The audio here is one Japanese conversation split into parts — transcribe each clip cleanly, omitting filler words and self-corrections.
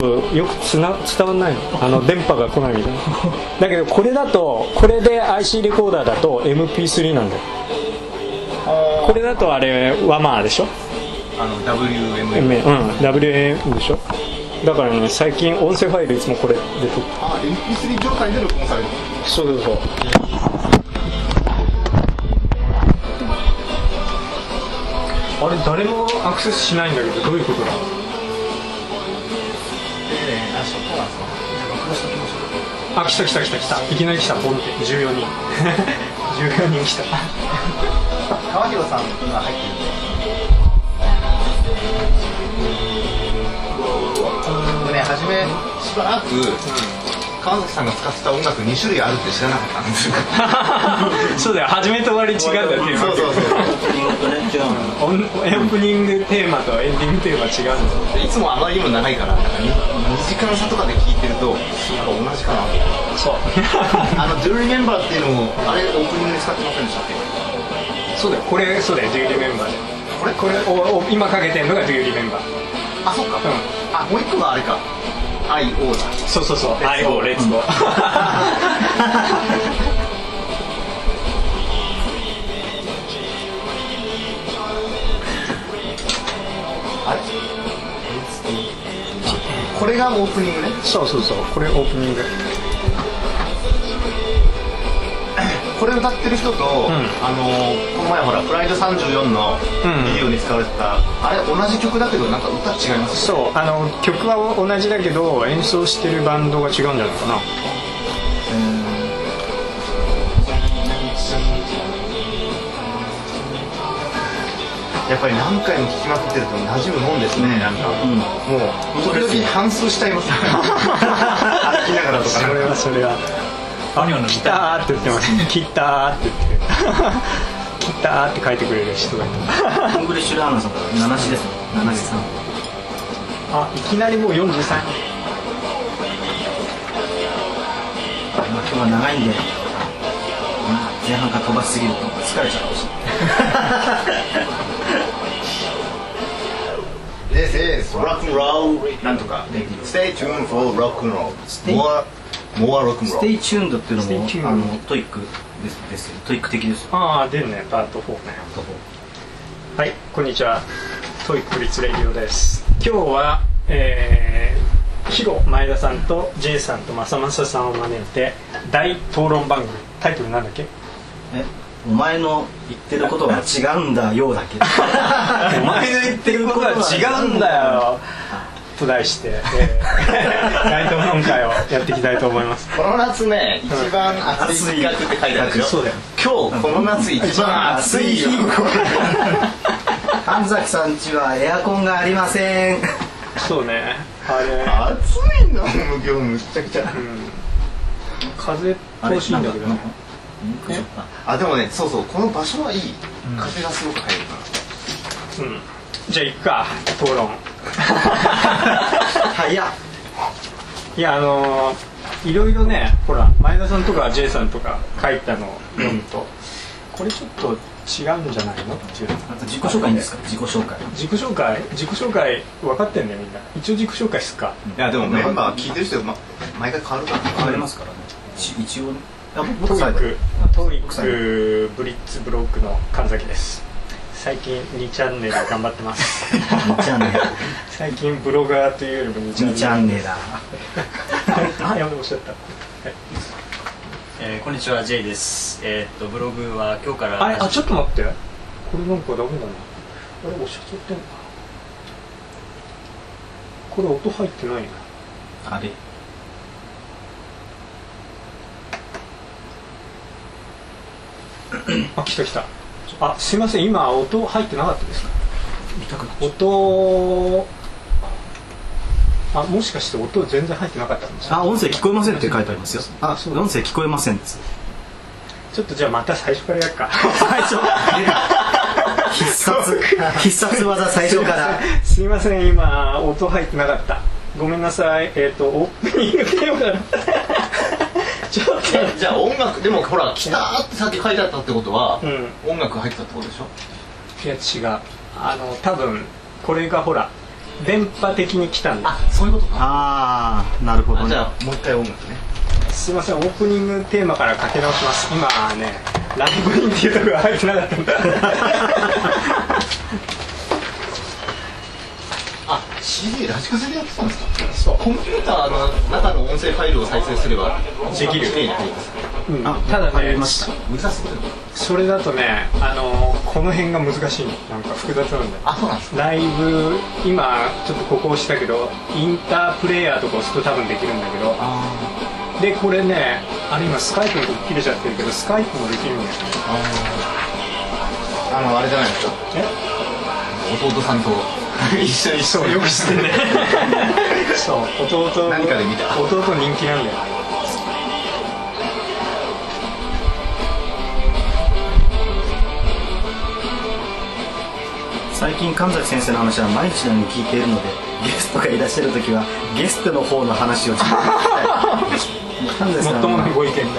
よく伝わんないの、電波が来ないみたいな。だけどこれだと、これで IC レコーダーだと MP3 なんだよ。これだとあれワマーでしょ、WM、WM でしょ。だからね、最近音声ファイルいつもこれで撮って、 MP3 状態で録音される。 そうそうそう。あれ誰もアクセスしないんだけど、どういうことだ。あ、来た、いきなり来た、ポンって14人14人来た。 川広さん今入ってるんで、初めしばらく川崎さんが使ってた音楽2種類あるって知らなかったんですよ。 そうだよ、初めと終わり違うんだよ、テーマ。 そうオープニングテーマとエンディングテーマ違うんですよ。 いつもあまりにも長いから、2時間差とかで聞いてるとなんか同じかな。 そう Do You Remember っていうのもあれオープニングに使ってませんでしたっけ。 そうだよ、これそうだよ、Do You Remember でこれを今かけてるのが Do You Remember。 あ、そっか、あ、もう一個があれか、IO だ。 そうそうそう、IO、レッツゴー。 あれこれがオープニングね。 そうそうそう、これオープニング。 これ歌ってる人と、この前ほらプライド34のビデオに使われてた、あれ同じ曲だけどなんか歌違います。 そう、曲は同じだけど演奏してるバンドが違うんじゃないかな。 やっぱり何回も聴きまくってると馴染むもんですね。なんか、もう時々反芻しちゃいます。歩きながらとか。 それは来たーって言ってます。来たーって言って来たーって書いてくれる人がいた。 イングリッシュラーナーさんから7時ですね。7時さん。 あ、いきなりもう43。 今日は長いんで、前半から飛ばしすぎると疲れちゃうかもしれない。This is rock and roll なんとか Stay tuned for rock and roll More rock and roll Stay tuned っていうのもトイックですよ。トイック的です。 ああ、出るね、パート4ね。はい、こんにちは、トイックリッツレディオです。今日はヒロ前田さんと J さんと正正さんを招いて大討論番組。タイトルなんだっけ。 お前の言ってることは違うんだよだけ。 お前の言ってることは違うんだよと題して、大討論会をやっていきたいと思います。 この夏ね、一番暑い企画って書いてあるでしょ。そうだよ。今日この夏一番暑い日。神崎さん家はエアコンがありません。 そうね、あれ暑いんだもん今日むっちゃくちゃ。 風通しいいんだけどね。 あ、でもね、そうそう、この場所はいい。風がすごく入るから。 じゃあ行くか、討論。 はいや。 いや、いろいろね、ほら前田さんとか J さんとか書いたのを読むと、これちょっと違うんじゃないのっていう。 自己紹介いいんですか。自己紹介分かってんね、みんな。一応自己紹介すっか。 いや、でもメンバー聞いてる人毎回変わるから変わりますからね。一応ね。トイックブリッツブロックの神崎です。最近2チャンネル頑張ってます。2チャンネル。最近ブロガーというよりも2チャンネルだ。あ、やめておっしゃった。 こんにちは、 J です。ブログは今日からあ、ちょっと待って、これなんかダメだな。あれ、おっしゃっちゃってんの。これ音入ってないな。 あれ、 あ、来た。あ、すいません、今音入ってなかったですか。音、あ、もしかして音全然入ってなかったんですか。 あ、音声聞こえませんって書いてありますよ。 あ、そう。 音声聞こえませんって。 ちょっとじゃあまた最初からやるか。 最初。必殺技最初から。 すいません、今音入ってなかった。ごめんなさい。オープニングテーマだ。ちょっとじゃあ音楽でもほら「来た」ってさっき書いてあったってことは、音楽入ってたってことでしょ。 いや違う、多分これがほら電波的に来たんだ。 そういうことか。ああ、なるほどね。 じゃあもう一回音楽ね。 すいません、オープニングテーマからかけ直します。今ね、ライブインっていうところが入ってなかったんだ。 CD ラジカセでやってたんですか。 そう、 コンピューターの中の音声ファイルを再生すればできる。ただね、 難しすぎる。 それだとね、この辺が難しいの。なんか複雑なんだよ。 そうなんですか。 ライブ、今ちょっとここ押したけど、インタープレイヤーとか押すと多分できるんだけど、でこれね、あれ今スカイプのとこ切れちゃってるけど、スカイプもできるんだよね。 あれじゃないですか。弟さんと一緒に。 そう、よく知ってるね。そう、弟何かで見た。 弟人気なんだよ。 最近神崎先生の話は毎日のように聞いているので、ゲストがいらっしゃるときはゲストの方の話を聞きたい。神崎さん最ものご意見だよ。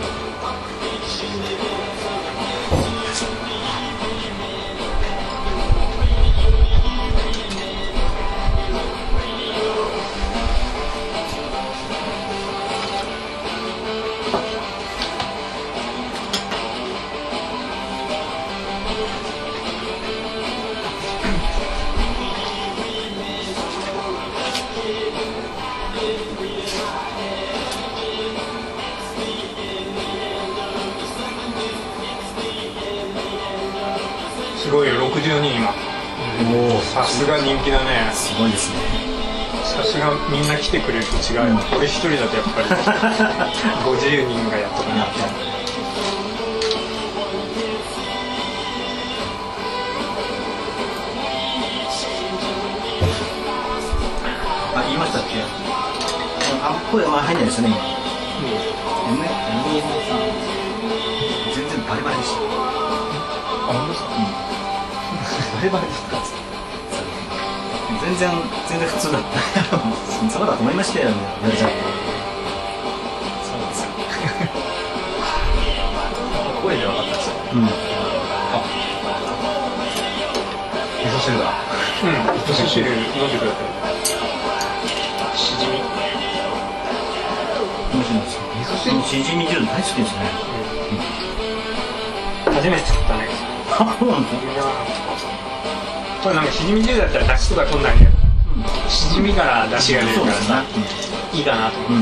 すごいよ、60人今。さすが人気だね。 すごいですね。 さすがみんな来てくれると違うよ。俺一人だとやっぱり50人がやっとかなって。 言いましたっけ。声入んないですね。全然バリバリでした。 本当ですか。 バリバリですか。全然普通だった。そうだと思いましたよね。やるじゃん。そうですよ。 声で分かったんですよ。味噌汁だ。 味噌汁飲んでください。しじみ。 しじみ汁大好きですね。 初めて作ったね。これなんかしじみ汁だったら出汁とか取んないんだよ。しじみから出汁が出るからさ、いいかなと思って。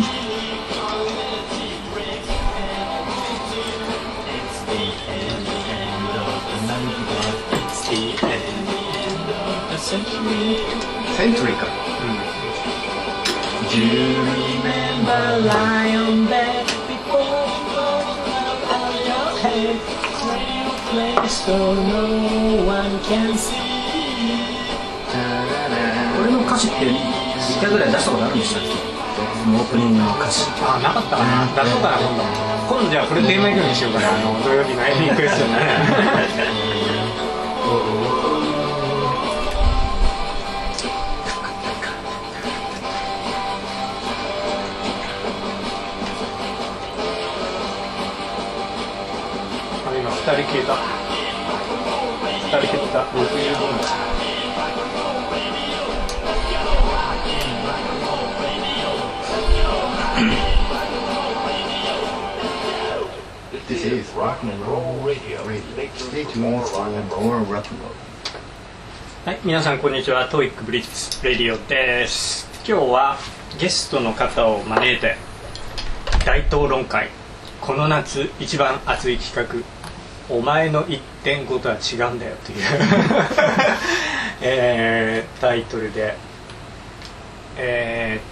セントリーか。 これの歌詞って1回ぐらい出したことあるんでしたっけ。オープニングの歌詞。 なかったかな。出そうかな今度じゃあこれテーマ曲にしようかな。土曜日のエンディングクエスチョンね。今2人消えた。2人減った。65日。 This is Rock and Roll Radio. Stay tuned for more rock and roll. はい、皆さんこんにちは。トーイックブリッツレディオです。今日はゲストの方を招いて大討論会。この夏一番熱い企画。お前の言ってんことは違うんだよという、タイトルでテ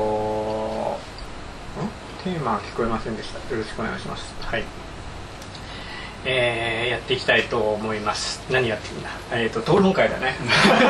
ーマは聞こえませんでした。よろしくお願いします。はい、やっていきたいと思います。何やってるんだ。討論会だね。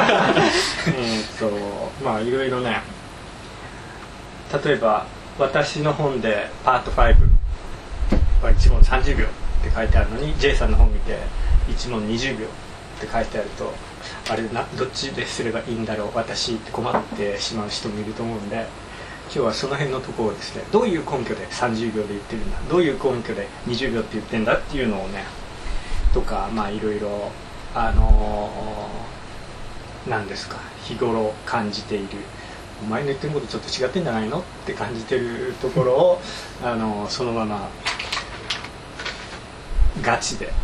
まあいろいろね、例えば私の本でパート5は1問30秒って書いてあるのに J さんの本見て1問20秒って書いてあると、あれどっちですればいいんだろう私って困ってしまう人もいると思うんで、今日はその辺のところをですね、どういう根拠で30秒で言ってるんだ、どういう根拠で20秒って言ってんだっていうのをね、とかまあいろいろ何ですか、日頃感じている、お前の言ってることちょっと違ってんじゃないのって感じてるところをそのままガチで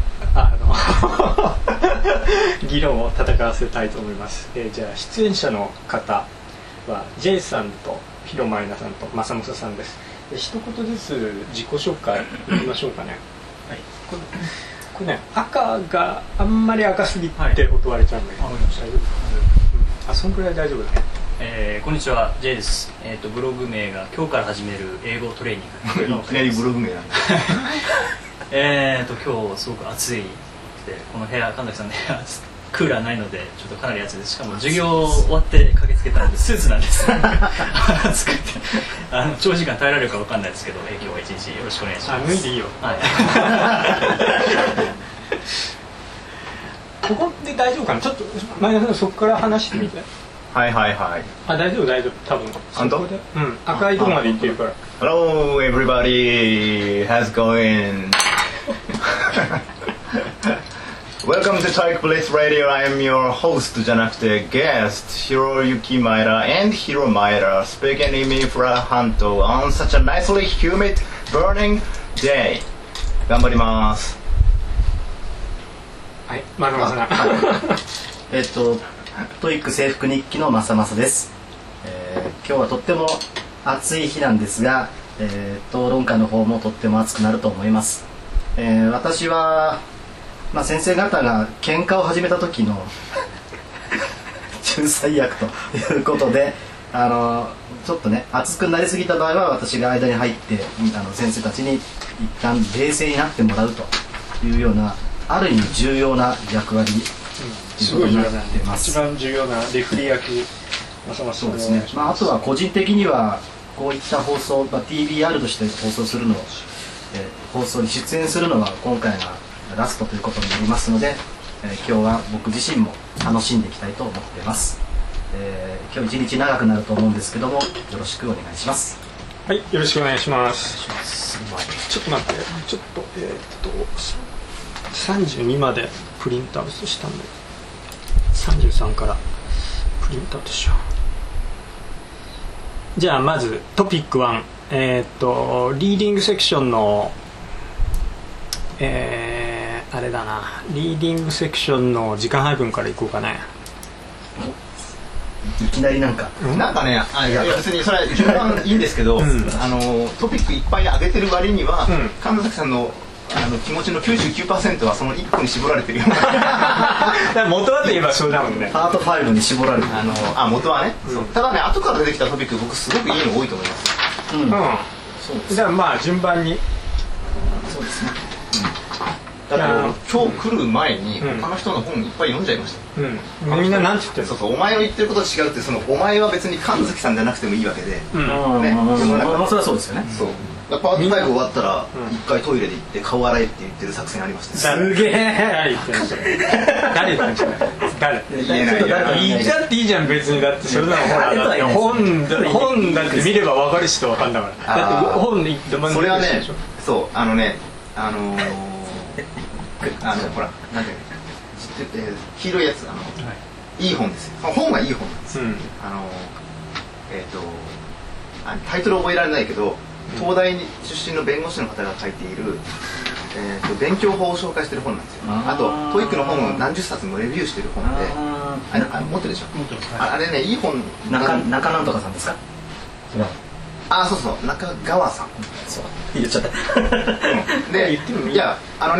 議論を戦わせたいと思います。じゃあ出演者の方は J さんとヒロマイナさんとマサムサさんです。一言ずつ自己紹介いきましょうかね。はい、これね、赤があんまり赤すぎて音割れちゃうんだけど、大丈夫？そんくらい大丈夫だね。 こんにちは、J です。ブログ名が今日から始める英語トレーニング。 いきなりブログ名なんだ。 今日すごく暑いで、この部屋、神崎さんの部屋クーラーないのでちょっとかなり暑いです。しかも授業終わって駆けつけたのでスーツなんです。暑くて長時間耐えられるかわかんないですけど、今日は一日よろしくお願いします。 脱いでいいよ。はい。ここで大丈夫かな。ちょっと前田さんそこから話してみて。 はいはいはい。 大丈夫大丈夫、多分。 本当？ 赤いとこまで行ってるから。 Hello everybody, how's it going? Welcome to Toic Bliss Radio. I am your host じゃなくて guest Hiroyuki Maeda and Hiro Maeda speaking in me from Hanto on such a nicely humid burning day. 頑張ります。 はい、マナマさん。 トイック制服日記のまさまさです。今日はとっても暑い日なんですが、討論会の方もとっても暑くなると思います。私は、先生方が喧嘩を始めた時の仲裁役ということで、ちょっとね熱くなりすぎた場合は私が間に入って先生たちに一旦冷静になってもらうというような、ある意味重要な役割すごい重要な、一番重要なレフリー役。 そうですね。あとは個人的にはこういった放送、TBR として放送するのを、放送に出演するのは今回がラストということになりますので、今日は僕自身も楽しんでいきたいと思っています。今日一日長くなると思うんですけども、よろしくお願いします。 はい、よろしくお願いします。ちょっと待って、ちょっと32までプリントアウトしたんで33からプリントアウトしよう。じゃあまずトピック1、リーディングセクションのあれだな、リーディングセクションの時間配分からいこうかね。 いきなりなんかね、いや別にそれは順番いいんですけど、トピックいっぱい上げてる割には、神崎さんの気持ちの 99% はその1個に絞られてるような元はといえばそうだもんね。 パート5に絞られてる。 元はね、ただね、後から出てきたトピック僕すごくいいの多いと思います。 じゃあ順番に。 そうですね。 だから今日来る前に他の人の本いっぱい読んじゃいました。 みんななんて言ってるの？ そう、お前の言ってることは違うって、そのお前は別に神崎さんじゃなくてもいいわけで、ね、 それはそうですよね。 そう。パート5終わったら一回トイレで行って顔洗えって言ってる作戦ありました。 すげえ。誰言ってんすか？誰？言っちゃっていいじゃん別に。だってそれなら本だって見れば分かる人分かんだから。だって本にそれはね、そうほらなんていうの、黄色いやつ、いい本ですよ。本はいい本なんです。タイトル覚えられないけど、東大出身の弁護士の方が書いている、勉強法を紹介してる本なんですよ。あとトイックの本を何十冊もレビューしてる本で、持ってるでしょ。あれね、いい本。 中なんとかさんですか？ そうそう、中川さん。 そう言っちゃった。 で、いや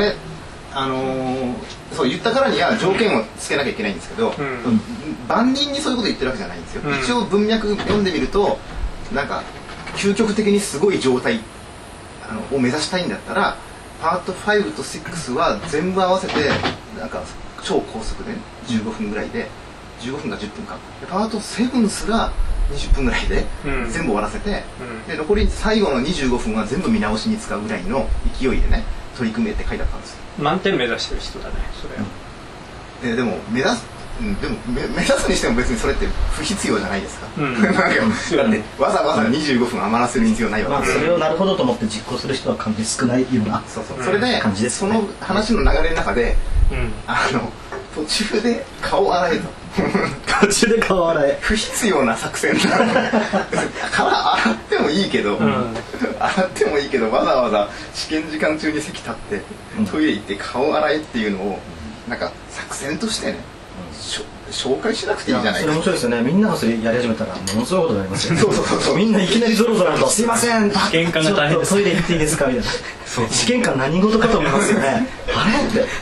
そう言ったからには条件をつけなきゃいけないんですけど、万人にそういうこと言ってるわけじゃないんですよ。一応文脈読んでみると、なんか究極的にすごい状態を目指したいんだったら、パート5と6は全部合わせてなんか超高速で15分ぐらいで、15分か10分か、パート7すら20分ぐらいで全部終わらせて、で残り最後の25分は全部見直しに使うぐらいの勢いでね取り組めって書いてあったんですよ。 満点目指してる人だねそれ。 でも目指すにしても別にそれって不必要じゃないですか。だってわざわざ25分余らせる必要ないわけで、 それをなるほどと思って実行する人は関係少ないような。 それでその話の流れの中で、途中で顔洗えと途中で顔洗え。 不必要な作戦だ顔洗ってもいいけど、洗ってもいいけどわざわざ試験時間中に席立ってトイレ行って顔洗えっていうのをなんか作戦としてね、紹介しなくていいじゃないですか。 それ面白いですよね。みんながそれやり始めたらものすごいことになりますよね。 そうみんないきなりゾロゾロと「すいません、 試験官が大変です、 トイレ行っていいですか」みたいな。試験官何事かと思いますよね。あれって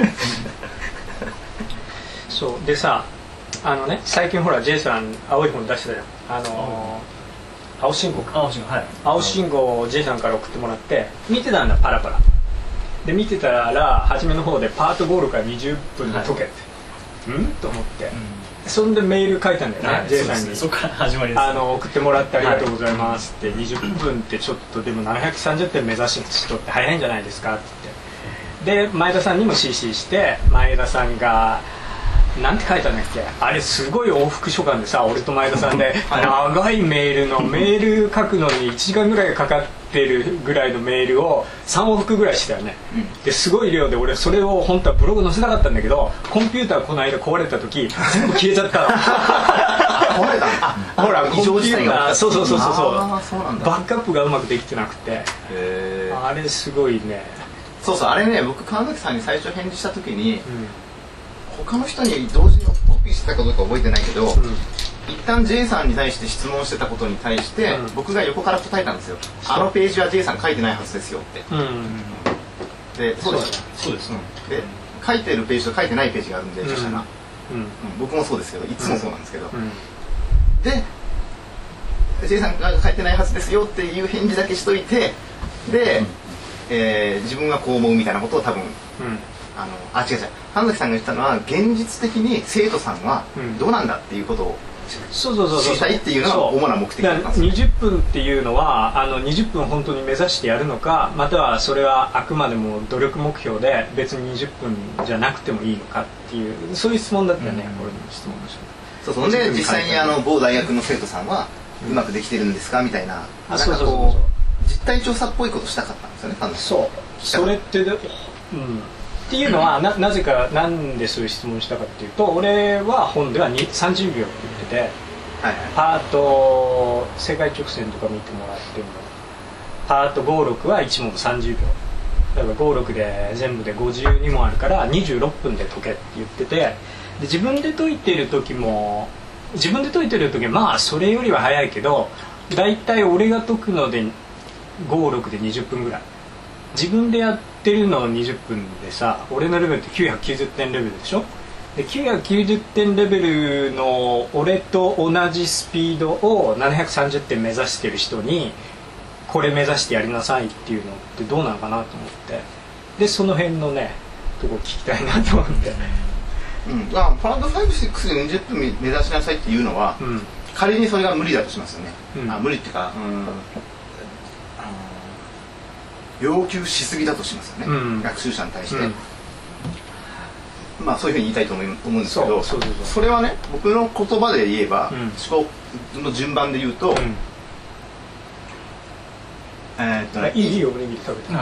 そうでさ、最近ほら J さん青い本出してたよ。青信号か。青信号を J さんから送ってもらって見てたんだ、パラパラで見てたら初めの方でパートゴールから20分で解けって、と思って、そんでメール書いたんだよね、J さんに。 そこから始まりです、 送ってもらってありがとうございますって、20分ってちょっとでも730点目指す人って早いんじゃないですかって言って、で前田さんにも CC して前田さんがなんて書いたんだっけ、あれすごい往復書簡でさ、俺と前田さんで長いメール書くのに1時間ぐらいかかってるぐらいのメールを3往復ぐらいしてたよね、ですごい量で、俺それを本当はブログ載せなかったんだけど、コンピューターこの間壊れた時全部消えちゃったの壊れたほらコンピューター、そうババックアップがうまくできてなくて、あれすごいね。 そうあれね、僕川崎さんに最初返事した時に、他の人に同時にコピーしてたかどうか覚えてないけど、一旦 J さんに対して質問してたことに対して、僕が横から答えたんですよ。あのページは J さん書いてないはずですよって、でそうですで書いてるページと書いてないページがあるんで、著者が、僕もそうですけど、いつもそうなんですけど、で J さんが書いてないはずですよっていう返事だけしといて、で、自分がこう思うみたいなことを多分、違う神崎さんが言ったのは、現実的に生徒さんはどうなんだっていうことを知りたいっていうのが主な目的なんです。 20分っていうのは20分本当に目指してやるのか、またはそれはあくまでも努力目標で別に20分じゃなくてもいいのかっていう、そういう質問だったよね、俺の質問でしょ。 そうで実際に某大学の生徒さんはうまくできてるんですかみたいな、なんかこう実態調査っぽいことしたかったんですよね、神崎さん。 それってっていうのはなぜか、なんでそういう質問したかっていうと、俺は本では30秒って言ってて、パート世界直線とか見てもらってもパート56は1問30秒だから56で全部で52問あるから26分で解けって言ってて、で自分で解いてる時まあそれよりは早いけど、だいたい俺が解くので56で20分ぐらい、自分でやってるの20分でさ、俺のレベルって990点レベルでしょ。で990点レベルの俺と同じスピードを730点目指してる人にこれ目指してやりなさいっていうのってどうなのかなと思って、でその辺のねとこ聞きたいなと思って、 パート5、6で20分目指しなさいっていうのは、仮にそれが無理だとしますよね、無理っていうか、要求しすぎだとしますよね、学習者に対して、まあそういうふうに言いたいと思うんですけど、それはね、僕の言葉で言えば、思考の順番で言うと、 いいよおにぎり食べて、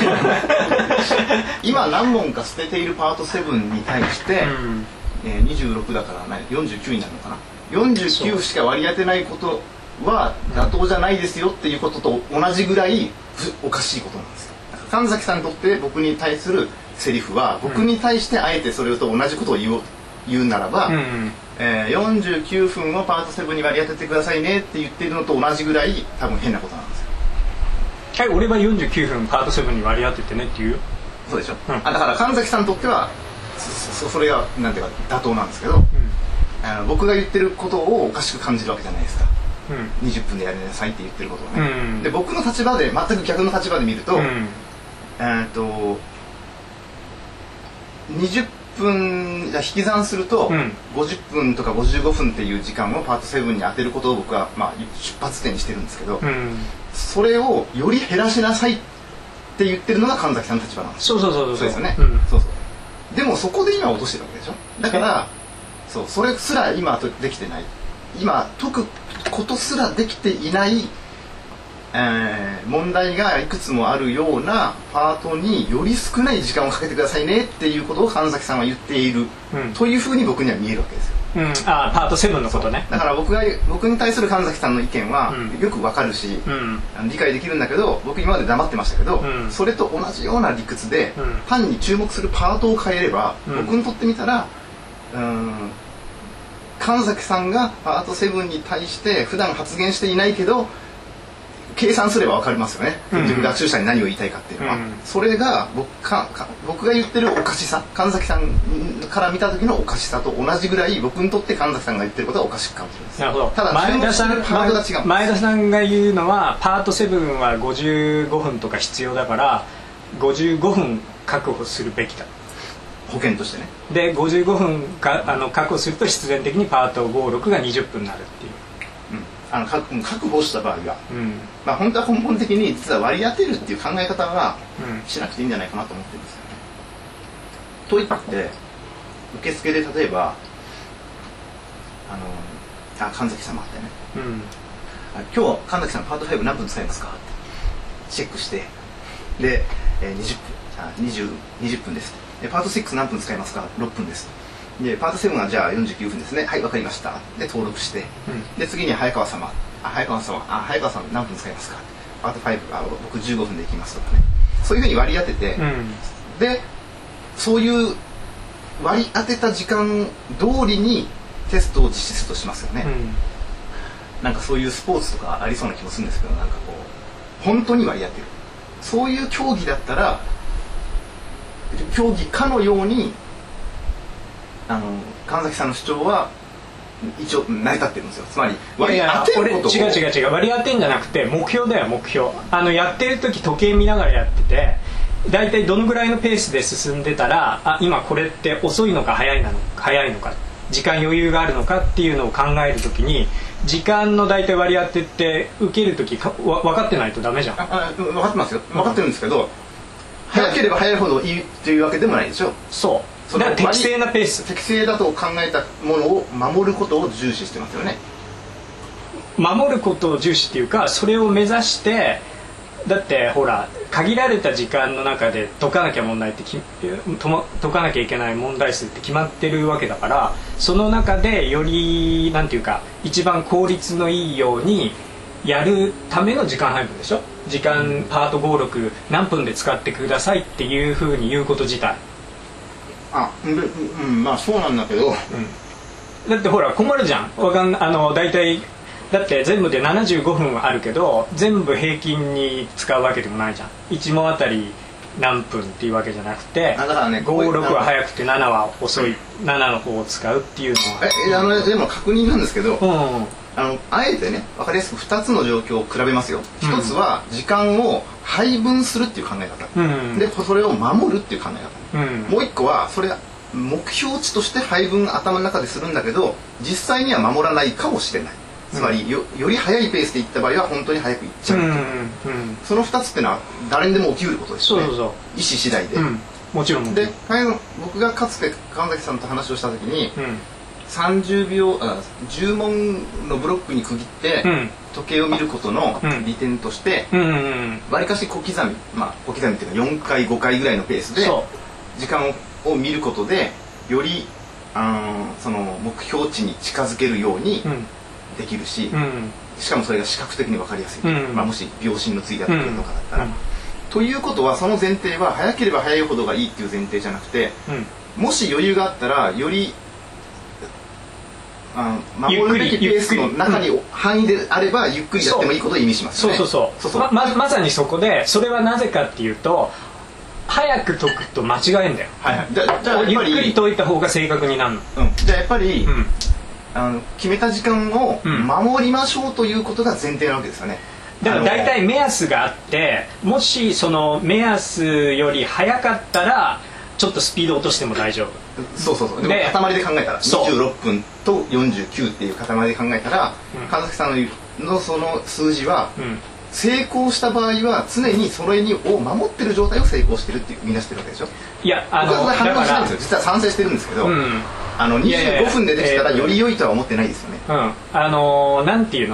今何問か捨てているパート7に対して、26だから49になるのかな、49しか割り当てないことは妥当じゃないですよっていうことと同じぐらいおかしいことなんですよ。神崎さんにとって僕に対するセリフは、僕に対してあえてそれと同じことを言うならば、49分をパート7に割り当ててくださいねって言ってるのと同じぐらい多分変なことなんですよ。 俺は49分パート7に割り当ててねって言うよ。 そうでしょ、だから神崎さんにとってはそれがなんていうか妥当なんですけど、僕が言ってることをおかしく感じるわけじゃないですか、20分でやりなさいって言ってることをね、で僕の立場で全く逆の立場で見ると、20分引き算すると、50分とか55分っていう時間をパート7に当てることを僕は、出発点にしてるんですけど、それをより減らしなさいって言ってるのが神崎さんの立場なんです。 そうですよね、でもそこで今落としてるわけでしょ。だからそれすら今できてない、今解くことすらできていない問題がいくつもあるようなパートにより少ない時間をかけてくださいねっていうことを神崎さんは言っている、というふうに僕には見えるわけですよ。 パート7のことね。 だから僕に対する神崎さんの意見はよくわかるし、理解できるんだけど、僕今まで黙ってましたけど、それと同じような理屈で、単に注目するパートを変えれば、僕にとってみたら神崎さんがパート7に対して普段発言していないけど計算すれば分かりますよね、学習者に何を言いたいかっていうのは、それが僕が言ってるおかしさ、神崎さんから見た時のおかしさと同じぐらい僕にとって神崎さんが言ってることはおかしく感じるんです。 なるほど。 ただ前田さんが言うのはパート7は55分とか必要だから55分確保するべきだ、 保険としてね。 で55分確保すると必然的にパート56が20分になるっていう。 確保した場合は、本当は根本的に実は割り当てるっていう考え方はしなくていいんじゃないかなと思ってるんですよね。と言って受付で例えば神崎さんもあってね、今日神崎さんパート5何分使いますかってチェックして、で、20分ですで、パート6何分使いますか6分ですで、パート7はじゃあ49分ですね、はい分かりましたで登録して、で次に早川さん何分使いますか、パート5僕15分で行きますとかね、そういうふうに割り当てて、でそういう割り当てた時間通りにテストを実施するとしますよね、なんかそういうスポーツとかありそうな気もするんですけど、なんかこう本当に割り当てる、そういう競技だったら競技かのように神崎さんの主張は一応成り立ってるんですよ。つまり割り当てることを違う割り当てんじゃなくて目標だよ、目標。やってる時時計見ながらやってて、だいたいどのぐらいのペースで進んでたら今これって遅いのか早いのか時間余裕があるのかっていうのを考えるときに時間の大体割り当てって受けるとき分かってないとダメじゃん。 分かってますよ、分かってるんですけど、早ければ早いほどいいっていうわけでもないでしょ。 そうだから適正なペース、 適正だと考えたものを守ることを重視してますよね。 守ることを重視っていうか、それを目指して、だってほら限られた時間の中で解かなきゃいけない問題数って決まってるわけだから、その中でよりなんていうか一番効率のいいようにやるための時間配分でしょ。時間パート56何分で使ってくださいっていうふうに言うこと自体、 まあそうなんだけど、 だってほら困るじゃん。大体だって全部で75分あるけど全部平均に使うわけでもないじゃん。1問あたり何分っていうわけじゃなくて、 だからね、 56は早くて7は遅い、7の方を使うっていうのはでも確認なんですけど、あえてね分かりやすく2つの状況を比べますよ。1つは時間を配分するっていう考え方、でそれを守るっていう考え方、もう1個はそれ目標値として配分頭の中でするんだけど実際には守らないかもしれない。つまりより速いペースでいった場合は本当に速くいっちゃうっていう、その2つっていうのは誰にでも起きうることですよね。意思次第で、 もちろん。 で僕がかつて神崎さんと話をした時に、10問のブロックに区切って時計を見ることの利点としてわりかし小刻みっていうか4回5回ぐらいのペースで時間を見ることでよりその目標値に近づけるようにできるし、しかもそれが視覚的に分かりやすい、もし秒針のついた時計とかだったら、ということはその前提は早ければ早いほどがいいっていう前提じゃなくて、もし余裕があったらより守るべきペースの中に範囲であればゆっくりやってもいいことを意味しますよね。 まさにそこで、それはなぜかっていうと早く解くと間違えんだよ。じゃあゆっくり解いた方が正確になるの。 じゃあやっぱり決めた時間を守りましょうということが前提なわけですよね。 だから大体目安があって、もしその目安より早かったらちょっとスピード落としても大丈夫。 でも塊で考えたら26分と49っていう塊で考えたら、神崎さんのその数字は成功した場合は常にそれを守ってる状態を成功してるって見出してるわけでしょ。 いや僕は反応しないんですよ。実は賛成してるんですけど、25分でできたらより良いとは思ってないですよね。 なんていうの、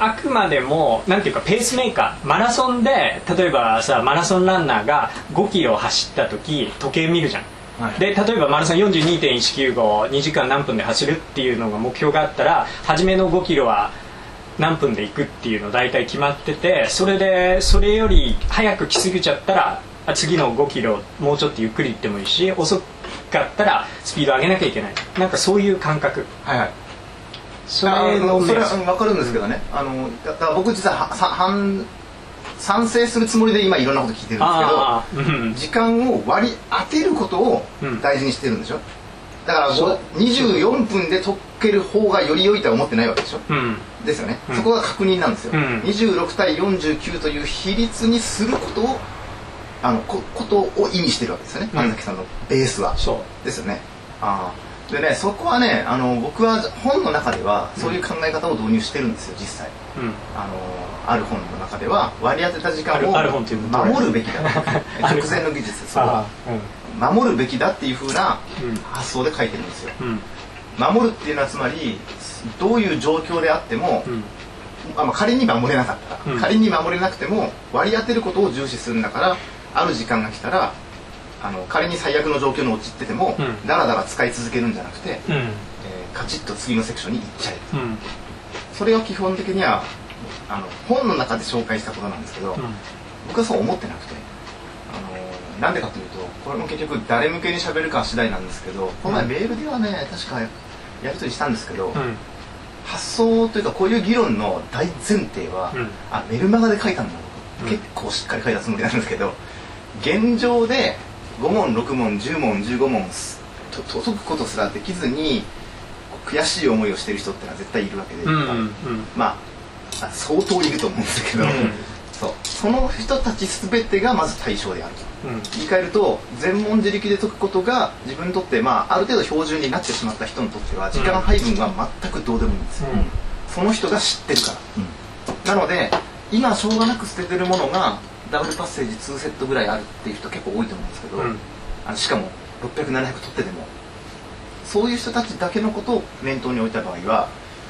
あくまでもなんていうかペースメーカー、マラソンで例えばさ、マラソンランナーが5キロ走った時時計見るじゃん、はい、で例えばマラソン 42.195 2時間何分で走るっていうのが目標があったら、初めの5キロは何分で行くっていうの大体決まってて、それより早く来すぎちゃったら次の5キロもうちょっとゆっくり行ってもいいし、遅かったらスピード上げなきゃいけない、なんかそういう感覚。 はいはい、 それは分かるんですけどね、だから僕実は賛成するつもりで今いろんなこと聞いてるんですけど、時間を割り当てることを大事にしてるんでしょ。だから24分で解ける方がより良いとは思ってないわけでしょ、ですよね、そこが確認なんですよ、26対49という比率にすることをことを意味してるわけですよね、神崎さんのベースは。そうですよね。でね、そこはね、僕は本の中ではそういう考え方を導入してるんですよ、実際。ある本の中では割り当てた時間を守るべきだ直前の技術、そこは守るべきだっていう風な発想で書いてるんですよ。守るっていうのはつまりどういう状況であっても、仮に守れなかったら、仮に守れなくても割り当てることを重視するんだから、ある時間が来たら仮に最悪の状況に陥ってても、だらだら使い続けるんじゃなくて、カチッと次のセクションに行っちゃえ、それを基本的には本の中で紹介したことなんですけど、僕はそう思ってなくて、なんでかというと、これも結局誰向けに喋るか次第なんですけど、この前メールではね確かやり取りしたんですけど、発想というかこういう議論の大前提は、メルマガで書いたんだろう、結構しっかり書いたつもりなんですけど、現状で5問6問10問15問解くことすらできずに悔しい思いをしている人ってのは絶対いるわけで、相当いると思うんですけど、その人たち全てがまず対象であると、言い換えると全問自力で解くことが自分にとって、ある程度標準になってしまった人にとっては時間配分は全くどうでもいいんですよ、その人が知ってるから、なので今しょうがなく捨ててるものがダブルパッセージ2セットぐらいあるっていう人結構多いと思うんですけど、しかも600、700取ってでもそういう人たちだけのことを念頭に置いた場合は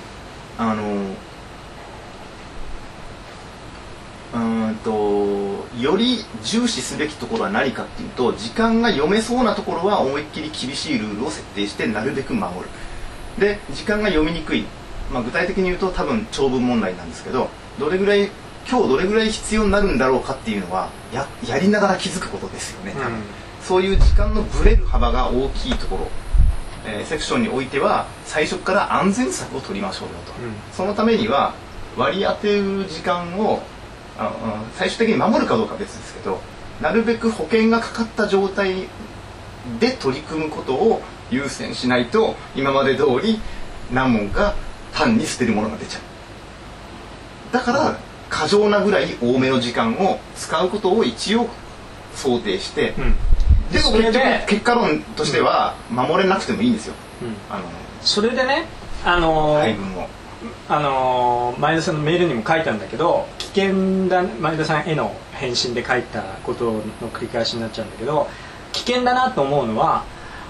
より重視すべきところは何かっていうと、時間が読めそうなところは思いっきり厳しいルールを設定してなるべく守る。で時間が読みにくい、具体的に言うと多分長文問題なんですけど、今日どれぐらい必要になるんだろうかっていうのは やりながら気づくことですよね、そういう時間のブレる幅が大きいところ、セクションにおいては最初から安全策を取りましょうよと、そのためには割り当てる時間を最終的に守るかどうかは別ですけど、なるべく保険がかかった状態で取り組むことを優先しないと、今まで通り何問か単に捨てるものが出ちゃう。だから過剰なぐらい多めの時間を使うことを一応想定して、でも結果論としては守れなくてもいいんですよ、 それでね、 配分を前田さんのメールにも書いたんだけど、危険だ、前田さんへの返信で書いたことの繰り返しになっちゃうんだけど、危険だなと思うのは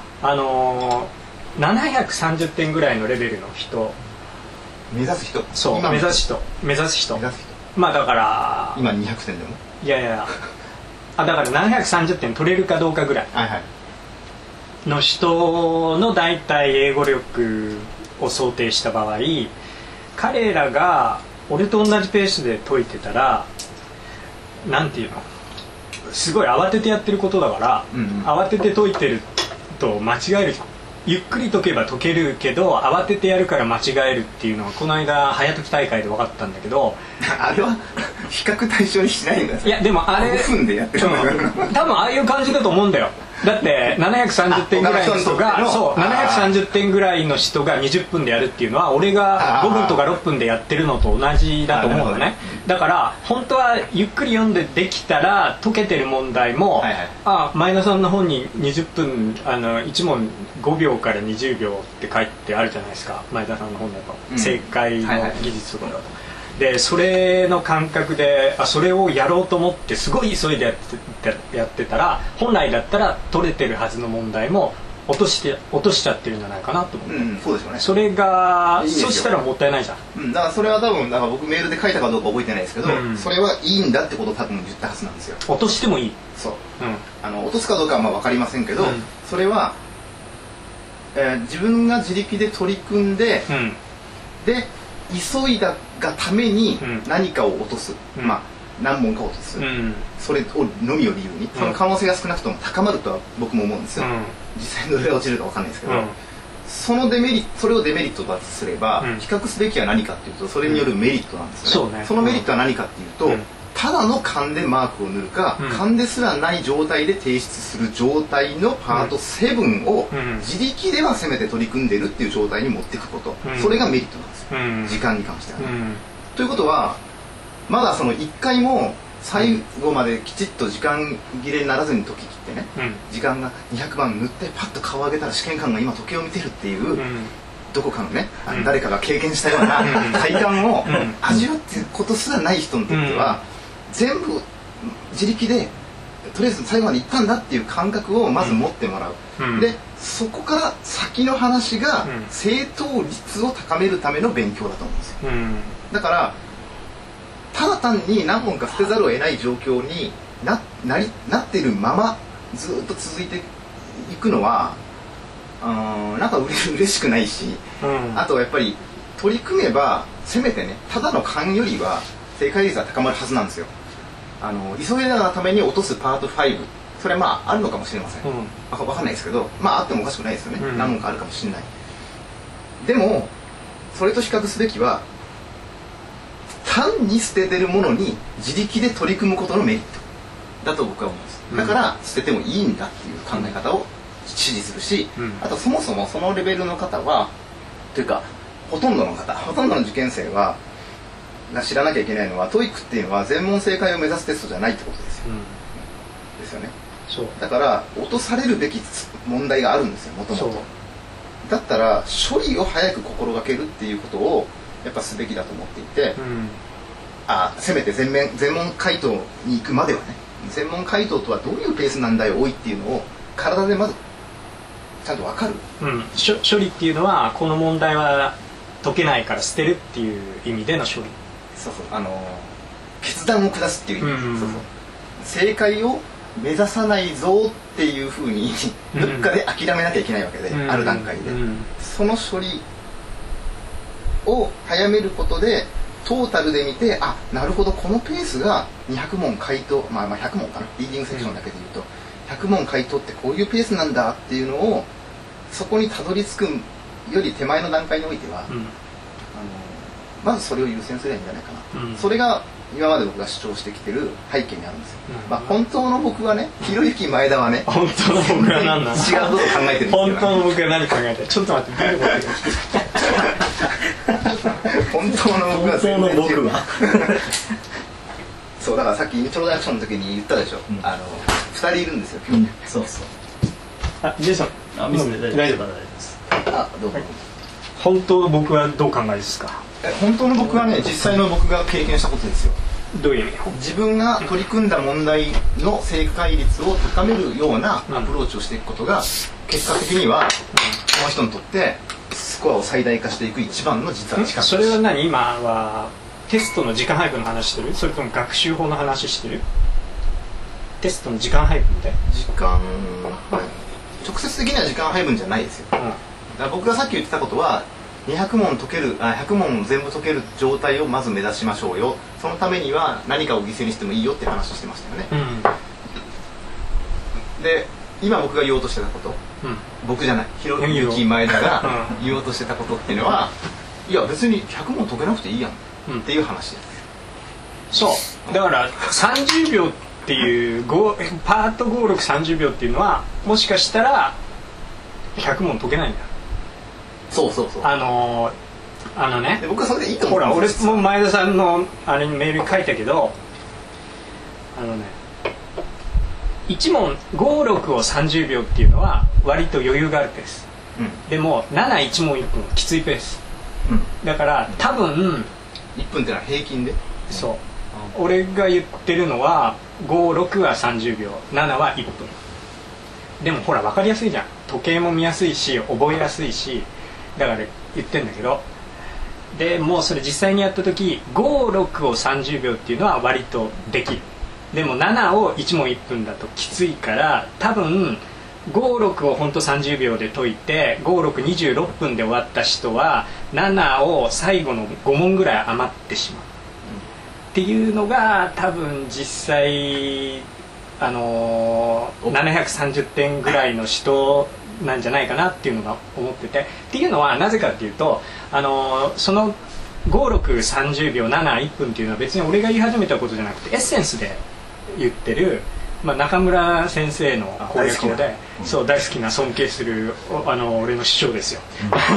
730点ぐらいのレベルの人、 目指す人、 そう目指す人だから今200点でもいやだから730点取れるかどうかぐらいの人の大体英語力を想定した場合、彼らが俺と同じペースで解いてたら、なんていうの、すごい慌ててやってることだから、慌てて解いてると間違える、ゆっくり解けば解けるけど慌ててやるから間違えるっていうのはこの間早解き大会で分かったんだけどあれは比較対象にしないんだよ。 いやでもあれ 5分でやってるんだから多分ああいう感じだと思うんだよ。だって730点ぐらいの人が730点ぐらいの人が20分でやるっていうのは俺が5分とか6分でやってるのと同じだと思うのね。だから本当はゆっくり読んでできたら解けてる問題も、前田さんの本に20分1問5秒から20秒って書いてあるじゃないですか、前田さんの本だと、正解の技術とかだと。でそれの感覚でそれをやろうと思ってすごい急いでやってたら、本来だったら取れてるはずの問題も落としちゃってるんじゃないかなと思って、 そうでしょうね。 それがそしたらもったいないじゃん。 だからそれは多分僕メールで書いたかどうか覚えてないですけど、それはいいんだってことを多分言ったはずなんですよ。 落としてもいい。 そう、落とすかどうかは分かりませんけど、それは、自分が自力で取り組んで、で急いだがために何かを落とす、何問か落とす、それをのみを理由に、その可能性が少なくとも高まるとは僕も思うんですよ。実際どれが落ちるか分かんないですけど、それをデメリットだとすれば、比較すべきは何かっていうと、それによるメリットなんですよね。そのメリットは何かっていうと、ただの勘でマークを塗るか、勘ですらない状態で提出する状態のパート7を自力ではせめて取り組んでるっていう状態に持っていくこと、それがメリットなんですよ、時間に関してはね。ということはまだその1回も最後まできちっと時間切れにならずに解き切ってね、時間が200番塗ってパッと顔を上げたら試験官が今時計を見てるっていう、どこかのね、誰かが経験したような体感を味わってることすらない人にとっては、全部自力でとりあえず最後まで行ったんだっていう感覚をまず持ってもらう、でそこから先の話が正答率を高めるための勉強だと思うんですよ。だからただ単に何問か捨てざるを得ない状況になっているままずっと続いていくのはなんか嬉しくないし、あとやっぱり取り組めばせめてね、ただの勘よりは正解率は高まるはずなんですよ。急いだがために落とすパート5、それはあるのかもしれません、分かんないですけど、あってもおかしくないですよね、何問かあるかもしれない。でもそれと比較すべきは単に捨ててるものに自力で取り組むことのメリットだと僕は思うんです。だから捨ててもいいんだっていう考え方を支持するし、あとそもそもそのレベルの方はというかほとんどの受験生は知らなきゃいけないのは、TOEICっていうのは全問正解を目指すテストじゃないってことですよ、ですよね。そうだから落とされるべき問題があるんですよ、もともと。だったら処理を早く心がけるっていうことをやっぱすべきだと思っていて、せめて全問回答に行くまではね、全問回答とはどういうペースなんだよ多いっていうのを体でまずちゃんと分かる、 処理っていうのはこの問題は解けないから捨てるっていう意味での処理。 そう決断を下すっていう意味、正解を目指さないぞっていうふうにどっかで諦めなきゃいけないわけで、ある段階で、その処理を早めることでトータルで見て、なるほどこのペースが200問回答、100問かな、リーディングセクションだけで言うと100問回答ってこういうペースなんだっていうのを、そこにたどり着くより手前の段階においては、まずそれを優先すればいいんじゃないかな、それが今まで僕が主張してきてる背景にあるんですよ、本当の僕はね、ひろゆき前田はね、 本当の僕は何なの、 違うことを考えてるんですよ。 本当の僕は何考えてる、ちょっと待って、 本当の僕は全然違うそうだからさっきイントロダクションの時に言ったでしょ、2人いるんですよ今日、 そうジェイソン、 大丈夫です。 どうぞ。 本当の僕はどう考えですか。 本当の僕はね、実際の僕が経験したことですよ。 どういう意味。 自分が取り組んだ問題の正解率を高めるようなアプローチをしていくことが、結果的にはこの人にとってスコアを最大化していく一番の実は力。 それは何、今はテストの時間配分の話してる、それとも学習法の話してる。テストの時間配分で直接的には時間配分じゃないですよ、だから僕がさっき言ってたことは200問解ける100問全部解ける状態をまず目指しましょうよ、そのためには何かを犠牲にしてもいいよって話してましたよね、で今僕が言おうとしてたこと、僕じゃない、ひろゆき前田が言おうとしてたことっていうのは、いや別に100問解けなくていいやんっていう話です、 そうだから30秒っていうパート5630秒っていうのはもしかしたら100問解けないんだ。 そうね、 僕はそれでいいと思う。 ほら俺も前田さんのあれにメールに書いたけど、1問56を30秒っていうのは割と余裕があるペース、でも71問1分きついペース、だから多分 1分ってのは平均で、 そう俺が言ってるのは56は30秒7は1分でもほら分かりやすいじゃん。 時計も見やすいし覚えやすいし、だから言ってんだけど、でもうそれ実際にやった時56を30秒っていうのは割とできる。でも7を1問1分だときついから、多分56を本当30秒で解いて5626分で終わった人は7を最後の5問ぐらい余ってしまうっていうのが多分実際730点ぐらいの人なんじゃないかなっていうのが思ってて、っていうのはなぜかっていうとその5630秒71分っていうのは別に俺が言い始めたことじゃなくてエッセンスで言ってる、中村先生の攻略法でそう大好きな尊敬する俺の師匠ですよ。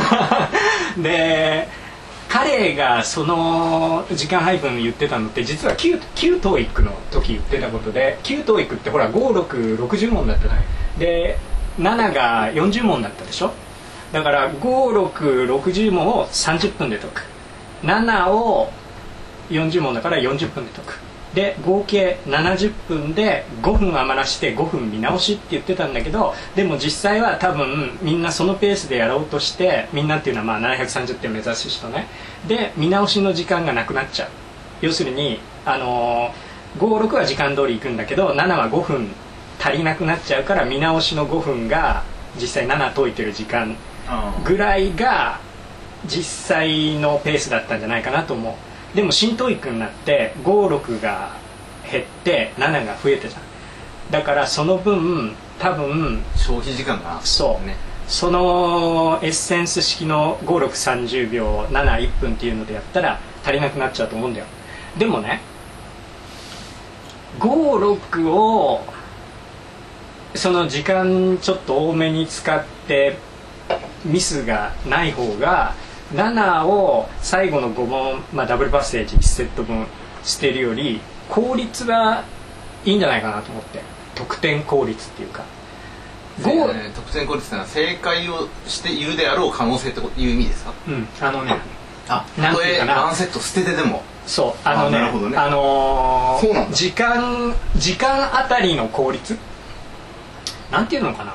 で彼がその時間配分言ってたのって実は旧TOEICの時言ってたことで、旧TOEICってほら5660問だったね。で7が40問だったでしょ。だから5660問を30分で解く、7を40問だから40分で解くで合計70分で5分余らして5分見直しって言ってたんだけど、でも実際は多分みんなそのペースでやろうとして、みんなっていうのは730点目指す人ね、で見直しの時間がなくなっちゃう。要するに56は時間通りいくんだけど7は5分足りなくなっちゃうから、見直しの5分が実際7解いてる時間ぐらいが実際のペースだったんじゃないかなと思う。でも新TOEICになって56が減って7が増えたじゃん。だからその分多分消費時間がそうね、そのエッセンス式の5630秒71分っていうのでやったら足りなくなっちゃうと思うんだよ。でもね56をその時間ちょっと多めに使ってミスがない方が7を最後の5問、ダブルパッセージ1セット分捨てるより効率がいいんじゃないかなと思って。得点効率っていうか、 得点効率ってのは正解をしているであろう可能性という意味ですか？ たとえワンセット捨ててでもそうなるほどね。そうなんだ。 時間あたりの効率なんていうのかな、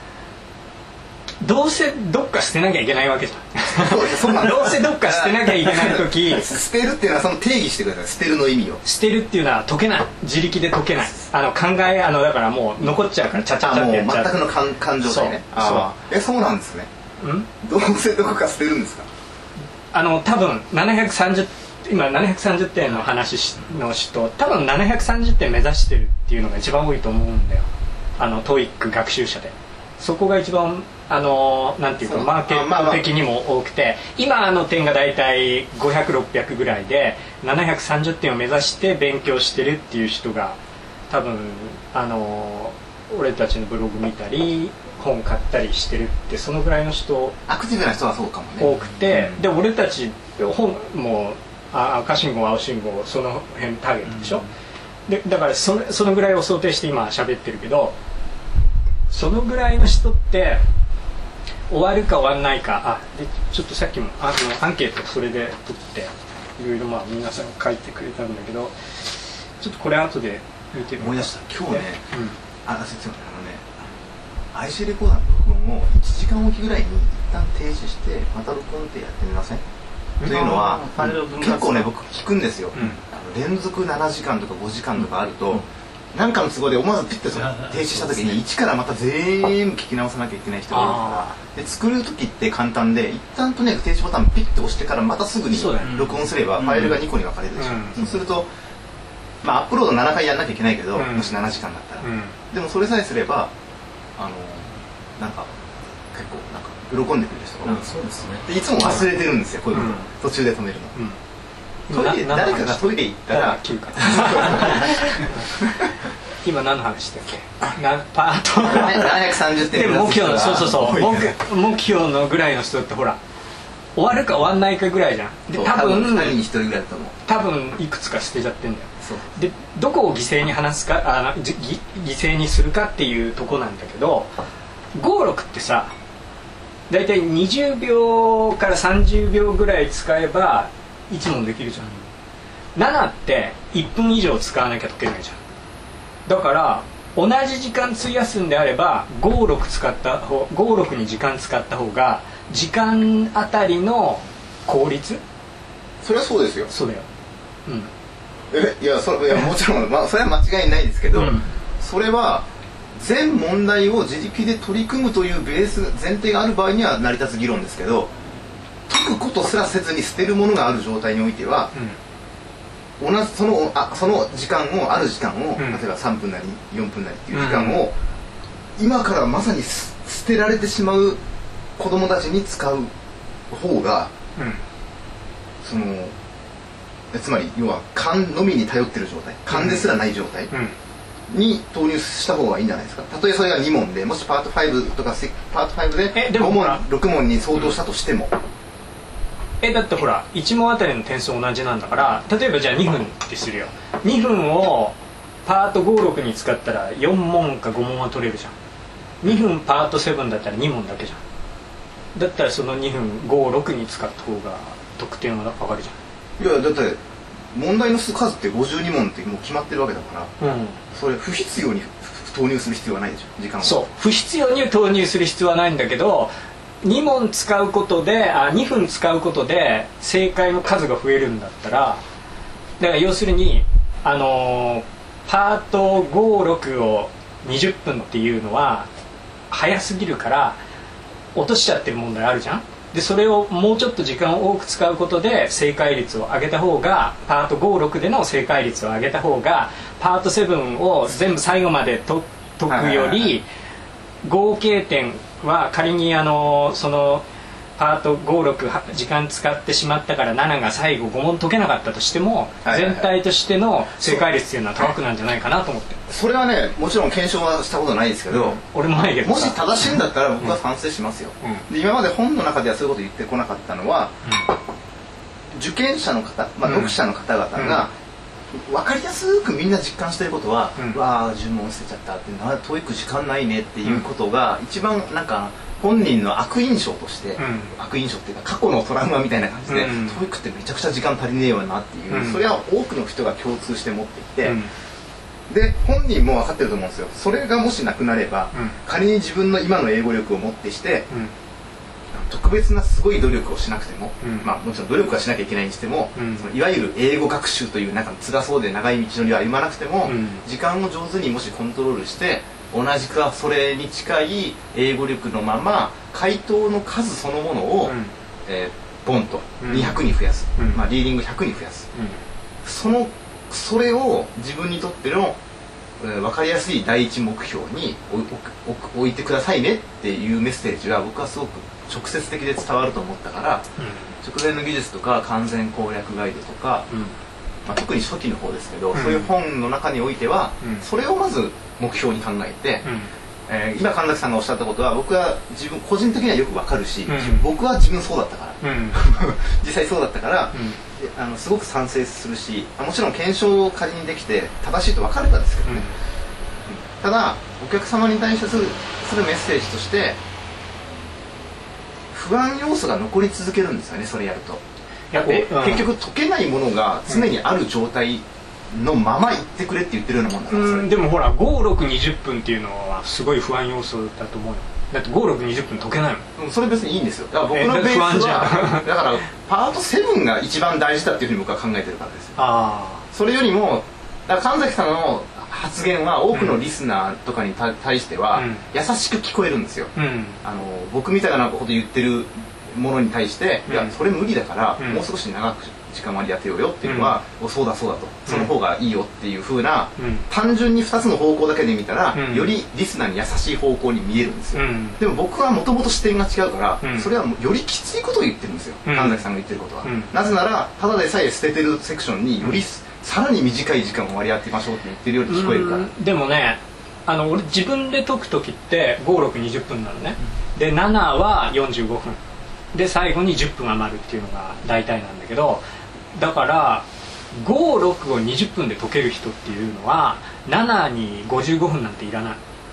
どうせどっか捨てなきゃいけないわけじゃん。 そうなんだ。 どうせどっか捨てなきゃいけない時捨てるっていうのはその定義してください。捨てるの意味を。 捨てるっていうのは解けない、自力で解けない、考えだからもう残っちゃうからチャチャチャってやっちゃう。 もう全くの感情でね。そうなんですね。どうせどこか捨てるんですか？ 多分今730点の話の人多分730点目指してるっていうのが一番多いと思うんだよ、TOEIC 学習者で。そこが一番なんていうかマーケット的にも多くて、今点がだいたい500600ぐらいで730点を目指して勉強してるっていう人が多分俺たちのブログ見たり本買ったりしてるって、そのぐらいの人アクティブな人はそうかもね多くて、で俺たち本も赤信号青信号その辺ターゲットでしょ、でだからそのぐらいを想定して今喋ってるけど、そのぐらいの人って終わるか終わんないか。でちょっとさっきもアンケートそれで取っていろいろ皆さん書いてくれたんだけど、ちょっとこれ後で見てみ思い出した。今日ね、すいませんIC レコーダーの録音を1時間おきぐらいに一旦停止してまた録音ってやってみません？というのは結構ね僕聞くんですよ、連続7時間とか5時間とかあると、何かの都合で思わずピッと停止した時に一からまた全部聞き直さなきゃいけない人がいるから、で作る時って簡単で、一旦とにかく停止ボタンピッと押してからまたすぐに録音すればファイルが2個に分かれるでしょ、そうするとアップロード7回やんなきゃいけないけど、もし7時間だったら、でもそれさえすればなんか結構なんか喜んでくれる人が多い。 そうですね。 でいつも忘れてるんですよ、こういうこと、途中で止めるの。誰かがトイレ行ったら切るから今何の話だっけ？パート 730点で目標の目標のぐらいの人ってほら終わるか終わんないかぐらいじゃん。で多分 2人に1人ぐらいだと思う。 多分いくつか捨てちゃってんだよ。でどこを犠牲に話すか犠牲にするかっていうとこなんだけど、56ってさだいたい20秒から30秒ぐらい使えば1問できるじゃん。7って1分以上使わなきゃ解けないじゃん。だから同じ時間費やすんであれば56に時間使った方が時間あたりの効率、 それはそうですよ。 そうだよ、 いやもちろん、それは間違いないですけど、それは全問題を自力で取り組むというベース前提がある場合には成り立つ議論ですけど、解くことすらせずに捨てるものがある状態においては、同じその時間をある時間を、例えば3分なり4分なりっていう時間を、今からまさに捨てられてしまう子供たちに使う方が、つまり要は勘のみに頼ってる状態、勘ですらない状態に投入した方がいいんじゃないですか。たとえそれが2問で、もしパート5とかパート5で5問6問に相当したとしても、 だってほら1問あたりの点数同じなんだから、例えばじゃあ2分ってするよ。2分をパート56に使ったら4問か5問は取れるじゃん。2分パート7だったら2問だけじゃん。だったらその2分56に使った方が得点は上がるじゃん。 いやだって問題の数って52問ってもう決まってるわけだから、それ不必要に投入する必要はないでしょ、時間を。 そう、不必要に投入する必要はないんだけど、2問使うことで2分使うことで正解の数が増えるんだったら、だから要するにパート56を20分っていうのは早すぎるから落としちゃってる問題あるじゃん。でそれをもうちょっと時間を多く使うことで正解率を上げた方が、パート56での正解率を上げた方がパート7を全部最後まで解くより合計点は仮にそのパート56時間使ってしまったから7が最後5問解けなかったとしても、全体としての正解率っていうのは高くなんじゃないかなと思って。 それはね、もちろん検証はしたことないですけど、 俺もないけどもし正しいんだったら僕は賛成しますよ。で今まで本の中ではそういうこと言ってこなかったのは、受験者の方、読者の方々が分かりやすくみんな実感していることは、わあ10問捨てちゃったって、TOEIC時間ないねっていうことが一番なんか本人の悪印象として、悪印象っていうか過去のトラウマみたいな感じで、TOEICってめちゃくちゃ時間足りねえよなっていう、それは多くの人が共通して持っていて、で本人も分かってると思うんですよ。それがもしなくなれば、仮に自分の今の英語力をもってして、特別なすごい努力をしなくても、もちろん努力はしなきゃいけないにしても、そのいわゆる英語学習というなんか辛そうで長い道のりを歩まなくても、時間を上手にもしコントロールして同じかそれに近い英語力のまま回答の数そのものを、ボンと200に増やす、リーディング100に増やす、それを自分にとっての分かりやすい第一目標に置いてくださいねっていうメッセージは僕はすごく直接的で伝わると思ったから、直前の技術とか完全攻略ガイドとか、特に初期の方ですけど、そういう本の中においては、それをまず目標に考えて、今神崎さんがおっしゃったことは僕は自分個人的にはよく分かるし、僕は自分そうだったから、実際そうだったから、すごく賛成するし、もちろん検証を仮にできて正しいと分かればですけどね、ただお客様に対してするメッセージとして不安要素が残り続けるんですよね、それやると。結局解けないものが常にある状態のまま言ってくれって言ってるようなもんだから。 でもほら5620分っていうのはすごい不安要素だと思うよ。だって5620分解けないもん。 それ別にいいんですよ。だから僕のベースはだからパート7が一番大事だっていうふうに僕は考えてるからですよ。それよりもだから神崎さんの発言は多くのリスナーとかに対しては優しく聞こえるんですよ。僕みたいなこと言ってるものに対して、いやそれ無理だから、もう少し長く時間割り当てようよっていうのは、そうだそうだと、その方がいいよっていう風な、単純に2つの方向だけで見たら、よりリスナーに優しい方向に見えるんですよ。でも僕はもともと視点が違うから、それはよりきついことを言ってるんですよ、神崎さんが言ってることは。なぜならただでさえ捨ててるセクションによりさらに短い時間を割り当てましょうって言ってるように聞こえるから。 でもね、俺自分で解く時って5620分なのね。で7は45分で最後に10分余るっていうのが大体なんだけど、だから56を20分で解ける人っていうのは7に55分なんていらない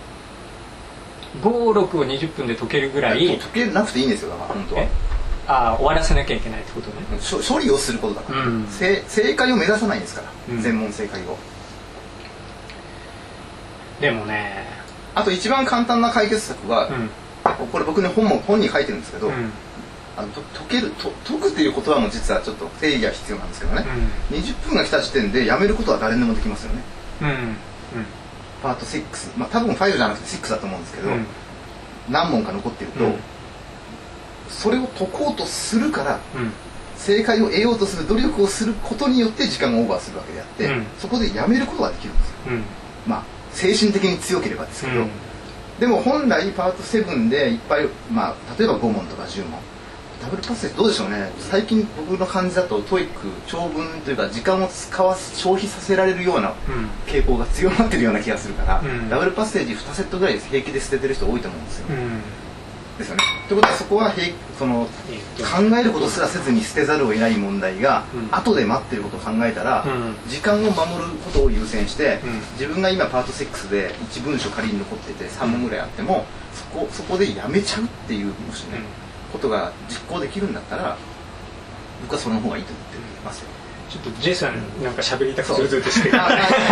。56を20分で解けるぐらい。 解けなくていいんですよ、だから本当は。 終わらせなきゃいけないってことね。 処理をすることだから、正解を目指さないんですから、全問正解を。 でもね、 あと一番簡単な解決策は、これ僕ね本に書いてるんですけど、解くっていう言葉も実はちょっと定義が必要なんですけどね、20分が来た時点でやめることは誰でもできますよね。パート6、多分5じゃなくて6だと思うんですけど、何問か残っていると、それを解こうとするから、正解を得ようとする努力をすることによって時間がオーバーするわけであって、そこでやめることができるんですよ。精神的に強ければですけど、でも本来パート7でいっぱい、例えば5問とか10問ダブルパッセージどうでしょうね。最近僕の感じだとトイック長文というか時間を消費させられるような傾向が強まってるような気がするから、ダブルパッセージ2セットぐらい平気で捨ててる人多いと思うんですよ。ですよね。ということはそこは考えることすらせずに捨てざるを得ない問題が、後で待ってることを考えたら、時間を守ることを優先して、自分が今パート6で1文章仮に残ってて3問ぐらいあってもそこでやめちゃうっていうもしねことが実行できるんだったら、僕はその方がいいと思ってますよ。 ちょっとジェイさんなんか喋りたくずっとしてる。 もう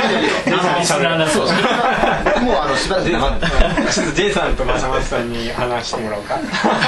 しばらく黙ってちょっとジェイさんと正松さんに話してもらおうか。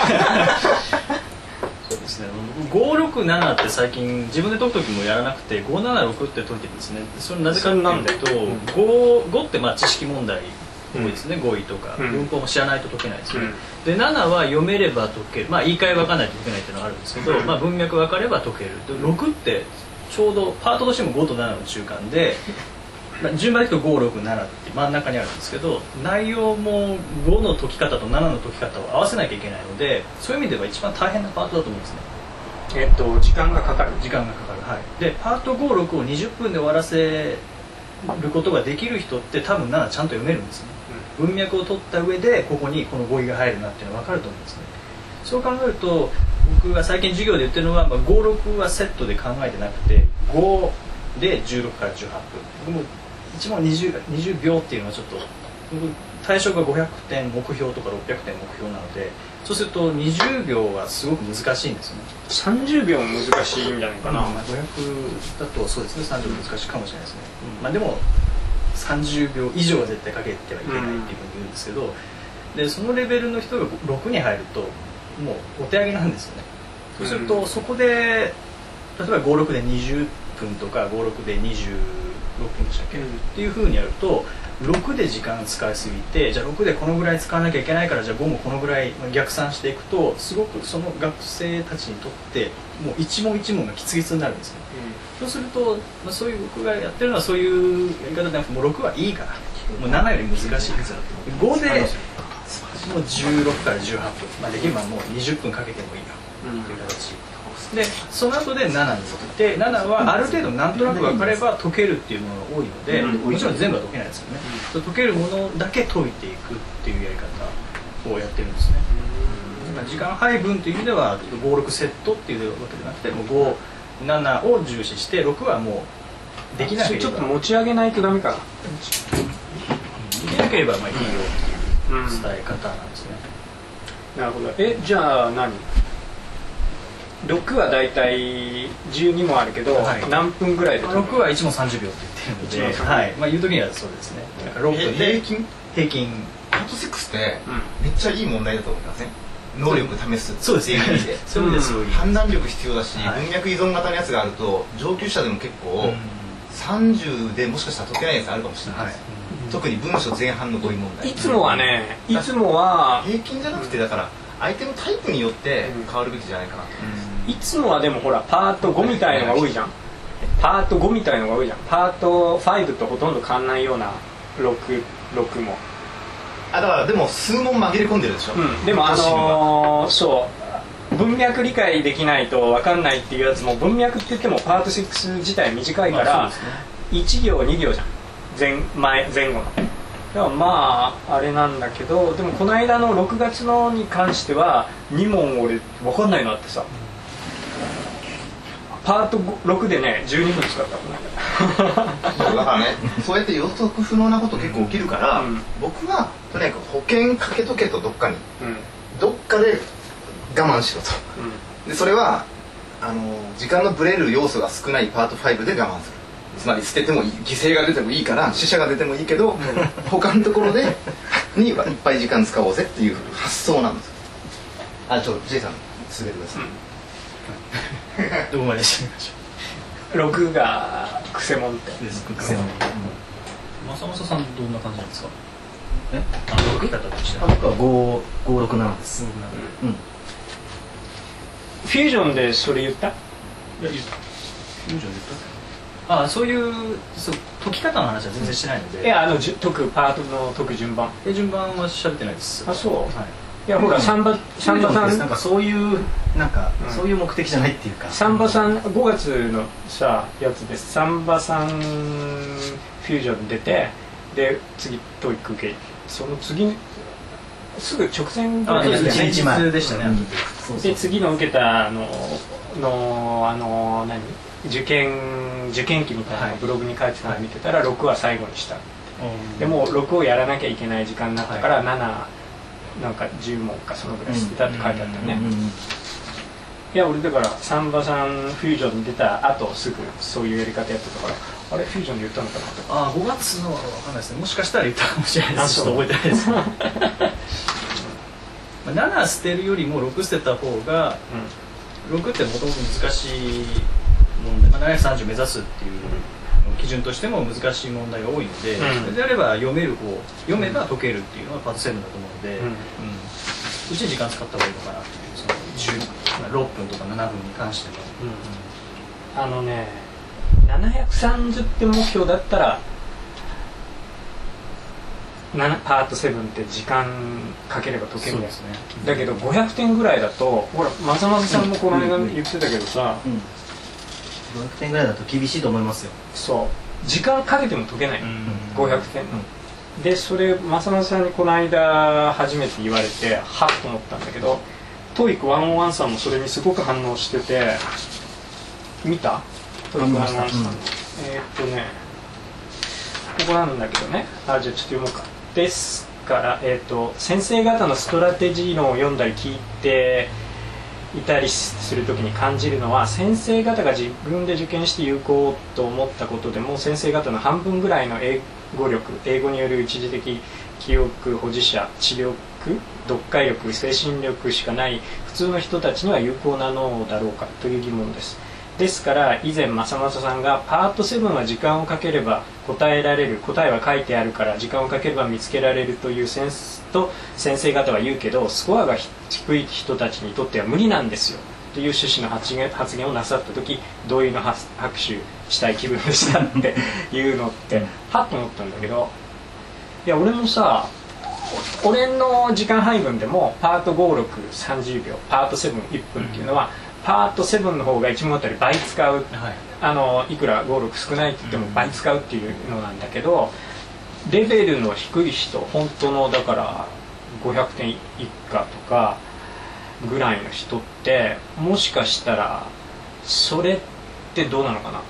そうですね。567って最近自分で解く時もやらなくて576って解いてるんですね。それなぜかというと5って知識問題多いですね。語彙とか文法も知らないと解けないですよね。で7は読めれば解ける、言い換え分かんないと解けないっていうのがあるんですけど、文脈分かれば解ける。で6ってちょうどパートとしても5と7の中間で、順番でいくと567って真ん中にあるんですけど、内容も5の解き方と7の解き方を合わせなきゃいけないので、そういう意味では一番大変なパートだと思うんですね。 時間がかかる。 でパート56を20分で終わらせることができる人って多分7ちゃんと読めるんですね。文脈を取った上でここにこの語彙が入るなっていうのが分かると思うんですね。そう考えると僕が最近授業で言ってるのは、56はセットで考えてなくて5で16から18分、僕も1問 20秒っていうのはちょっと対象が500点目標とか600点目標なので、そうすると20秒はすごく難しいんですよね。 30秒も難しいんじゃないかな。 500だとそうですね、30秒難しいかもしれないですね。でも30秒以上は絶対かけてはいけないっていうふうに言うんですけど、でそのレベルの人が6に入るともうお手上げなんですよね。そうするとそこで例えば56で20分とか56で26分でしたっけ、っていうふうにやると6で時間使いすぎて、じゃあ6でこのぐらい使わなきゃいけないからじゃあ5もこのぐらい逆算していくと、すごくその学生たちにとってもう一問一問がきつきつになるんですね。そうすると、そういう僕がやってるのはそういうやり方じゃなくて、もう6はいいからもう7より難しいんですよ。5でもう16から18分、できればもう20分かけてもいいよっていう形で、その後で7に行って、7はある程度なんとなく分かれば解けるっていうものが多いので、もちろん全部は解けないですよね。解けるものだけ解いていくっていうやり方をやってるんですね。時間配分という意味では56セットっていうわけじゃなくて、もう5、7を重視して、6はもうできなければちょっと持ち上げないとダメかな。 できなければいいよっていう伝え方なんですね。 なるほど。じゃあ6はだいたい12もあるけど、何分ぐらいで解く？ 6は1問30秒って言ってるので、言う時にはそうですね。6分で平均パート6ってめっちゃいい問題だと思いません？能力試すっていう意味で、 そういう意味ですごい判断力必要だし、文脈依存型のやつがあると上級者でも結構30でもしかしたら解けないやつあるかもしれないです。特に文章前半の語彙問題。 いつもは平均じゃなくて、だから相手のタイプによって変わるべきじゃないかなと思います。 いつもはでもほらパート5みたいのが多いじゃん。パート5とほとんど変わんないような6も。 だからでも数問紛れ込んでるでしょ。 でもそう文脈理解できないと分かんないっていうやつも、文脈って言ってもパート6自体短いから、1行2行じゃん、前後の。だからあれなんだけど、でもこの間の6月のに関しては2問俺分かんないのあってさ、パート6でね12分使ったもん。 だからね、そうやって予測不能なこと結構起きるから、僕はとにかく保険かけとけと、どっかで我慢しろと。でそれは時間のブレる要素が少ないパート5で我慢する。 つまり捨ててもいい、犠牲が出てもいいから死者が出てもいいけど、他のところでにいっぱい時間使おうぜっていう発想なんですよ。ジェイさん続けてください。 どこまでしてみましょ 6がクセモンってう。正正さんどんな感じなんですか？動き方としては。 僕は567です。 フュージョンでそれ言った？ そういう解き方の話は全然してないので。 解くパートの解く順番。 順番は喋ってないです。 あ、そう。 はい。 いやほらサンバさんなんかそういうそういう目的じゃないっていうか。 サンバさん5月のさやつです。サンバさんフュージョン出て、で次トイック受け、その次すぐ直前で 1日前でしたね。 で次の受けた何受験期みたいなのをブログに書いてたのを見てたら6は最後にした。でもう6をやらなきゃいけない時間になったから7なんか10問かそのぐらいしてたって書いてあったね。いや俺だからサンバさんフュージョンに出た後すぐそういうやり方やってたから、あれフュージョンで言ったのかなとか。 5月のは分かんないですね。もしかしたら言ったかもしれないです。ちょっと覚えてないです7捨てるよりも6捨てた方が、6ってもともと難しい問題、730目指すっていう基準としても難しい問題が多いので、それであれば読めば解けるっていうのがパート7だと思うので、うちに時間使った方がいいのかなっていう、その6分とか7分に関しては。 730点目標だったらパート7って時間かければ解けるんですね。だけど500点ぐらいだと、ほらまざまざさんもこの間言ってたけどさ、 500点ぐらいだと厳しいと思いますよ。 そう時間かけても解けない、500点の。でそれまざまざさんにこの間初めて言われてはっと思ったんだけど、TOEIC101さんもそれにすごく反応してて、見た？TOEIC101さんここなんだけどね。じゃあちょっと読もうか。ですから、先生方のストラテジー論を読んだり聞いていたりするときに感じるのは、先生方が自分で受験して有効と思ったことでも先生方の半分ぐらいの英語による一時的記憶保持者、知力、読解力、精神力しかない普通の人たちには有効なのだろうかという疑問です。ですから以前正正さんがパート7は時間をかければ答えられる、答えは書いてあるから時間をかければ見つけられるという先生方は言うけど、スコアが低い人たちにとっては無理なんですよという趣旨の発言をなさった時、同意の拍手したい気分でしたっていうのってはっと思ったんだけど、いや俺もさ、俺の時間配分でもパート5、6、30秒、パート7、1分っていうのは、パート7の方が1問あたり倍使う、いくら5、6少ないって言っても倍使うっていうのなんだけど、レベルの低い人、本当のだから500点以下とかぐらいの人ってもしかしたらそれってどうなのかなって。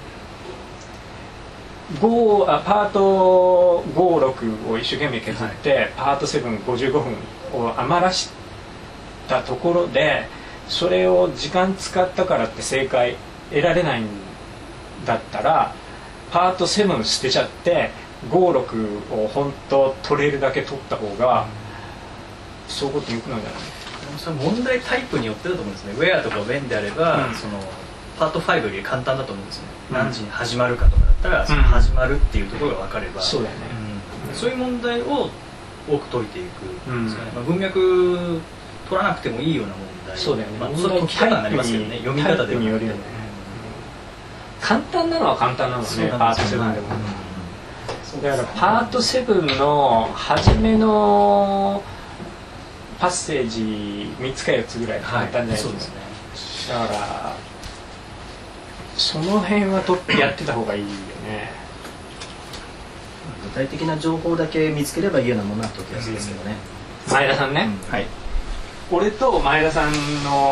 パート5、6を一生懸命削って、パート7、55分を余らしたところで、それを時間使ったからって正解得られないんだったら、パート7捨てちゃって5、6を本当取れるだけ取った方がそういうことよくないんじゃない？ それ問題タイプによってだと思うんですね。ウェアとかウェンであれば、そのパート5より簡単だと思うんですね。何時に始まるかとかだったら、その始まるっていうところが分かれば、 そうだよね。 そういう問題を多く解いていくんですかね。文脈取らなくてもいいような問題。 そうだよね。 それは解き方になりますけどね。読み方でによるよね。簡単なのは簡単なのね、パート7でも。だからパート7の初めのパッセージ3つか4つぐらい簡単じゃないですか。だからその辺はやってた方がいいよね。 具体的な情報だけ見つければいいようなものだと気がするんですけどね。 前田さんね、はい、俺と前田さんの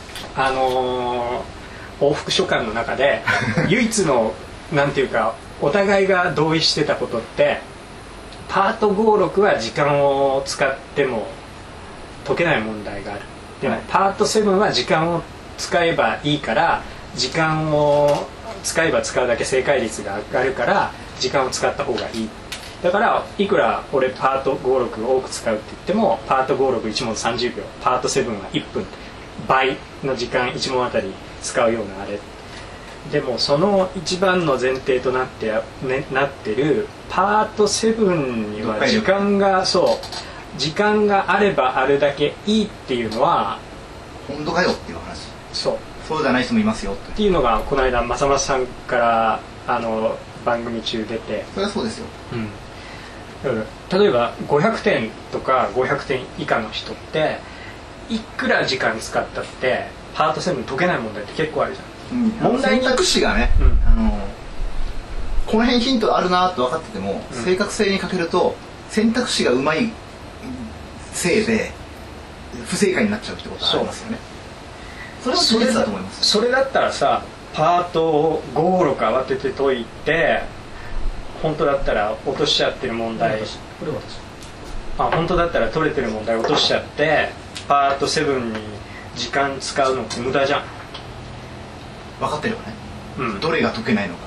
往復書簡の中で唯一のなんていうかお互いが同意してたことって、パート5、6は時間を使っても解けない問題がある。でもパート7は時間を使えばいいから時間を使えば使うだけ正解率が上がるから時間を使った方がいい。だからいくら俺パート56多く使うって言ってもパート561問30秒パート7は1分倍の時間1問あたり使うようなあれでもその一番の前提となってるパート7には時間が時間があればあるだけいいっていうのは本当かよっていう話。そうじゃない人もいますよっていうのがこの間正正さんから番組中出て、 それはそうですよ、 例えば500点とか500点以下の人っていくら時間使ったってパート7解けない問題って結構あるじゃん、問題に選択肢がね、この辺ヒントあるなと分かってても、正確性に欠けると選択肢がうまいせいで不正解になっちゃうってことはありますよね。それは事実だと思います。 それだったらさパート5、6慌てて解いて本当だったら落としちゃってる問題、本当だったら取れてる問題落としちゃってパート7に時間使うのって無駄じゃん。 分かってるよね、どれが解けないのか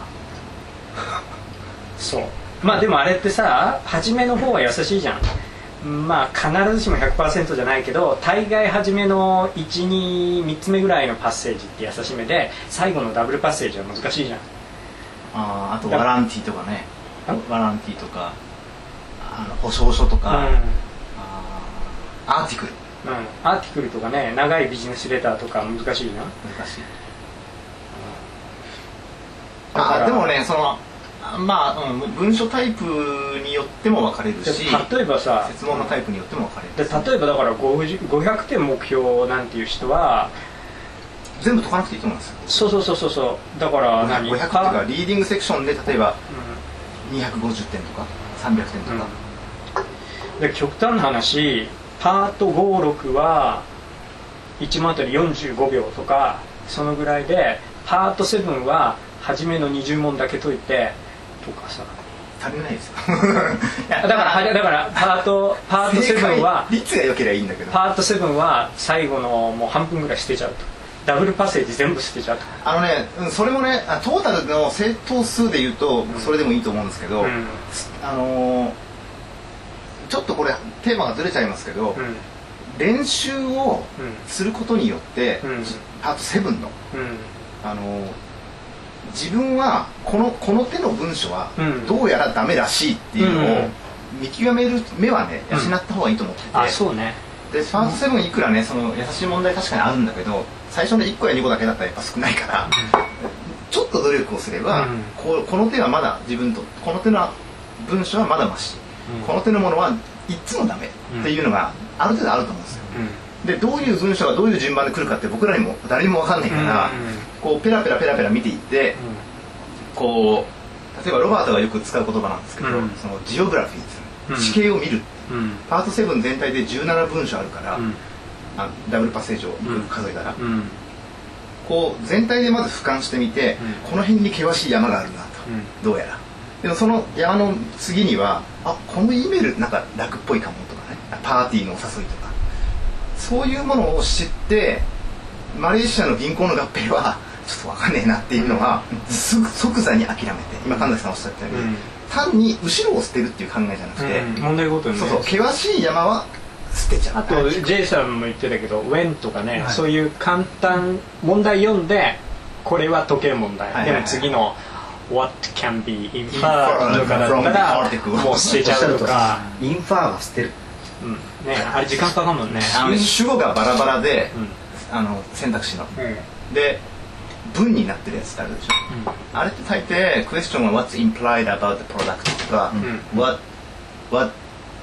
そうまあでもあれってさ初めの方は優しいじゃん。まあ必ずしも 100% じゃないけど大概初めの 1,2,3 つ目ぐらいのパッセージって優しめで最後のダブルパッセージは難しいじゃん。 あとワランティーとかね、ワランティーとか保証書とか、アーティクル、 アーティクルとかね長いビジネスレターとか難しいな。難しい。 でもね文書タイプによっても分かれるし、 例えばさ設問のタイプによっても分かれる。 例えばだから500点目標なんていう人は全部解かなくていいと思うんですよ。 そうだから 500っていうかリーディングセクションで例えば250点とか300点とか、 で極端な話パート56は1問あたり45秒とかそのぐらいでパート7は初めの20問だけ解いてとかさ足りないですよだからパート7は率が良ければいいんだけど、 パート7は最後のもう半分ぐらい捨てちゃうとダブルパッセージ全部捨てちゃうとそれもねトータルの正答数でいうとそれでもいいと思うんですけど、ちょっとこれテーマがずれちゃいますけど、練習をすることによって、パート7の、自分はこの手の文章はどうやらダメらしいっていうのを見極める目はね養った方がいいと思ってて、 そうね。 でパート7いくらねその優しい問題確かにあるんだけど最初の1個や2個だけだったらやっぱ少ないから、ちょっと努力をすれば、この手はまだ自分とこの手の文章はまだマシ、この手のものはいつもダメっていうのがある程度あると思うんですよ。でどういう文章がどういう順番で来るかって僕らにも誰にも分かんないから、こうペラペラ見ていって、こう例えばロバートがよく使う言葉なんですけど、そのジオグラフィーですね、地形を見る、パート7全体で17文章あるから、ダブルパッセージを数えたら、こう全体でまず俯瞰してみて、この辺に険しい山があるなと、どうやらでもその山の次にはこの E メールなんか楽っぽいかもとかね、パーティーのお誘いとかそういうものを知って、マレーシアの銀行の合併はちょっと分かんねえなっていうのは即座に諦めて、今神崎さんおっしゃったように、単に後ろを捨てるっていう考えじゃなくて、 問題ごとにね、 険しい山は捨てちゃう。 あと J さんも言ってたけど When とかね、そういう簡単問題読んでこれは解ける問題、でも次の What can be inferred とかだったらもう捨てちゃうとか、 インファーは捨てる、 あれ時間かかるもんね。 主語がバラバラで、選択肢の、で文になってるやつってあるでしょ、あれって大抵クエスチョンは What's implied about the product とか、what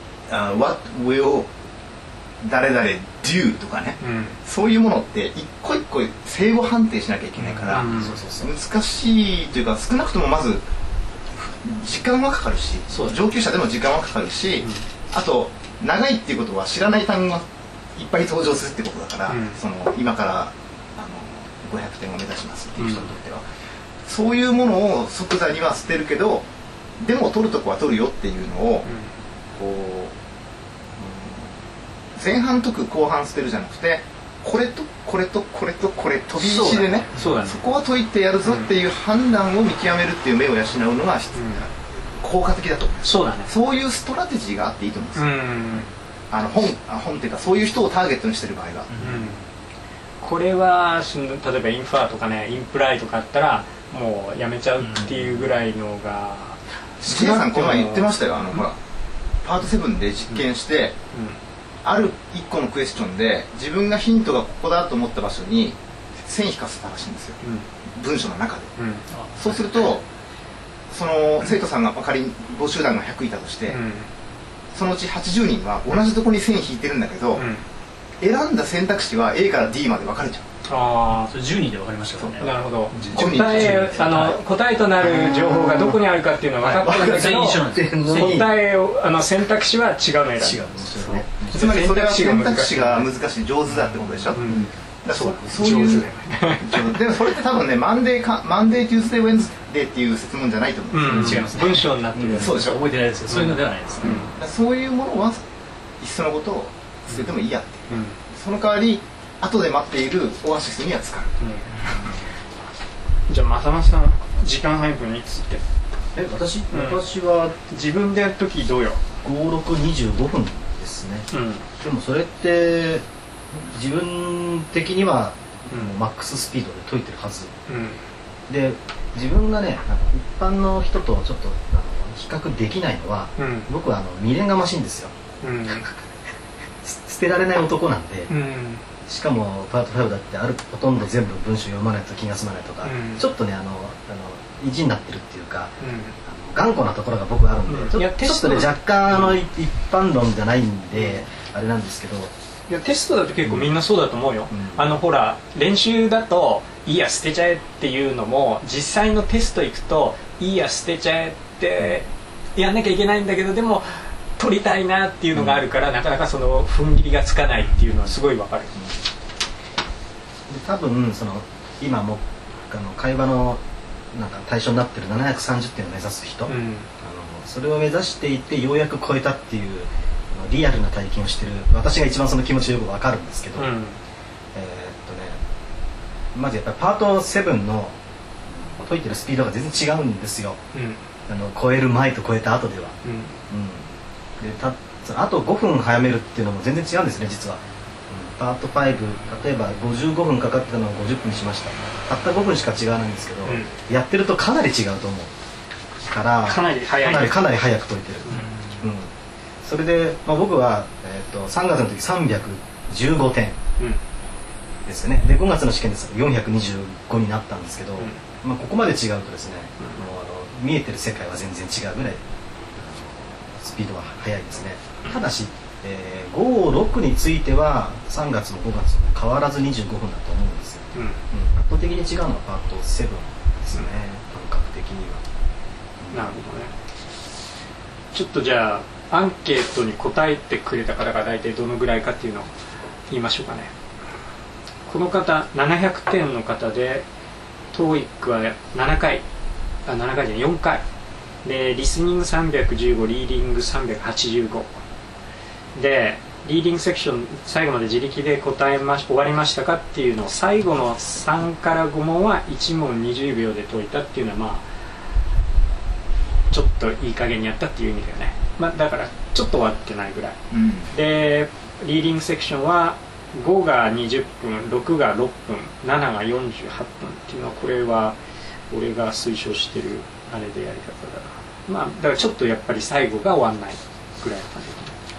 will 誰々 do とかね、そういうものって一個一個正誤判定しなきゃいけないから、難しいというか少なくともまず時間はかかるし、上級者でも時間はかかるし、あと長いっていうことは知らない単語がいっぱい登場するってことだから、その今から500点を目指しますっていう人にとっては、そういうものを即座には捨てるけど、でも取るとこは取るよっていうのを、こう前半解く後半捨てるじゃなくて、これとこれとこれとこれ飛び石でね、そこは解いてやるぞっていう判断を見極めるっていう目を養うのが効果的だと思う。 そうだね。 そういうストラテジーがあっていいと思うんですよ。本っていうかそういう人をターゲットにしてる場合が、 これは例えばインファーとかね、インプライとかあったらもうやめちゃうっていうぐらいのが、 ジェイさんこの前言ってましたよ。ほらパート7で実験して、ある1個のクエスチョンで自分がヒントがここだと思った場所に線引かせたらしいんですよ、文章の中で、そうするとその生徒さんが仮に募集団が100いたとして、そのうち80人は同じところに線引いてるんだけど、選んだ選択肢は A から D まで分かれちゃう。 ああ、それ10人で分かりましたからね。 なるほど。答えとなる情報がどこにあるかっていうのは分かってるんだけど、答えを選択肢は違うの選ぶ。 つまりそれは選択肢が難しい、上手だってことでしょ。そういうでもそれって多分ね、マンデー、テューズデー、ウェンズデーっていう説問じゃないと思うんですよ。 違います。文章になってる。 そうでしょ。 覚えてないですけど、そういうのではないですね。 そういうものはいっそのことを捨ててもいいやって、その代わり後で待っているオアシスには使う。 じゃあ正正さん、時間配分について。 私は自分でやるときどうよ。 5625分ですね。でもそれって自分的にはマックススピードで解いてるはず、で自分がね一般の人とちょっと比較できないのは、僕は未練がましいんですよ、捨てられない男なんで、しかもパート5だってほとんど全部文章読まないと気が済まないとか、ちょっとね意地になってるっていうか、頑固なところが僕あるんで、ちょっとね若干一般論じゃないんであれなんですけど、 いやテストだと結構みんなそうだと思うよ、ほら練習だといいや捨てちゃえっていうのも、実際のテスト行くといいや捨てちゃえってやんなきゃいけないんだけど、でも取りたいなっていうのがあるから、なかなかその踏ん切りがつかないっていうのはすごいわかる。 多分今も会話の対象になってる730点を目指す人、それを目指していてようやく超えたっていうリアルな体験をしてる私が一番その気持ちよく分かるんですけど、まずやっぱりパート7の解いてるスピードが全然違うんですよ、超える前と超えた後では、であと5分早めるっていうのも全然違うんですね実は。パート5例えば55分かかってたのを50分にしました。たった5分しか違わないんですけど、やってるとかなり違うと思うからかなり早く解いてる、それで、僕は、3月の時315点ですね。で5月の試験です425になったんですけど、ここまで違うとですね、もう見えてる世界は全然違うぐらいスピードが速いですね。ただし、5、6については3月も5月も変わらず25分だと思うんですよ、圧倒的に違うのはパート7ですね、感覚的には。 なるほどね。ちょっとじゃあアンケートに答えてくれた方が大体どのぐらいかっていうのを言いましょうかね。この方700点の方で TOEIC は4回で、リスニング315、リーディング385で、リーディングセクション最後まで自力で終わりましたかっていうのを最後の3から5問は1問20秒で解いたっていうのはちょっといい加減にやったっていう意味だよね。だからちょっと終わってないぐらい、でリーディングセクションは5が20分、6が6分、7が48分っていうのは、これは俺が推奨してるあれでやり方だな。だからちょっとやっぱり最後が終わんないぐらいの感じ。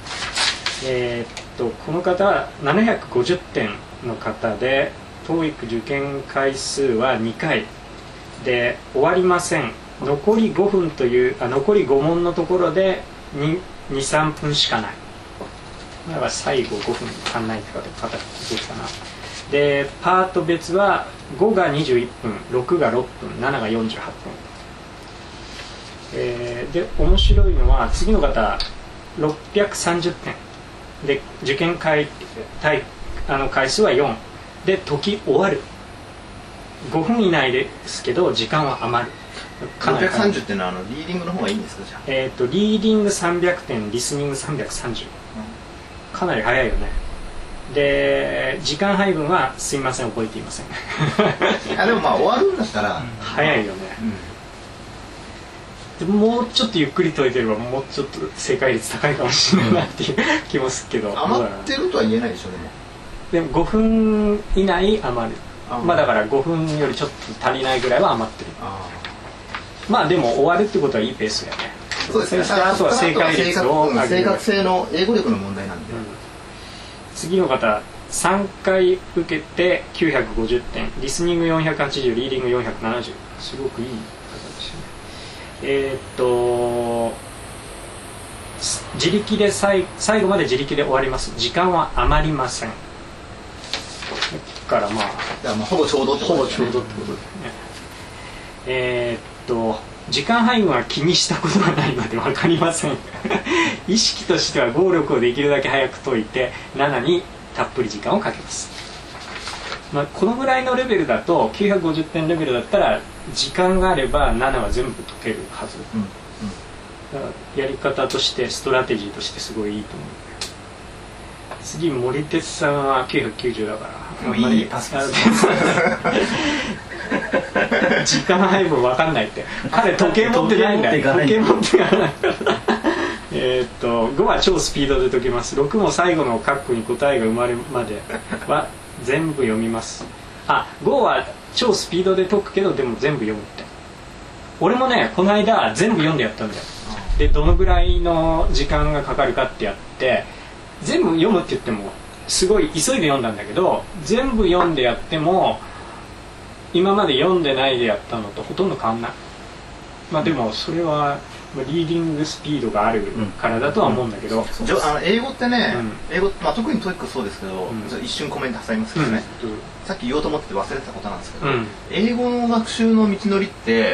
この方は750点の方で TOEIC 受験回数は2回で終わりません。残り5分という残り5問のところで 2,3 分しかない。だから最後5分足んないって方どうかな。でパート別は5が21分、6が6分、7が48分、で面白いのは次の方630点で受験回数は4で解き終わる。5分以内ですけど時間は余る。 630っていうのはリーディングの方がいいんですか？じゃあリーディング300点、リスニング330、かなり早いよね。 で時間配分はすいません覚えていませんでもまあ終わるんだったら早いよね、でもうちょっとゆっくり解いてればもうちょっと正解率高いかもしれないなっていう気もするけど、 余ってるとは言えないでしょ。 でも5分以内余る、まあだから5分よりちょっと足りないぐらいは余ってる。まあでも終わるってことはいいペースだよね。 そうですね。 あとは正解率を上げる、 正確性の英語力の問題なんで、 次の方3回受けて950点、リスニング480、リーディング470、すごくいい方ですよね。自力で最後まで自力で終わります。時間は余りません。だからまあほぼちょうどってことですね。 時間配分は気にしたことがないので分かりません意識としては合力をできるだけ早く解いて7にたっぷり時間をかけます、まあ、このぐらいのレベルだと950点レベルだったら時間があれば7は全部解けるはず、だからやり方としてストラテジーとしてすごいいいと思う。次森哲さんは990だからもういいパスパス時間配分分かんないって彼時計持ってないんだよ。時計持っていかない5は超スピードで解きます。6も最後のカッコに答えが生まれるまでは全部読みます。5は超スピードで解くけどでも全部読むって。俺もねこの間全部読んでやったんだよ。でどのぐらいの時間がかかるかってやって全部読むって言ってもすごい急いで読んだんだけど全部読んでやっても今まで読んでないでやったのとほとんど変わんない。まあでもそれはリーディングスピードがあるからだとは思うんだけど、 英語ってね、英語、まあ、特にトイックそうですけど、一瞬コメント挟みますけどね、さっき言おうと思って忘れてたことなんですけど、英語の学習の道のりって、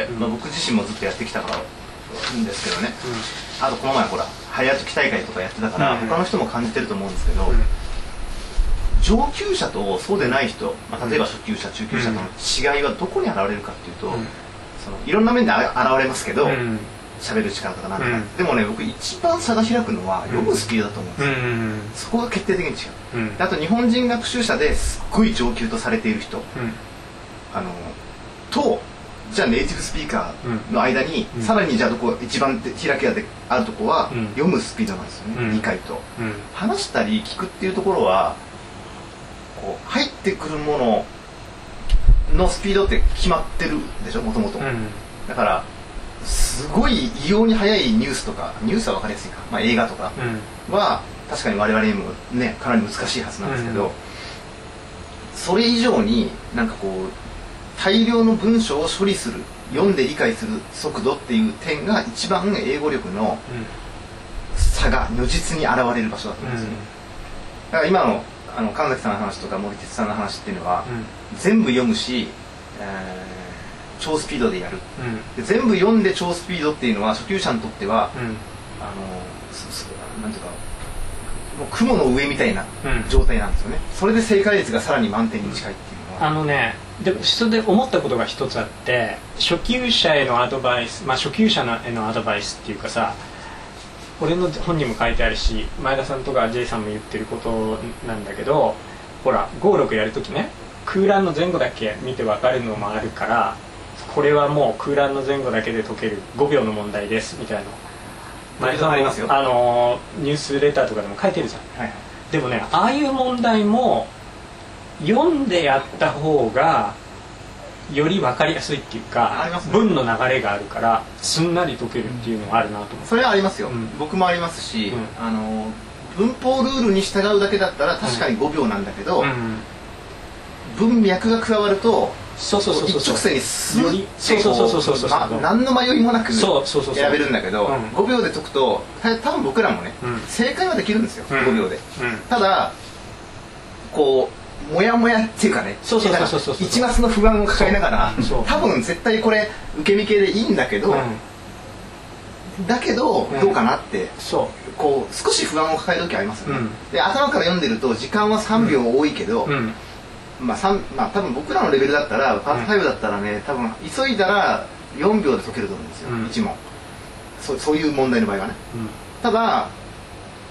まあ、僕自身もずっとやってきたからんですけどね、あとこの前ほら早解き大会とかやってたから、他の人も感じてると思うんですけど、上級者とそうでない人、まあ、例えば初級者中級者との違いはどこに現れるかっていうと、そのいろんな面で現れますけど、喋る力とかなんとか、でもね僕一番差が開くのは読むスピードだと思うんですよ、そこが決定的に違う、あと日本人学習者ですっごい上級とされている人、とじゃあネイティブスピーカーの間に、さらにじゃあどこ一番開きがあるとこは、読むスピードなんですよね、理解と、話したり聞くっていうところはこう入ってくるもののスピードって決まってるでしょもともと、だからすごい異様に速いニュースとかニュースは分かりやすいか、まあ、映画とかは確かに我々にもねかなり難しいはずなんですけど、それ以上になんかこう大量の文章を処理する読んで理解する速度っていう点が一番英語力の差が如実に現れる場所だと思うんですよね。だから今の神崎さんの話とか森哲さんの話っていうのは、全部読むし、超スピードでやる、で全部読んで超スピードっていうのは初級者にとっては、なんていうかもう雲の上みたいな状態なんですよね、それで正解率がさらに満点に近いっていうのは、 でもそれで思ったことが一つあって、初級者へのアドバイス、まあ初級者へのアドバイスっていうかさ、俺の本にも書いてあるし前田さんとか J さんも言ってることなんだけど、ほら5、6やるときね空欄の前後だけ見て分かるのもあるから、これはもう空欄の前後だけで解ける5秒の問題ですみたいな前田さんもニュースレターとかでも書いてるじゃん、でもねああいう問題も読んでやった方がより分かりやすいっていうか、文の流れがあるからすんなり解けるっていうのがあるなと思う。 それはありますよ、僕もありますし、文法ルールに従うだけだったら確かに5秒なんだけど、文脈が加わると一直線にスッて何の迷いもなく選べるんだけど、5秒で解くと多分僕らもね、正解はできるんですよ、5秒で。ただこうモヤモヤっていうかね、一抹の不安を抱えながら、多分絶対これ受け身系でいいんだけど、だけどどうかなって、こう少し不安を抱える時ありますよね。で頭から読んでると時間は3秒多いけど、まあ多分僕らのレベルだったらパート5だったらね、多分急いだら4秒で解けると思うんですよ、1問。そういう問題の場合はね。ただ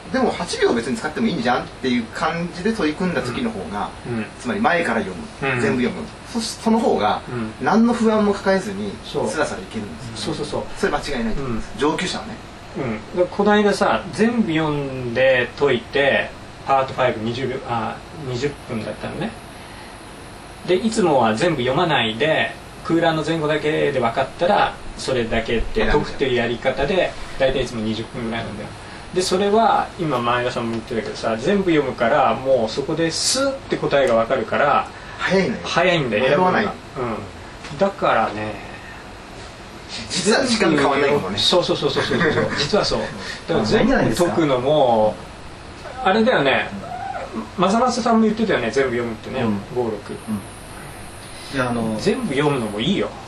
でも8秒別に使ってもいいんじゃんっていう感じで取り組んだ時の方が、つまり前から読む、全部読む、その方が何の不安も抱えずにスラスラいけるんですよ。それ間違いないと思います、上級者はね。 この間さ全部読んで解いてパート520分だったのね。でいつもは全部読まないで空欄の前後だけで分かったらそれだけで解くっていうやり方で大体いつも20分ぐらいなんだよ。でそれは今前田さんも言ってたけどさ、全部読むからもうそこでスッて答えが分かるから早いんだよ、選ばない。だからね、 実は時間変わらないかもね。 そう実はそうだから全部解くのもあれだよね。正正さんも言ってたよね、全部読むってね、5、6、いや全部読むのもいいよ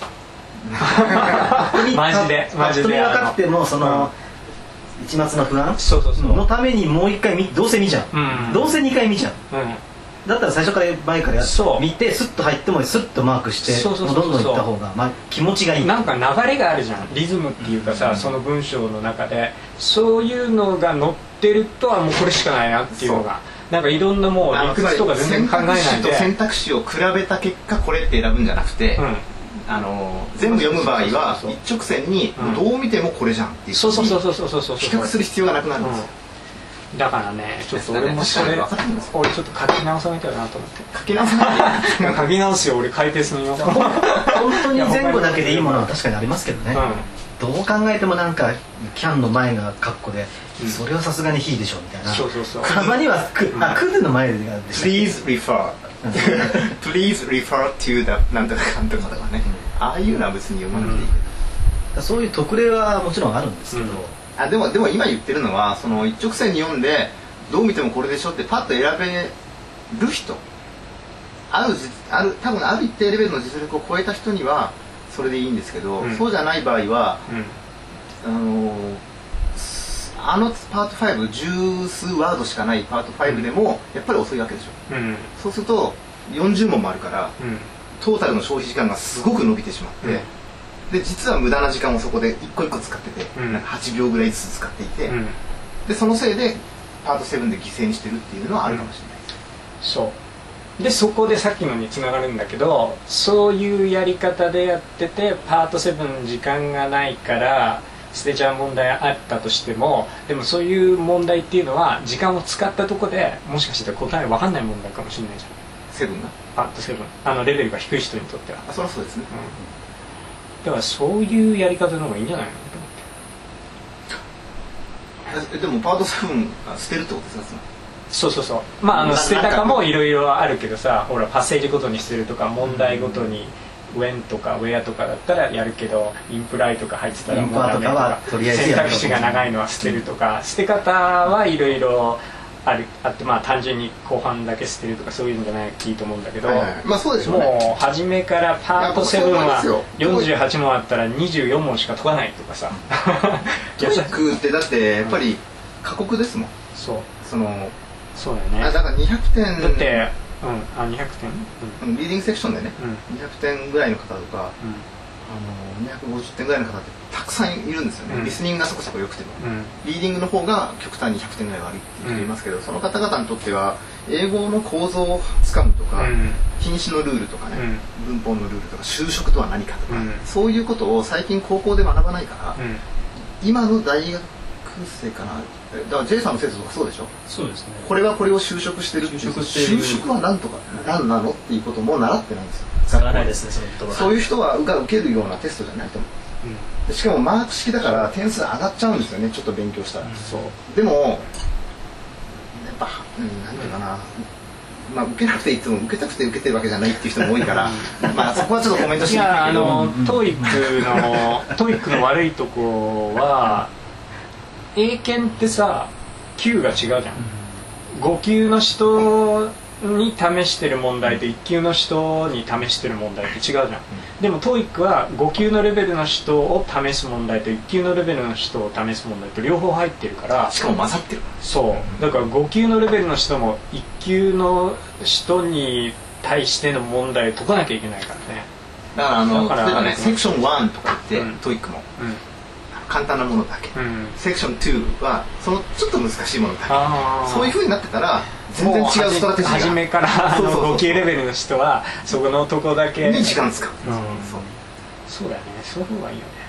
マジで分かってもその一末の不安のためにもう一回どうせ見ちゃう、どうせ2回見ちゃう、だったら最初から前から見てスッと入ってもスッとマークしてどんどんいった方が気持ちがいい。 なんか流れがあるじゃん、リズムっていうかさ、その文章の中でそういうのが載ってるとはもうこれしかないなっていうのが、なんかいろんなもう理屈とか全然考えないで選択肢を比べた結果これって選ぶんじゃなくて、全部読む場合は一直線にどう見てもこれじゃんっていう比較する必要がなくなるんですよ。 だからね、ちょっと俺もそれ俺ちょっと書き直さなきゃなと思って。 書き直さない書き直すよ、俺書いてするよ。 本当に前後だけでいいものは確かにありますけどね、どう考えてもなんかキャンの前がカッコでそれはさすがに非でしょみたいな。たまにはクルの前がでした。 Please refer Please refer to the なんとかかんとかとかね、ああいうのは別に読まなくていいけど、 そういう特例はもちろんあるんですけど、 でも今言ってるのはその一直線に読んでどう見てもこれでしょってパッと選べる人、多分ある一定レベルの実力を超えた人にはそれでいいんですけど、そうじゃない場合は、パート5十数ワードしかないパート5でもやっぱり遅いわけでしょ、そうすると40問もあるから、トータルの消費時間がすごく伸びてしまって、で実は無駄な時間をそこで一個一個使ってて、なんか8秒ぐらいずつ使っていて、でそのせいでパート7で犠牲にしてるっていうのはあるかもしれない。 そうでそこでさっきのにつながるんだけど、そういうやり方でやっててパート7時間がないから捨てちゃう問題あったとしても、でもそういう問題っていうのは時間を使ったとこでもしかして答え分かんない問題かもしれないじゃん。 7がパート7レベルが低い人にとっては。 そりゃそうですね、 だからそういうやり方の方がいいんじゃないのと思って。でもパート7捨てるってことですか？ そう捨てたかもいろいろあるけどさ、ほらパッセージごとに捨てるとか問題ごとにwhen とか where とかだったらやるけど、インプライとか入ってたらもうダメとか、選択肢が長いのは捨てるとか、捨て方はいろいろあって、単純に後半だけ捨てるとかそういうんじゃないといいと思うんだけど、 そうでしょうね。 もう初めからパート7は48問あったら24問しか解かないとかさ。 トイックってだってやっぱり過酷ですもん。 そうだよね。 だから200点だって200点、 リーディングセクションでね、200点ぐらいの方とか、250点ぐらいの方ってたくさんいるんですよね、リスニングがそこそこ良くても、リーディングの方が極端に100点ぐらい悪いって言いますけど、その方々にとっては英語の構造をつかむとか、品詞のルールとかね、文法のルールとか就職とは何かとか、そういうことを最近高校で学ばないから、今の大学生かな、だから J さんの生徒とかそうでしょ。 そうですね。 これはこれを就職してるっていう、就職は何とか何なのっていうことも習ってないんですよ。 使わないですね、その言葉。 そういう人が受けるようなテストじゃないと思う、しかもマーク式だから点数上がっちゃうんですよね、ちょっと勉強したら、でもやっぱなんていうかな、受けなくていいっても受けたくて受けてるわけじゃないっていう人も多いからそこはちょっとコメントしにくいけど、 トイックの悪いとこは英検ってさ級が違うじゃん、5級の人に試してる問題と1級の人に試してる問題って違うじゃん、でも TOEIC は5級のレベルの人を試す問題と1級のレベルの人を試す問題と両方入ってるから、 しかも混ざってる、 そうだから5級のレベルの人も1級の人に対しての問題を解かなきゃいけないからね。 だから例えばねセクション1とか言って、TOEIC も簡単なものだけ、セクション2はそのちょっと難しいものだけ、そういう風になってたら全然違うストラテジーが初めから5級レベルの人はそこのとこだけに時間使う、 そうだよね、そういう方がいいよね。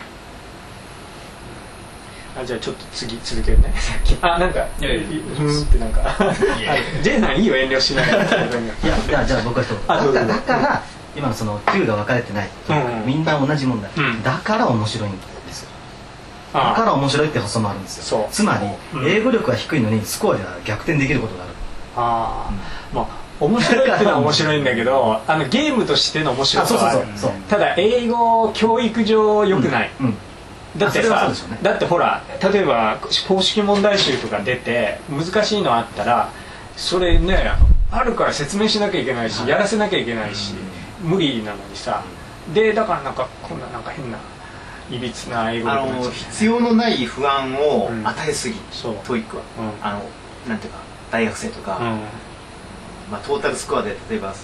じゃあちょっと次続けるね。なんかってなんかジェイさんいいよ、遠慮しない。いやじゃあ僕はそうだから今のその級が分かれてない、みんな同じ問題、だから面白いんですよ。だから面白いって発想もあるんですよ。つまり英語力が低いのにスコアでは逆転できることがある。 まあ面白いっていうのは面白いんだけど、ゲームとしての面白さはある。ただ英語教育上良くない。だってさ、だってほら、例えば公式問題集とか出て難しいのあったらそれね、あるから説明しなきゃいけないし、やらせなきゃいけないし、無理なのにさ、でだからなんかこんななんか変ないびつな英語力必要のない不安を与えすぎ、トイックは、なんていうか大学生とか、トータルスコアで例えば400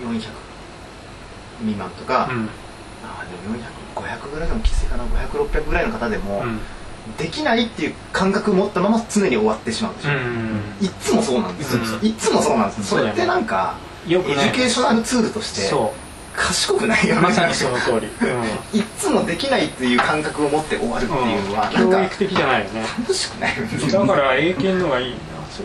未満とか、でも500ぐらいでもきついかな、500、600ぐらいの方でも、できないっていう感覚を持ったまま常に終わってしまうんですよ。いつもそうなんですよ。いつもそうなんです。それってなんかエデュケーショナルツールとして賢くないよね。 まさにその通り。 いつもできないっていう感覚を持って終わるっていうのはなんか教育的じゃないよね。 楽しくない。 だから英検のがいいな。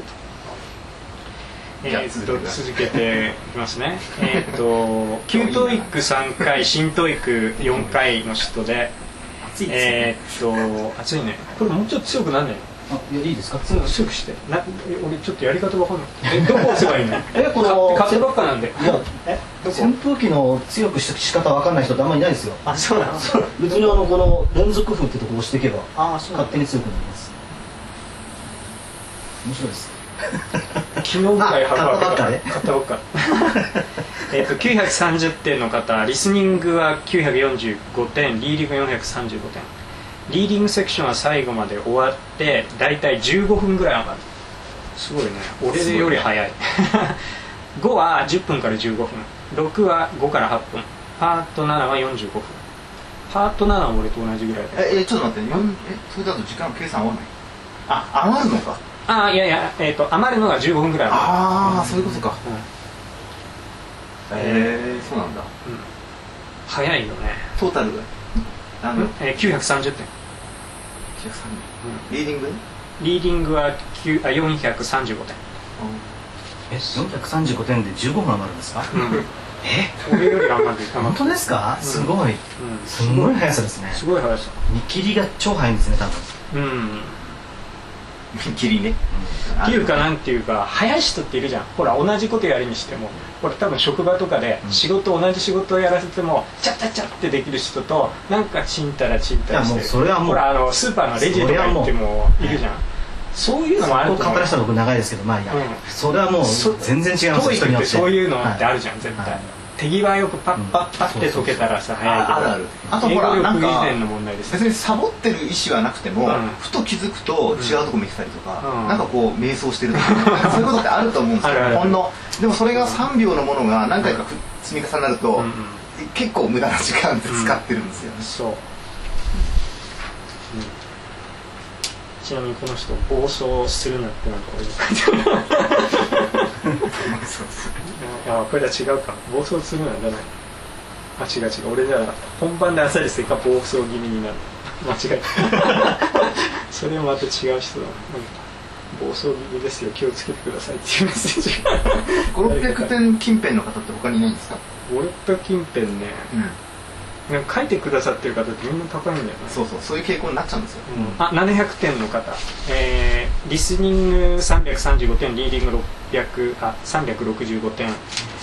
続けていきますね。旧トイック3回、新トイック4回の人で、暑いね。これもうちょっと強くなんねえ。いいですか？ 強くして。俺ちょっとやり方わかんない。どこ押せばいいの？この買ってばっかなんで。 扇風機の強くした仕方わかんない人ってあんまりいないですよ。 そうなの？ 別にこの連続風ってとこ押していけば勝手に強くなります。面白いです。 昨日ぐらい買ったばっか930点の方、リスニングは945点、リーディング435点。リーディングセクションは最後まで終わってだいたい15分ぐらい上がる。すごいね、俺より早い。5は10分から15分、6は5から8分、パート7は45分。パート7は俺と同じぐらいで。 ちょっと待って、それだと時間計算合わない。余るのか。 いや余るのが15分ぐらい。 そういうことか。そうなんだ。 早いよね。 トータルが 930点。 リーディング？ リーディングは435点。 435点で15分余るんですか？ 俺より余る。 本当ですか？すごい。すごい速さですね。 すごい速さ。 見切りが超速いんですね、多分。 見切りね。 っていうかなんていうか、速い人っているじゃん。ほら同じことやるにしても、これ多分職場とかで同じ仕事をやらせてもチャッチャッチャッってできる人と、なんかちんたらちんたらしてる。 それはもうほらスーパーのレジとか行ってもいるじゃん。そういうのもあると思う。 語らしたら僕長いですけど、まあいいや。それはもう全然違います。 トイックってそういうのってあるじゃん、絶対。手際よくパッパッパッって解けたらさ、早いけど。 あとほら、なんか以前の問題です。 別にサボってる意思はなくても、ふと気づくと違うとこ見てたりとか、なんかこう迷走してるとか、そういうことってあると思うんですよ。ほんのでもそれが3秒のものが何回か積み重なると、結構無駄な時間って使ってるんですよね。 そう。ちなみにこの人暴走するなってなんか俺が書いてある。これは違うか。暴走するなじゃない。違う。俺じゃあ本番であさりせか暴走気味になる。間違えた。それはまた違う人だ。なんか暴走気味ですよ、気をつけてくださいっていうメッセージが。 5、600点近辺の方って他にいないんですか ？5、600近辺ね。なんか書いてくださってる方ってみんな高いんだよね。 そういう傾向になっちゃうんですよ。 700点の方、リスニング335点、リーディング365点、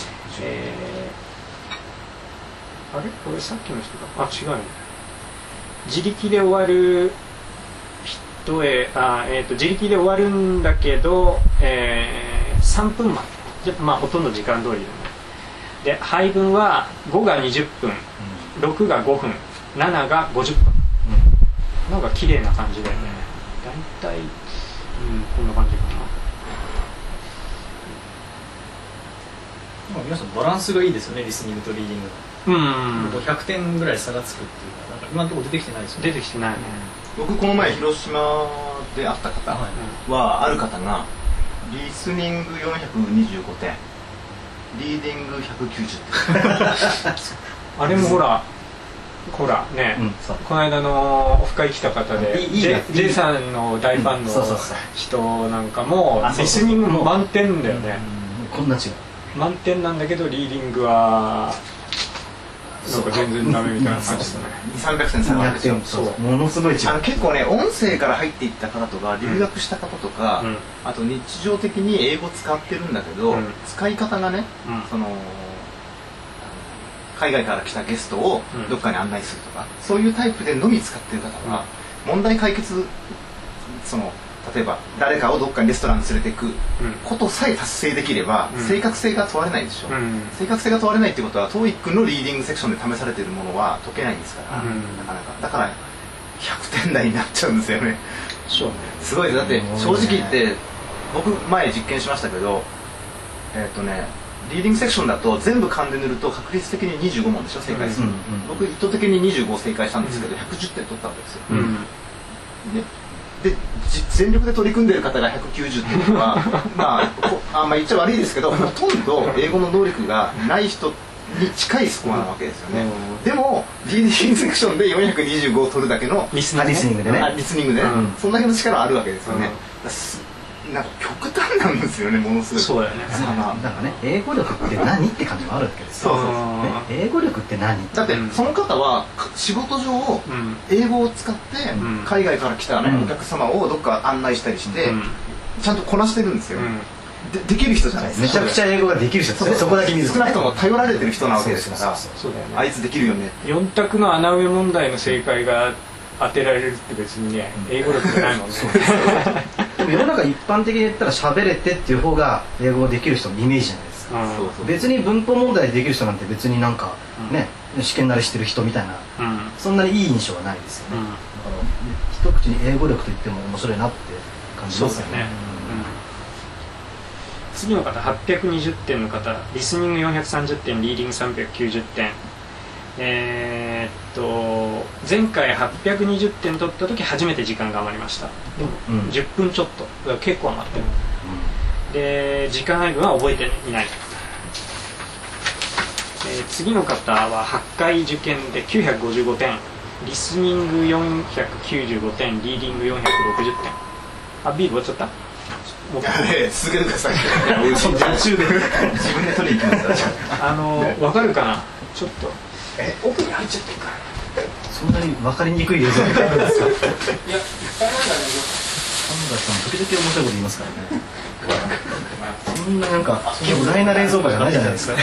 あれこれさっきの人だ。違うね。自力で終わる人へ、自力で終わるんだけど、3分前。ほとんど時間通りだね。で配分は5が20分、6が5分、7が50分。なんか綺麗な感じだよね。大体、こんな感じかな。皆さんバランスがいいですよね、リスニングとリーディングの。100点ぐらい差がつくっていうか、なんか今のところ出てきてないですよね。 出てきてないね。 僕この前広島で会った方は、ある方がリスニング425点、リーディング190点あれもほらね、この間のオフ会来た方で J さんの大ファンの人なんかもリスニングも満点だよね。 こんな違う、 満点なんだけどリーディングはなんか全然ダメみたいな感じですね。 200-300点差があるでしょ。 そうものすごい違う。 結構ね、音声から入っていった方とか留学した方とか、あと日常的に英語使ってるんだけど、使い方がね、その海外から来たゲストをどっかに案内するとか、そういうタイプでのみ使ってる方は問題解決、その例えば誰かをどっかにレストランに連れていくことさえ達成できれば正確性が問われないでしょ。正確性が問われないってことは TOEIC のリーディングセクションで試されているものは解けないんですから、なかなかだから100点台になっちゃうんですよね。すごい。だって正直言って僕前実験しましたけど、リーディングセクションだと全部勘で塗ると確率的に25問でしょ、正解する。僕意図的に25正解したんですけど110点取ったわけですよ。で全力で取り組んでる方が190っていうのはまあ言っちゃ悪いですけど、ほとんど英語の能力がない人に近いスコアなわけですよね。でもリーディングセクションで425を取るだけのリスニングでね、 そんだけの力あるわけですよね。なんか極端なんですよね、ものすごい。 そうだよね。 だからね、英語力って何って感じもあるわけですよ。英語力って何？ だってその方は仕事上英語を使って海外から来たねお客様をどっか案内したりしてちゃんとこなしてるんですよ。できる人じゃないですか。 めちゃくちゃ英語ができる人ですね。そこだけ見ると少なくとも頼られてる人なわけですから、あいつできるよね。 4択の穴埋め問題の正解が当てられるって別にね、英語力じゃないもんね。 でも世の中一般的に言ったら喋れてっていう方が英語ができる人のイメージじゃないですか。別に文法問題できる人なんて別になんかね、試験慣れしてる人みたいな、そんなにいい印象はないですよね。だから一口に英語力と言っても面白いなって感じますよね。 次の方820点の方、リスニング430点、リーディング390点。前回820点取った時初めて時間が余りました。でも10分ちょっと、結構余ってる。で時間配分は覚えていない。次の方は8回受験で955点、リスニング495点、リーディング460点。あ、ビール終わっちゃった？ 続けてください。自分で取りに行きます。 分かるかな、ちょっと奥に入っちゃってるから。 そんなに分かりにくい映像みたいなんですか？いや、いっぱいなんだけど、神崎さん時々面白いこと言いますからね。そんななんか巨大な冷蔵庫じゃないじゃないですか。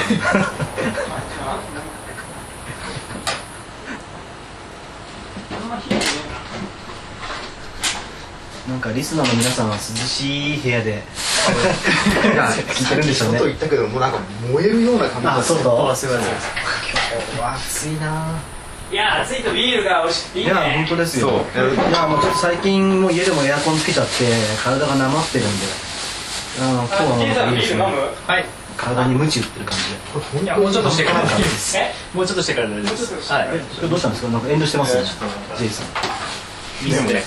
なんかリスナーの皆さんは涼しい部屋で聞いてるんでしょうね。 外行ったけどもうなんか燃えるような感じ。 あ、そうだ。 すみません。 今日は暑いな。 いや、暑いとビールが美味しいね。 いや、本当ですよ。いや、もうちょっと最近もう家でもエアコンつけちゃって体がなまってるんで、今日はもういいですね。 はい。 体に鞭打ってる感じで。 いや、もうちょっとしてから大丈夫です。もうちょっとしてから大丈夫です。はい。 どうしたんですか？なんか遠慮してますね。ジェイさん。 水で。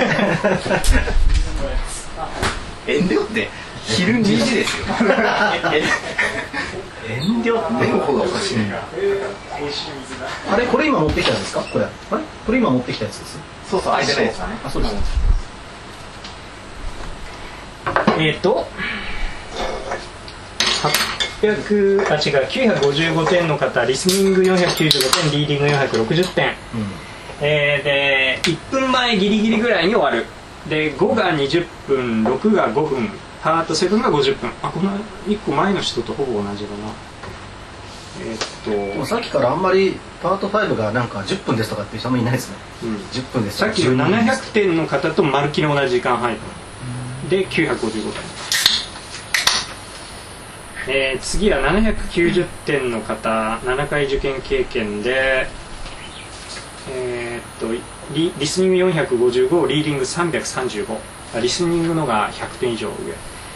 遠慮って昼2時ですよ。 遠慮って方がおかしい。 あれ、これ今持ってきたんですか？これ。あれ？これ今持ってきたやつです。 そうそう、開いてないやつだね。 あ、そうです。 955点の方、リスニング495点、リーディング460点。で1分前ギリギリぐらいに終わる。で5が20分、6が5分、パート7が50分。あ、この1個前の人とほぼ同じだな。 でもさっきからあんまりパート5がなんか10分ですとかっていう人もいないですね。10分です。 さっきの700点の方とまるっきり同じ時間配分で955点。次は790点の方、7回受験経験でリスニング455、リーディング335。リスニングのが100点以上上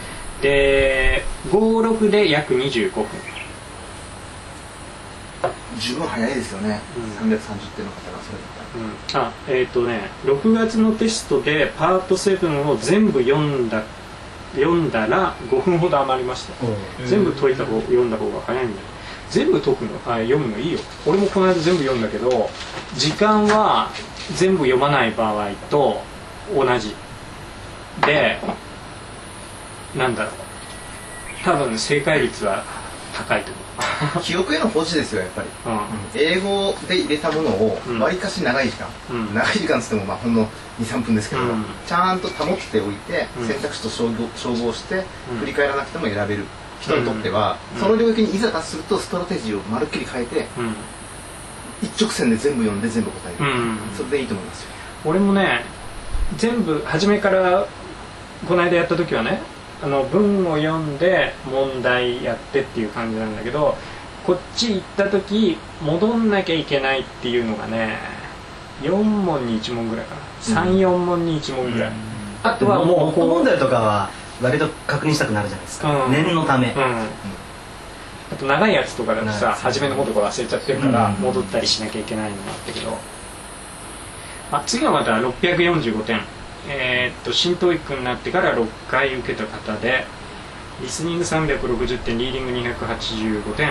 で56で約25分十分早いですよね、330点の方がそれだったら。 6月のテストでパート7を全部読んだら5分ほど余りました。全部読んだ方が早いんだよ。全部読むのいいよ。俺もこの間全部読んだけど、時間は全部読まない場合と同じで、なんだろう、多分正解率は高いと思う。 記憶への保持ですよやっぱり、英語で入れたものをわりかし長い時間、長い時間っつってもほんの 2,3 分ですけど、ちゃんと保っておいて、選択肢と照合して振り返らなくても選べる人にとっては、その領域にいざ達するとストラテジーをまるっきり変えて、一直線で全部読んで全部答える、それでいいと思いますよ。 俺もね、全部初めからこの間やった時はね、文を読んで問題やってっていう感じなんだけど、こっち行った時戻んなきゃいけないっていうのがね、4問に1問ぐらいかな、3,4 問に1問ぐらい、 あとはもう問題とかは割と確認したくなるじゃないですか、念のため、あと長いやつとかだとさ、初めのことが忘れちゃってるから戻ったりしなきゃいけないのがあったけど、次はまた645点、新トーイックになってから6回受けた方で、リスニング360点、リーディング285点、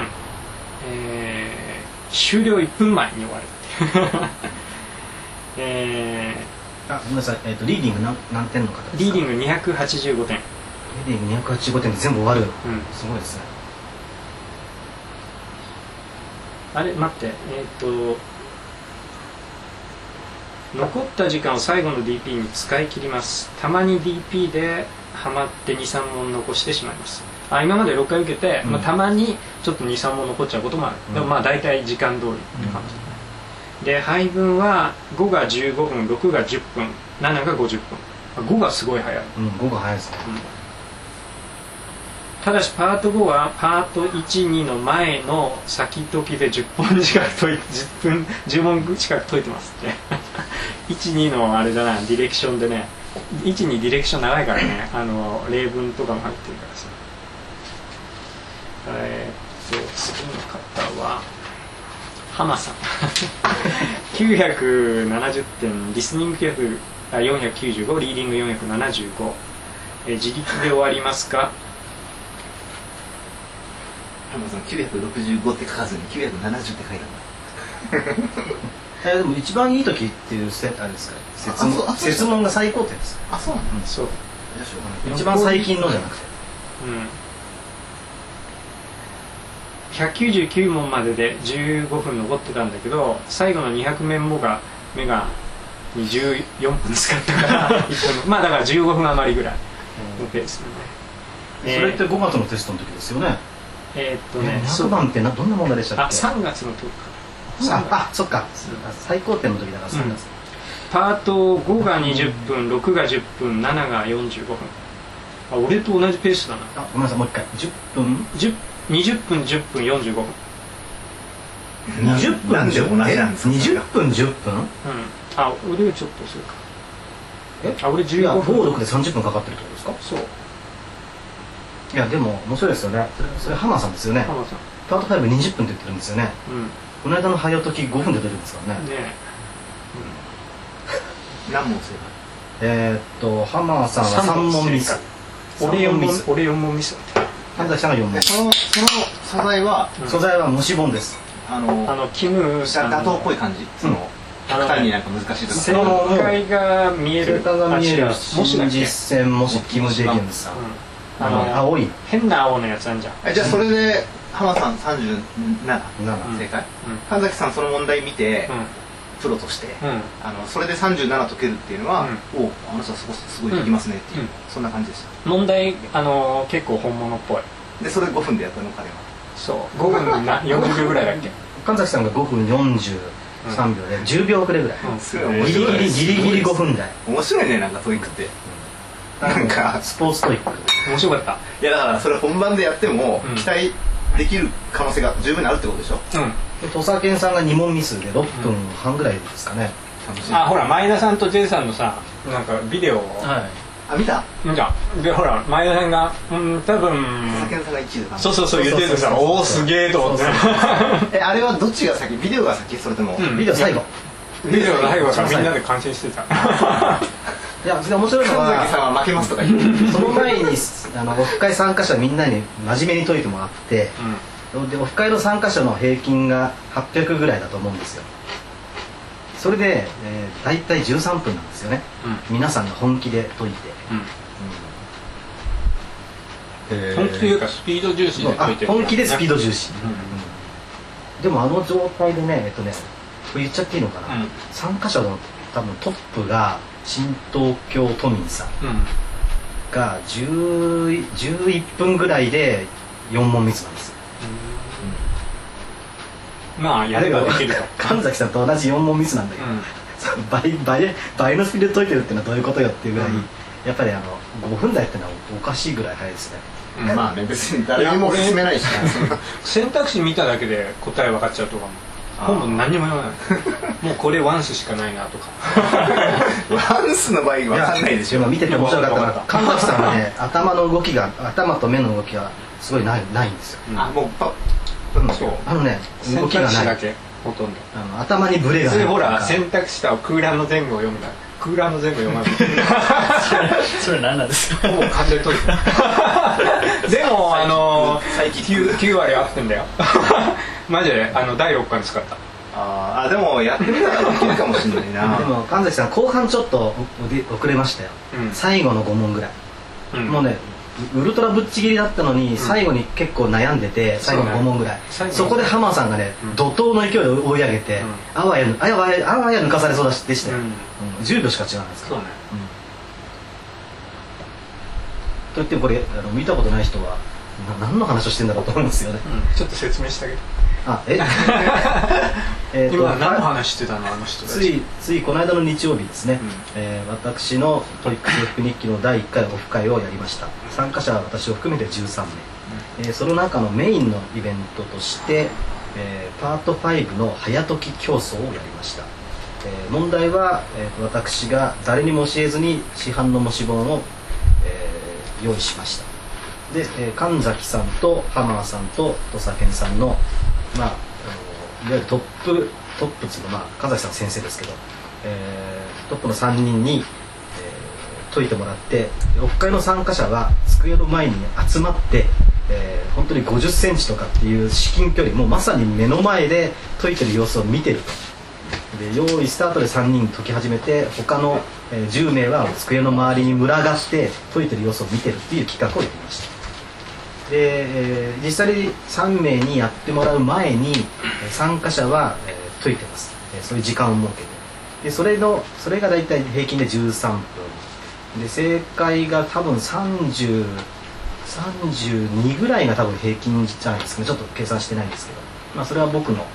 終了1分前に終わるごめんなさい、リーディング何点の方ですか？リーディング285点。リーディング285点で全部終わる、すごいですね。あれ待って、残った時間を最後の DP に使い切ります。たまに DP でハマって 2,3 問残してしまいます。今まで6回受けて、たまにちょっと 2,3 問残っちゃうこともある、でも大体時間通りって感じ、で配分は5が15分、6が10分、7が50分、5がすごい早い、5が早いですね、ただしパート5はパート 1,2 の前の先解きで10問近く10問近く解いてますって1,2 のあれだな、ディレクションでね、1,2 ディレクション長いからね、例文とかも入ってるからさ。次の方は浜さん970点、リスニング495、リーディング475、自力で終わりますか？ 浜さん965って書かずに970って書いたんだでも一番いい時っていうあれですか、設問が最高点です。 そうなんです。そう一番最近のじゃなくて、 199問までで15分残ってたんだけど、最後の200目が14分使ったからだから15分余りぐらいのペースでね。それって5月のテストの時ですよね。200番ってどんな問題でしたっけ ？3月の時か。そっか、最高点の時だから3月、 パート5が20分、6が10分、7が45分。俺と同じペースだな。 ごめんなさい、もう一回。10分 20分、10分、45分。 20分なんで同じなんですか ？20分、10分？ 俺ちょっと遅いか。俺15分。 5、6で30分かかってるってことですか？ そう。 いやでも面白いですよね。それ浜さんですよね。浜さん。パート520分って言ってるんですよね。この間の早解き5分で出るんですからね。 何問正解？ 浜さんは3問ミス。 俺4問ミス。 神崎さんが4問。 その素材は模試本です。 キムさん打倒っぽい感じ。単になんか難しいとか。 正解が見える。 正解が見える。新実践模試キム・ジェギュンさん。青い変な青のやつあんじゃん。 じゃあそれで浜さん37正解。神崎さんその問題見てプロとしてそれで37解けるっていうのは、あの人はすごいできますねっていう、そんな感じでした。 問題結構本物っぽい。 でそれ5分でやったの彼は。 そう5分40秒ぐらいだっけ。 神崎さんが5分43秒で10秒遅れぐらい。ギリギリ5分台。 面白いね、なんかトイックって。なんかスポーツトイック面白かった。 いやだからそれ本番でやっても期待できる可能性が十分にあるってことでしょ。 土佐健さんが2問ミスで6分半ぐらいですかね。 ほら前田さんと J さんのさ、なんかビデオをあ、見た。 でほら前田さんが多分佐々木さんが1位だ。 そう言っててさ、おおすげえと思って。 あれはどっちが先？ビデオが先？それともビデオ最後。 ビデオの最後からみんなで感心してた。 いや、面白いのは神崎さんは負けますとか言って、 その前にオフ会参加者みんなに真面目に解いてもらって、でオフ会の参加者の平均が800ぐらいだと思うんですよ。それで、大体13分なんですよね、皆さんが本気で解いて、 本気というかスピード重視で解いてる、 本気でスピード重視、でもあの状態でねこれ言っちゃっていいのかな、参加者の多分トップが新東京都民さんが11分ぐらいで4問ミスなんですよ。 まあやればできると。 神崎さんと同じ4問ミスなんだけど、倍のスピードで解いてるっていうのはどういうことよっていうぐらい、やっぱり5分台ってのはおかしいぐらい早いですね。 まあね、別に誰にも進めないし、 選択肢見ただけで答え分かっちゃうとかも。今度何にも言わない。もうこれワンスしかないなとか。 ワンスの場合分かんないでしょ。 今見てて面白かったのが神崎さんはね、頭と目の動きがすごいないんですよ。 もうそう動きがない。 ほとんど頭にブレがない。 ほら選択肢と空欄の前後を読むんだ。空欄の前後読まない。 それ何なんですか。 もう完全に解いてる。でも9割合ってんだよ。マジで第6巻使った。 でもやってみたらできるかもしれないな。 でも神崎さん後半ちょっと遅れましたよ、最後の5問ぐらい、もうねウルトラぶっちぎりだったのに最後に結構悩んでて、最後の5問ぐらい、そこで浜田さんがね怒涛の勢いで追い上げて、あわや抜かされそうでしたよ、10秒しか違わないですから。といってもこれ見たことない人は何の話をしてんだろうと思いますよね。 ちょっと説明してあげて。今何の話してたのあの人たち。 ついこの間の日曜日ですね、私のトリックス日記の第1回オフ会をやりました。参加者は私を含めて13名、その中のメインのイベントとして、パート5の早解き競争をやりました。問題は、私が誰にも教えずに市販の模試本を、用意しました。で、神崎さんと浜田さんと土佐健さんの、いわゆるトップっていうのは、神崎さん先生ですけど、トップの3人に、解いてもらって、オフ会の参加者は机の前に集まって、本当に50センチとかっていう至近距離、もうまさに目の前で解いてる様子を見てると。で用意スタートで3人解き始めて、他の10名は机の周りに群がって解いてる様子を見てるっていう企画をやりました。で、実際に3名にやってもらう前に参加者は解いてます。そういう時間を設けて、でそれが大体平均で13分で、正解が多分32ぐらいが多分平均じゃないですかね。ちょっと計算してないんですけど、それは僕の、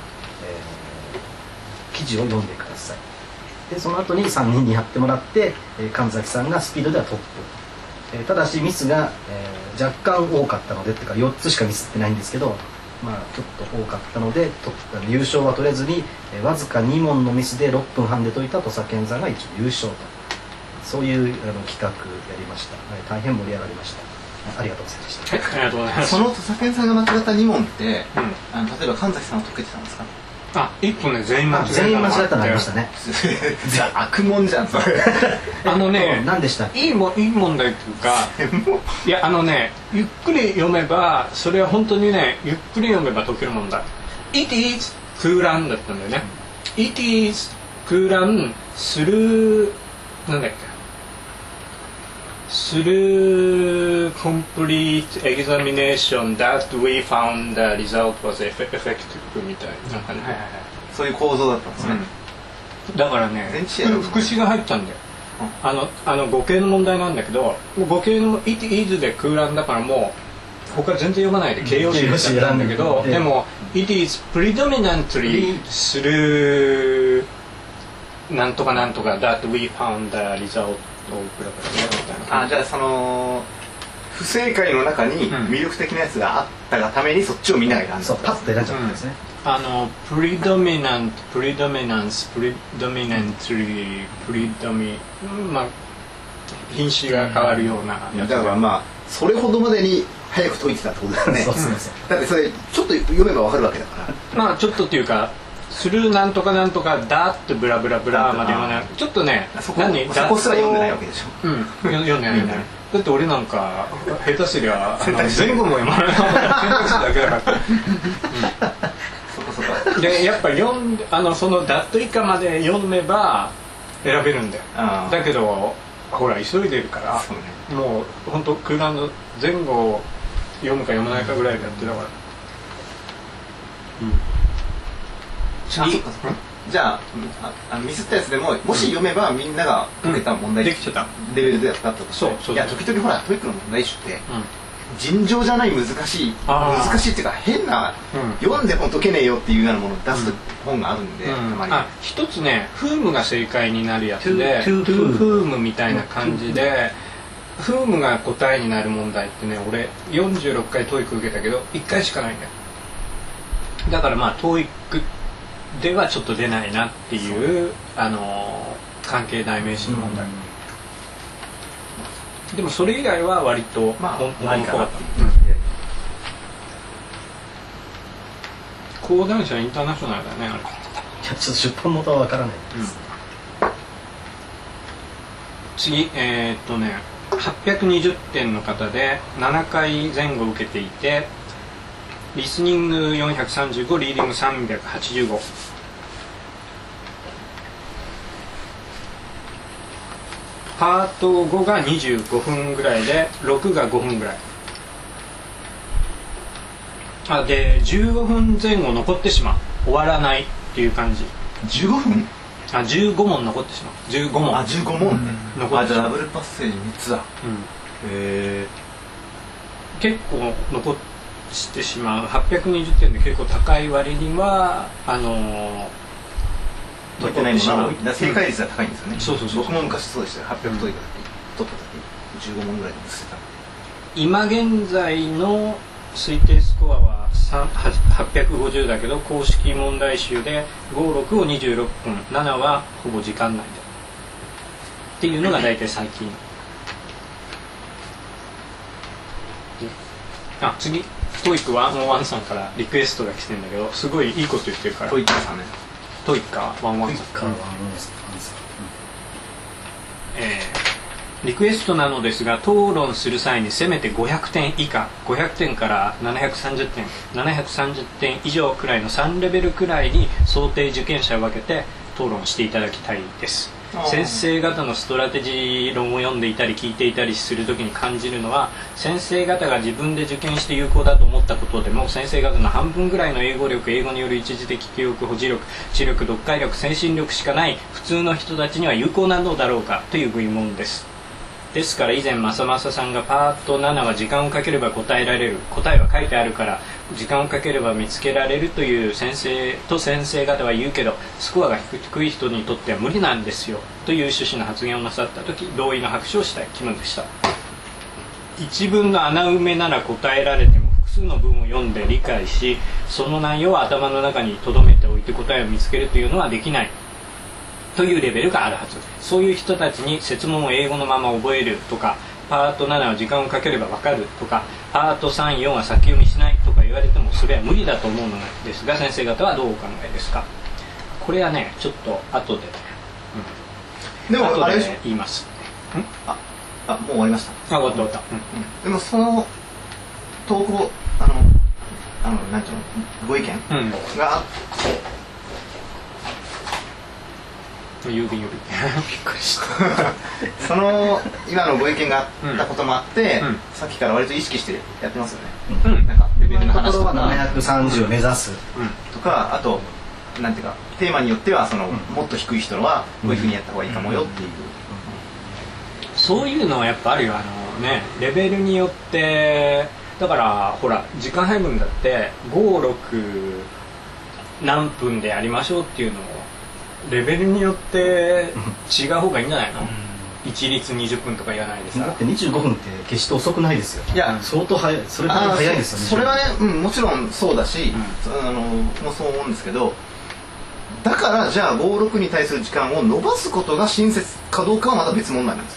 記事を読んでください。でその後に3人にやってもらって、神崎さんがスピードではトップ、ただしミスが、若干多かったのでっていうか4つしかミスってないんですけど、ちょっと多かったので優勝は取れずに、わずか2問のミスで6分半で解いた土佐健さんが一応優勝と、そういう企画やりました。大変盛り上がりました。ありがとうございました。 ありがとうございます。 その土佐健さんが間違った2問って、例えば神崎さんは解けてたんですか ？1本ね全員間違ったのありましたね。 悪問じゃんそれ。 何でしたっけ？ いい問題っていうか、いやゆっくり読めばそれは本当にね、ゆっくり読めば解ける問題。It is 空欄だったんだよね。It is 空欄するなんだっけ。through complete examination that we found the result was effective みたいな感じで、 そういう構造だったんですね、 だからね副詞が入ったんだよ、語形の問題なんだけど、語形の it is で空欄だからもう他全然読まないで形容詞だったんだけど、でも it is predominantly through なんとかなんとか that we found the result じゃあその不正解の中に魅力的なやつがあったがためにそっちをみんなが選んだ、 パッと選んじゃったんですね。 品種が変わるようなやつだからまあそれほどまでに早く解いてたってことですよね。だってそれちょっと読めばわかるわけだから。 まあちょっとっていうかスルーなんとかなんとかだってブラブラブラまで読まない。ちょっとね、 そこすら読んでないわけでしょ。 読んでないね。だって俺なんか下手すりゃ全部も読まない。選択肢だけだから。でやっぱそのダット以下まで読めば選べるんだよ。だけどほら急いでるから、もう本当空欄の前後を読むか読まないかぐらいでやってだから。 次じゃあミスったやつでももし読めばみんなが解けた問題レベルでやったってことですね。いや時々ほらトイックの問題集って尋常じゃない難しいっていうか変な読んでも解けねえよっていうようなものを出す本があるんで、たまに一つねフームが正解になるやつでトゥーフームみたいな感じでフームが答えになる問題ってね俺46回トイック受けたけど1回しかないんだよ。だからまあトイックではちょっと出ないなっていう関係代名詞の問題、でもそれ以外は割と本当に怖かった。講談社インターナショナルだねあれ。いやちょっと出版元はわからないです、 次820点の方で7回前後受けていてリスニング435リーディング385。パート5が25分ぐらいで6が5分ぐらいで15分前後残ってしまう。終わらないっていう感じ。 15分 15問残ってしまう。15問 15問ね。 残ってしまう。 ダブルパッセージ3つだ。 結構残してしまう。820点で結構高い割には解いてないのが正解率が高いんですよね。 そう僕も昔そうでしたよ。800解いた時取った時15問ぐらいで捨てた。 今現在の推定スコアは850だけど公式問題集で56を26分7はほぼ時間内でっていうのが大体最近。次トイック101さんからリクエストが来てるんだけどすごいいいこと言ってるから。 トイックさんね。 トイッカー101さん。リクエストなのですが討論する際にせめて500点以下500点から730点730点以上くらいの3レベルくらいに想定受験者を分けて討論していただきたいです。先生方のストラテジー論を読んでいたり聞いていたりするときに感じるのは先生方が自分で受験して有効だと思ったことでも先生方の半分ぐらいの英語力英語による一時的記憶保持力知力読解力精神力しかない普通の人たちには有効なのだろうかという疑問です。ですから以前正正さんがパート7は時間をかければ答えられる答えは書いてあるから時間をかければ見つけられるという先生方は言うけどスコアが低い人にとっては無理なんですよという趣旨の発言をなさった時同意の拍手をした気分でした。一文の穴埋めなら答えられても複数の文を読んで理解しその内容を頭の中に留めておいて答えを見つけるというのはできないというレベルがあるはず。そういう人たちに設問を英語のまま覚えるとかパート7は時間をかければ分かるとかパート3、4は先読みしないとか言われてもそれは無理だと思うのですが先生方はどうお考えですか。これはねちょっと後で、 でも後あれで言います。 もう終わりました。 終わった、 でもその投稿なんていうのご意見があって、 郵便びっくりしたその今のご意見があったこともあって、さっきから割と意識してやってますよね、なんかレベルの話とか 730を目指す、 とかあとなんていうかテーマによってはもっと低い人はこういうふうにやった方がいいかもよっていう、 そういうのはやっぱあるよ。レベルによってだからほら時間配分だって56何分でやりましょうっていうのをレベルによって違う方がいいんじゃないの、一律20分とか言わないでさ。 だって25分って決して遅くないですよ。 いや相当早い。それから早いですよね。 それはね、もちろんそうだし、僕もそう思うんですけど、だからじゃあ56に対する時間を伸ばすことが親切かどうかはまた別問題なんですよ。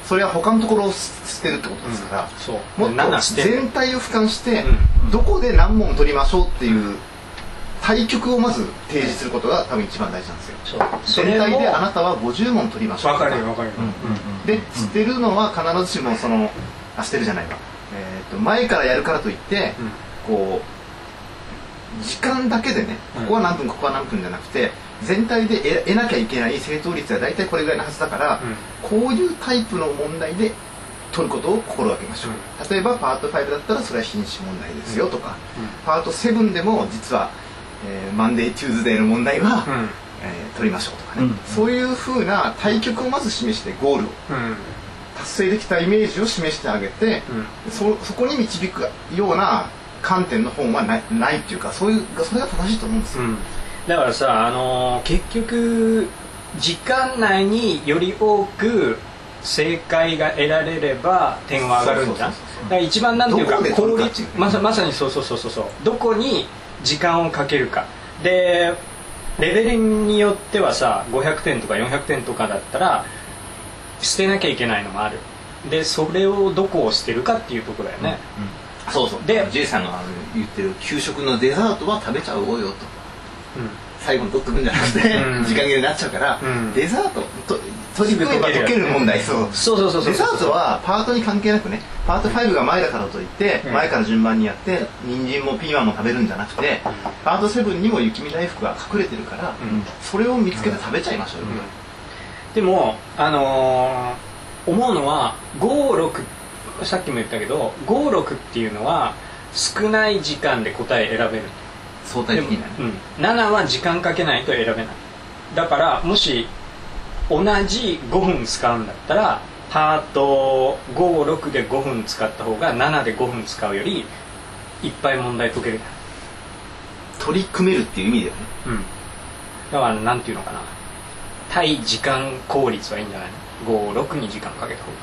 それは他のところを捨てるってことですから、もっと全体を俯瞰して、どこで何問取りましょうっていう対極をまず提示することが多分一番大事なんですよ。全体であなたは50問取りましょうとか。 分かる。 で捨てるのは必ずしもその捨てるじゃないわ、前からやるからといって、こう時間だけでね、ここは何分ここは何分じゃなくて、全体で得なきゃいけない正答率は大体これぐらいのはずだから、こういうタイプの問題で取ることを心がけましょう。例えばパート5だったらそれは品種問題ですよとか、パート7でも実は、マンデーチューズデーの問題は、取りましょうとかね、そういうふうな対極をまず示してゴールを達成できたイメージを示してあげて、そこに導くような観点の本はないっていうか、それが正しいと思うんですよ。 だからさ、結局時間内により多く正解が得られれば点は上がるんじゃん。だから一番なんていうか効率、まさにそうどこに時間をかけるかで、レベルによってはさ500点とか400点とかだったら捨てなきゃいけないのもある。でそれをどこを捨てるかっていうところだよね。 そうで J さんが言ってる給食のデザートは食べちゃおうよと、最後に取っとくんじゃなくて、時間切れになっちゃうから、デザート取り組めば解ける問題。そうデザートはパートに関係なくね、パート5が前だからといって前から順番にやって人参もピーマンも食べるんじゃなくて、パート7にも雪見大福が隠れてるから、それを見つけて食べちゃいましょうよ。 でも思うのは56、さっきも言ったけど56っていうのは少ない時間で答え選べる。 相対的にね、 7は時間かけないと選べない。だからもし同じ5分使うんだったらパート56で5分使った方が7で5分使うよりいっぱい問題解ける。 取り組めるっていう意味ではね、 だからなんていうのかな、対時間効率はいいんじゃないの。56に時間かけた方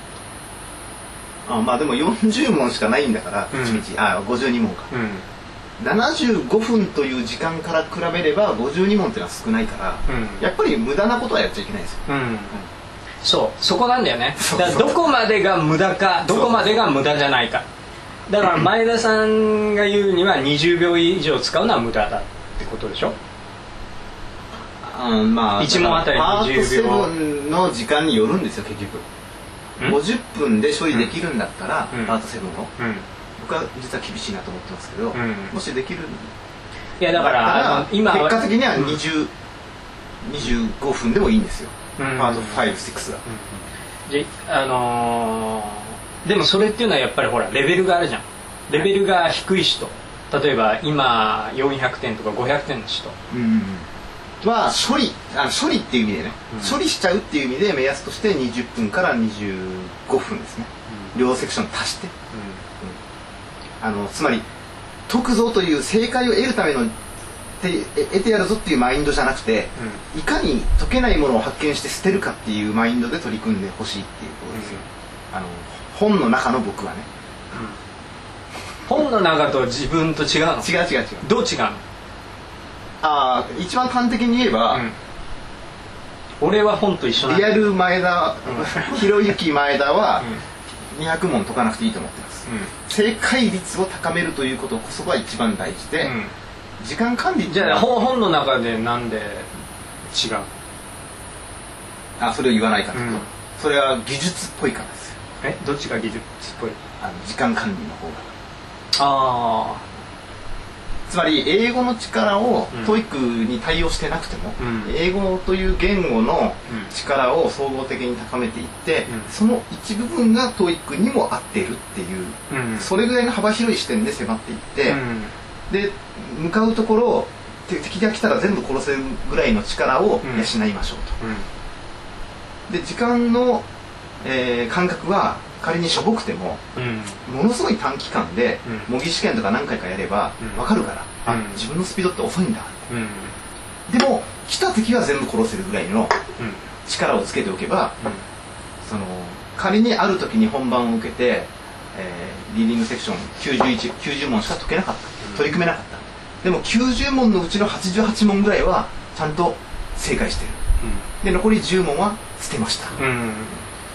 が。 まあでも40問しかないんだから1日、52問か、75分という時間から比べれば52問っていうのは少ないから、やっぱり無駄なことはやっちゃいけないですよ。 そこなんだよね。だからどこまでが無駄かどこまでが無駄じゃないか。だから前田さんが言うには20秒以上使うのは無駄だってことでしょ。1問あたり20秒。 パート7の時間によるんですよ結局。50分で処理できるんだったら、パート7の、僕は実は厳しいなと思ってますけど、もしできる、 いやだから今結果的には25分でもいいんですよ、パート5、6が。 でもそれっていうのはやっぱりほらレベルがあるじゃん。レベルが低い人、例えば今400点とか500点の人は処理っていう意味でね、処理しちゃうっていう意味で目安として20分から25分ですね、両セクション足して、つまり解くぞという正解を得るための得てやるぞっていうマインドじゃなくて、いかに解けないものを発見して捨てるかっていうマインドで取り組んでほしいっていうことですよ、本の中の僕はね、 本の中と自分と違うの？ 違うどう違うの？ 一番端的に言えば、 俺は本と一緒なんだ。 リアル前田、ひろゆき前田は200問解かなくていいと思ってます、正解率を高めるということこそが一番大事で、時間管理じゃあ本の中でなんで違う？ それを言わないかというと、それは技術っぽいからですよ。 どっちが技術っぽい？ 時間管理の方が。つまり英語の力を TOEIC に対応してなくても、英語という言語の力を総合的に高めていって、その一部分が TOEIC にも合っているっていう、それぐらいの幅広い視点で迫っていって、で向かうところ敵が来たら全部殺せるぐらいの力を養いましょうと。で時間の、感覚は仮にしょぼくても、ものすごい短期間で模擬試験とか何回かやれば分かるから、自分のスピードって遅いんだ、でも来た敵は全部殺せるぐらいの力をつけておけば、仮にある時に本番を受けて、リーディングセクション90問しか解けなかった、取り組めなかった、でも90問のうちの88問ぐらいはちゃんと正解してる、で残り10問は捨てました、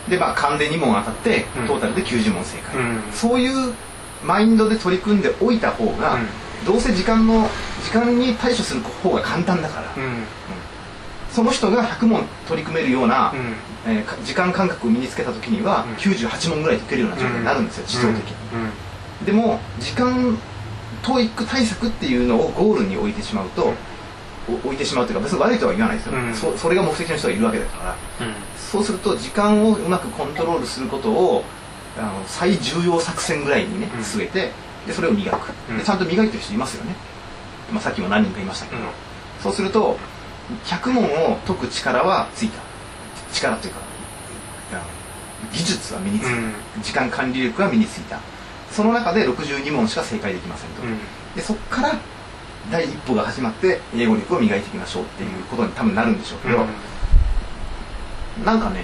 で関連2問当たってトータルで90問正解、そういうマインドで取り組んでおいた方が、どうせ時間に対処する方が簡単だから、その人が100問取り組めるような、時間感覚を身につけた時には98問ぐらい解けるような状態になるんですよ、自動的に。でも時間TOEIC対策っていうのをゴールに置いてしまうというか、別に悪いとは言わないですよ、それが目的の人がいるわけだから、そうすると時間をうまくコントロールすることを最重要作戦ぐらいにね据えて、でそれを磨く、でちゃんと磨いてる人いますよね、さっきも何人かいましたけど、そうすると100問を解く力はついた、力というか技術は身についた、時間管理力は身についた、その中で62問しか正解できませんと、でそこから第一歩が始まって英語力を磨いていきましょうっていうことに多分なるんでしょうけど、なんかね、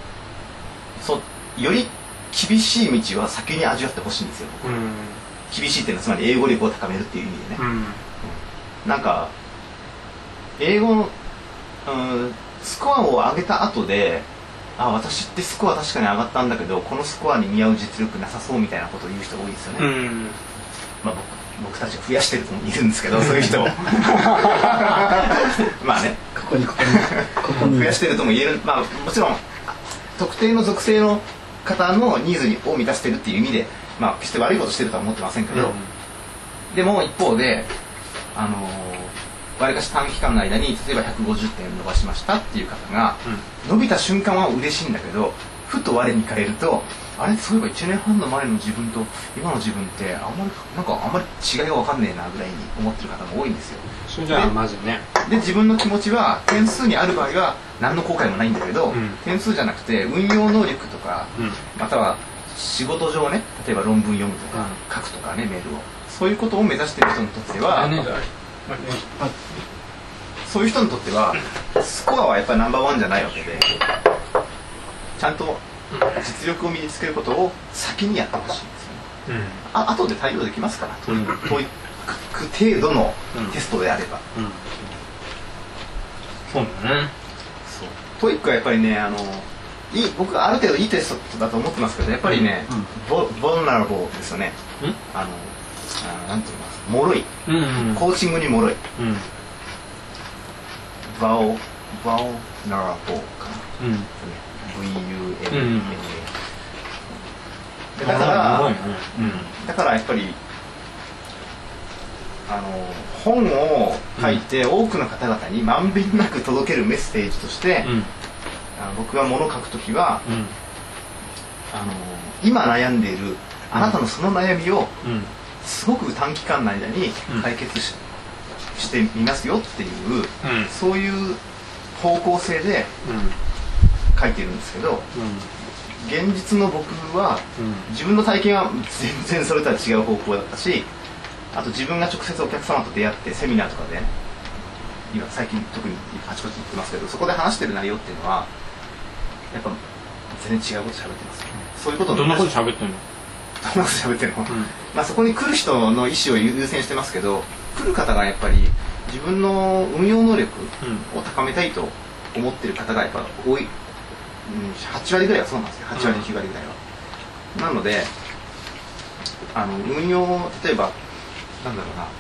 より厳しい道は先に味わってほしいんですよ、厳しいっていうのはつまり英語力を高めるっていう意味でね、なんか英語の、スコアを上げた後で、私ってスコア確かに上がったんだけどこのスコアに見合う実力なさそうみたいなことを言う人多いですよね、僕たちが増やしてるともいるんですけど、そういう人をまあね、ここに増やしてるとも言える、もちろん特定の属性の方のニーズを満たしてるっていう意味で、決して悪いことしてるとは思ってませんけど、でも一方でわりかし短期間の間に例えば150点伸ばしましたっていう方が、伸びた瞬間は嬉しいんだけど、ふと我に返ると、あれそういえば1年半の前の自分と今の自分ってあんまり違いが分かんねえなぐらいに思ってる方が多いんですよ。 それじゃあまずね、 で自分の気持ちは点数にある場合は何の後悔もないんだけど、点数じゃなくて運用能力とか、または仕事上ね、例えば論文読むとか、書くとかね、メールをそういうことを目指している人にとっては、そういう人にとってはスコアはやっぱりナンバーワンじゃないわけで、ちゃんと実力を身につけることを先にやってほしいんですよね、後で対応できますから、TOEIC程度のテストであれば、 そうだね。 TOEICはやっぱりね、僕はある程度いいテストだと思ってますけど、やっぱりね、vulnerable ですよね、なんて言います、脆い、コーチングに脆い、vulnerable かな、VUNA、だからやっぱり本を書いて多くの方々にまんべんなく届けるメッセージとして、僕が物を書くときは、今悩んでいるあなたのその悩みをすごく短期間の間に解決してみますよっていう、そういう方向性で書いてるんですけど、現実の僕は、自分の体験は全然それとは違う方向だったし、あと自分が直接お客様と出会ってセミナーとかで、今最近特にあちこち行ってますけど、そこで話してる内容っていうのはやっぱ全然違うこと喋ってます、そういうことをどんなこと喋ってんの？ どんなこと喋ってるの？そこに来る人の意思を優先してますけど、来る方がやっぱり自分の運用能力を高めたいと思ってる方がやっぱ多い、8割ぐらいはそうなんですよ、8割9割ぐらいは。なので運用、例えばなんだろうな、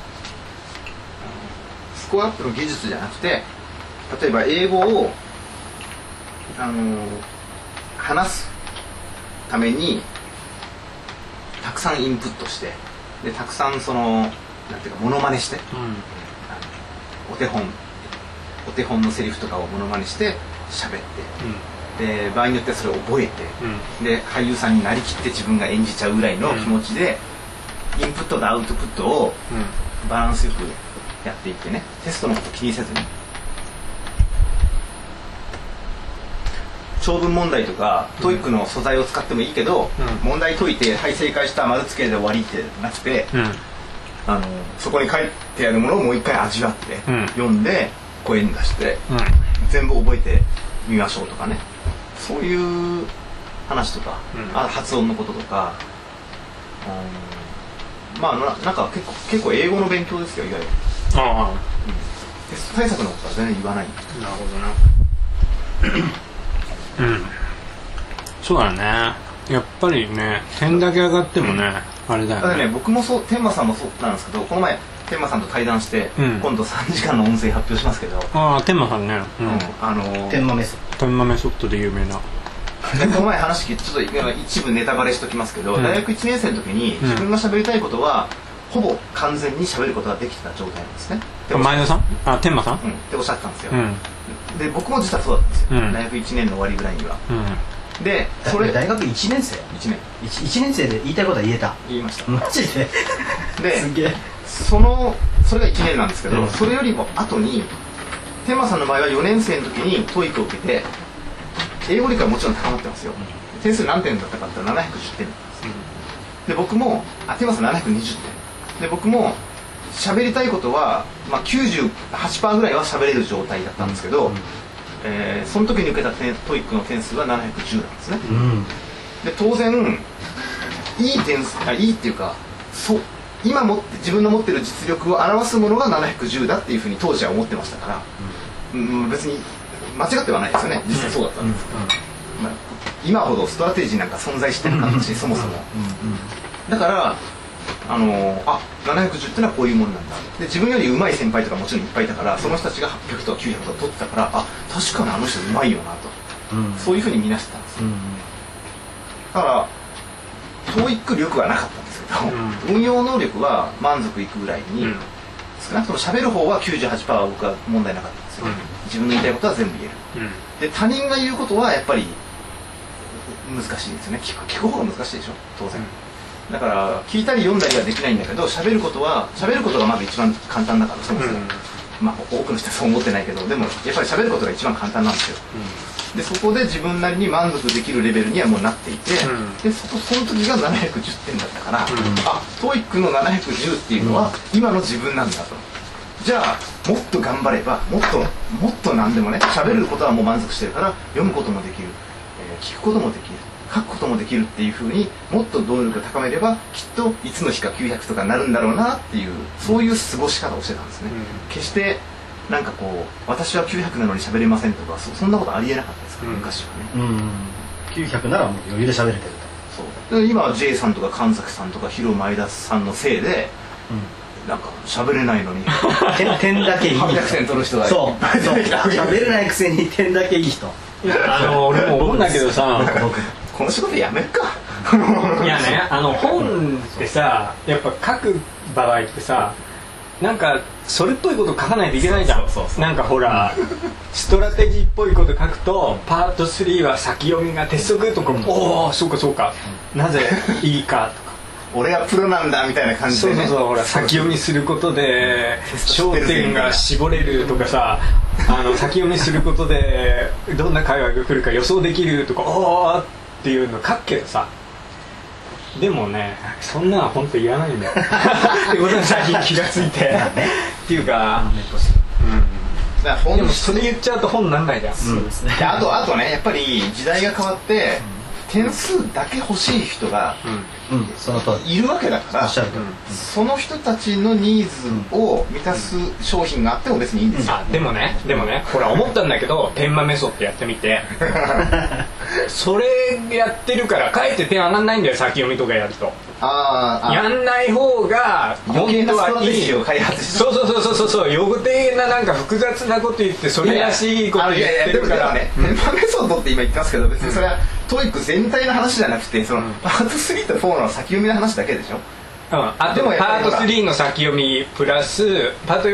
スコアアップの技術じゃなくて、例えば英語を話すためにたくさんインプットして、でたくさんなんていうかモノマネして、お手本のセリフとかをモノマネして喋って、で場合によってはそれを覚えて、で俳優さんになりきって自分が演じちゃうぐらいの気持ちで、インプットとアウトプットをバランスよくやっていってね、テストのこと気にせずに、長文問題とかTOEICの素材を使ってもいいけど、問題解いてはい正解した丸付けで終わりってなくて、そこに書いてあるものをもう一回味わって、読んで声に出して、全部覚えてみましょうとかね、そういう話とか、発音のこととか、なんか結構英語の勉強ですよ、いわゆる。テスト対策のことは全然言わない。 なるほどな。 そうだね、やっぱりね点だけ上がってもね、あれだよね。 僕もそう、天馬さんもそうなんですけど、この前天馬さんと対談して、今度3時間の音声発表しますけど、 ああ天馬さんね、 天馬メソッド、 天馬メソッドで有名な。 この前話聞いてちょっと一部ネタバレしときますけど、大学1年生の時に自分が喋りたいことはほぼ完全に喋ることができてた状態なんですね。 前田さん、あ天馬さん、 っておっしゃってたんですよ。で僕も実はそうだったんですよ、大学1年の終わりぐらいには。でそれ大学1年生1年生で言いたいことは言えた。 言いました。 マジで。 ですげえ。 それが1年なんですけど、それよりも後に天馬さんの場合は4年生の時にTOEICを受けて、英語理解はもちろん高まってますよ。点数何点だったかって言ったら710点だったんです。で僕も天馬さん720点で、僕も喋りたいことは、98% ぐらいは喋れる状態だったんですけど、その時に受けたTOEICの点数は710なんですね。で当然いいっていうか、今自分の持ってる実力を表すものが710だっていうふうに当時は思ってましたから、別に間違ってはないですよね。実際そうだったんですけど、今ほどストラテジーなんか存在してなかったし、そもそもだから710ってのはこういうものなんだ。で自分より上手い先輩とかもちろんいっぱいいたから、その人たちが800とか900とか取ってたから、確かにあの人上手いよなと、そういうふうに見なしてたんですよ。だからTOEIC力はなかったんですけど、運用能力は満足いくぐらいに、少なくとも喋る方は 98% は僕は問題なかったんですよ。自分の言いたいことは全部言える。で他人が言うことはやっぱり難しいですよね。聞く方が難しいでしょ、当然。だから聞いたり読んだりはできないんだけど、喋ることがまず一番簡単だから、そもそも多くの人はそう思ってないけど、でもやっぱり喋ることが一番簡単なんですよ。でそこで自分なりに満足できるレベルにはもうなっていて、でその時が710点だったから、TOEIC の710っていうのは今の自分なんだと。じゃあもっと頑張ればもっと何でもね、喋ることはもう満足してるから、読むこともできる、聞くこともできる、書くこともできるっていうふうにもっと能力を高めれば、きっといつの日か900とかになるんだろうなっていう、そういう過ごし方をしてたんですね。決してなんか私は900なのに喋れませんとか、そんなことありえなかったですから、昔はね。 900ならもう余裕で喋れてると。そうで今は J さんとか神崎さんとか広前田さんのせいで、なんか喋れないのに点だけいい人、 800点取る人がそう喋れないくせに点だけいい人。 俺も思うんだけどさ、 この仕事やめるか。 いやね、本ってさ、やっぱ書く場合ってさ、なんかそれっぽいこと書かないといけないじゃん。なんかほらストラテジーっぽいこと書くと、パート3は先読みが鉄則とか、おおそうか、なぜいいかとか、 俺はプロなんだみたいな感じでね。 ほら先読みすることで焦点が絞れるとかさ、先読みすることでどんな会話が来るか予想できるとか、おおっていうの書くけどさ、でもね、そんなの本当いらないんだよってことに最近気がついてっていうか、でもそれ言っちゃうと本にならないじゃん。 あとね、やっぱり時代が変わって点数だけ欲しい人がいるわけだから、その人たちのニーズを満たす商品があっても別にいいんですよ。 でもねほら思ったんだけど、天馬メソッドやってみてそれやってるからかえって点上がんないんだよ、先読みとかやると。やんない方が余計なストラテジーを開発して、 そう余計ななんか複雑なこと言って、それらしいこと言ってるからね。 天馬メソッドって今言ってますけど、別にそれはTOEIC全体の話じゃなくて、そのパート3と4の先読みの話だけでしょ。 でもパート3の先読みプラスパート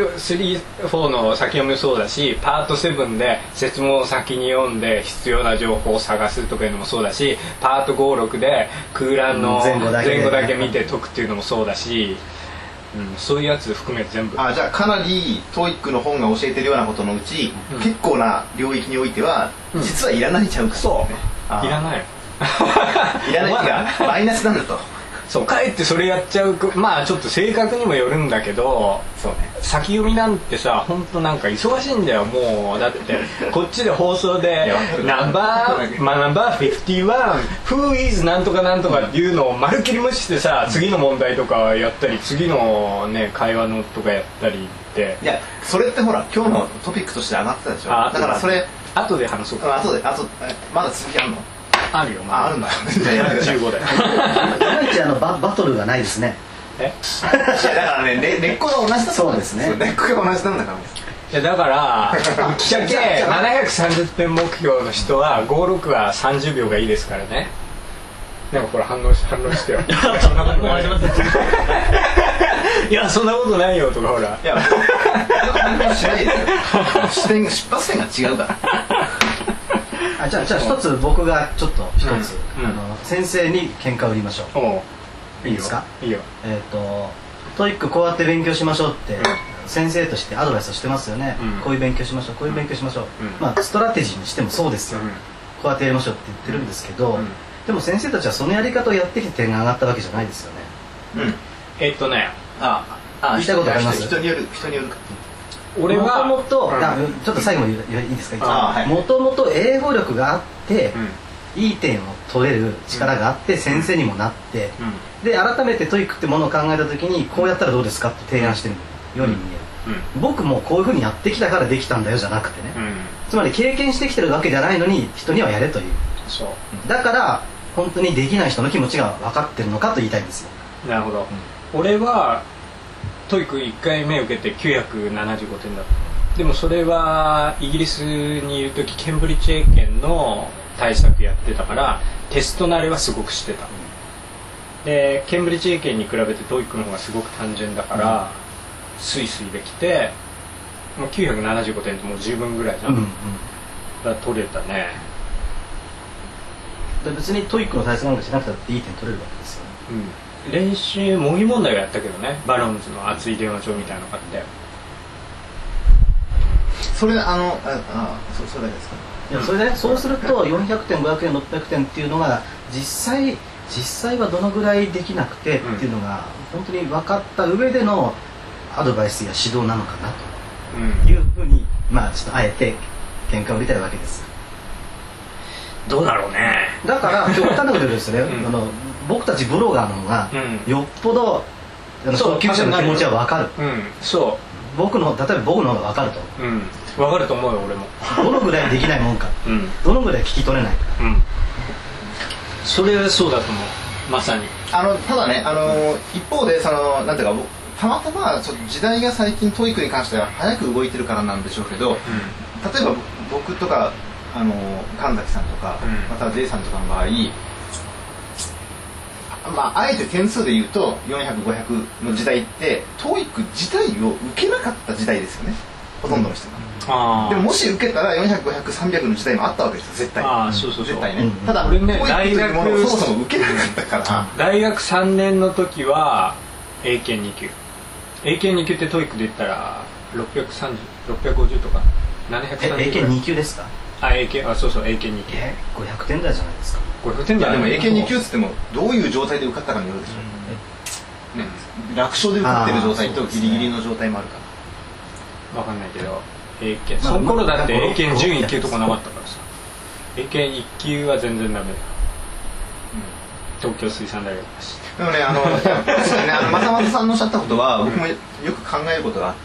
3、4の先読みもそうだし、パート7で説問を先に読んで必要な情報を探すとかいうのもそうだし、パート5、6で空欄の前後だけ見て解くっていうのもそうだし、そういうやつ含めて全部。 じゃあかなり TOEIC の本が教えてるようなことのうち、結構な領域においては実はいらないちゃうか、 そういらないいらないがマイナスなんだと。 そうかえってそれやっちゃう、まあちょっと性格にもよるんだけど、先読みなんてさ、本当なんか忙しいんだよ。もうだってこっちで放送でナンバー51 Who is なんとかなんとかっていうのをまるっきり無視してさ、次の問題とかやったり、次のね会話のとかやったりって。 いやそれってほら今日のトピックとして上がってたでしょ。だからそれ後で話そうか。 後でまだ続きあるの？ あるよ。 あるんだ。じゃあやらない 15で。 いまいちバトルがないですね。 いやだからね、根っこが同じだ。 そうですね。 根っこが同じなんだから。 いやだからぶっちゃけ730点目標の人は56は30秒がいいですからね。なんかこれ反応してよ。そんなことない。いやそんなことないよとかほら。 いや反応しないですよ。出発点が違うから。 じゃあ一つ僕がちょっと一つ先生に喧嘩を売りましょう。いいですか？ いいよ。 トイックこうやって勉強しましょうって先生としてアドバイスをしてますよね。こういう勉強しましょう、こういう勉強しましょう。まあストラテジーにしてもそうですよ。こうやってやりましょうって言ってるんですけど、でも先生たちはそのやり方をやってきて点が上がったわけじゃないですよね。 言いたいことあります？ 人によるか。 俺はもともとちょっと最後もいいですか？もともと英語力があっていい点を取れる力があって先生にもなって、で改めてトイックってものを考えた時にこうやったらどうですかって提案してるように見える。僕もこういうふうにやってきたからできたんだよじゃなくてね、つまり経験してきてるわけじゃないのに人にはやれという。だから本当にできない人の気持ちが分かってるのかと言いたいんですよ。 なるほど。俺はトイック1回目受けて975点だった。でもそれはイギリスにいる時ケンブリッジ英検の対策やってたからテスト慣れはすごくしてた。でケンブリッジ英検に比べてトイックの方がすごく単純だからスイスイできてもう975点ってもう十分ぐらいじゃん。だから取れたね。 別にトイックの対策なんかしなくたっていい点取れるわけですよね。 練習模擬問題をやったけどね。バロンズの熱い電話帳みたいなの買って。 それそれだけですか？ いやそれでそうすると400点500点600点っていうのが実際はどのぐらいできなくてっていうのが本当に分かった上でのアドバイスや指導なのかなというふうにまあちょっとあえて喧嘩を売りたいわけです。 どうだろうね。 だから極端なこと言うとですね、僕たちブロガーの方がよっぽど初級者の気持ちは分かる。 そう。 例えば僕の方が分かると。 分かると思うよ俺も。 どのぐらいできないもんか、どのぐらい聞き取れないか。 それはそうだと思う。まさに。 ただね一方でなんていうかたまたまちょっと時代が最近トイックに関しては早く動いてるからなんでしょうけど、例えば僕とか神崎さんとか、または J さんとかの場合、あえて点数で言うと400、500の時代って TOEIC 自体を受けなかった時代ですよね、ほとんどの人が。でももし受けたら400、500、300の時代もあったわけですよ、絶対。絶対ね。ただ俺ね、 TOEIC というものをそもそも受けなかったから。 大学3年の時は英検2級。英検2級って TOEIC で言ったら650とか730。 英検2級ですか？ 英検そうそう、英検2級。 500点台じゃないですか。 500点台でも英検2級っつってもどういう状態で受かったかによるでしょう、楽勝で受かってる状態とギリギリの状態もあるから分かんないけど、英検その頃だって英検準1級とかなかったからさ。英検1級は全然ダメだ。東京水産大学だし。 でもね確かにね正松さんのおっしゃったことは僕もよく考えることがあって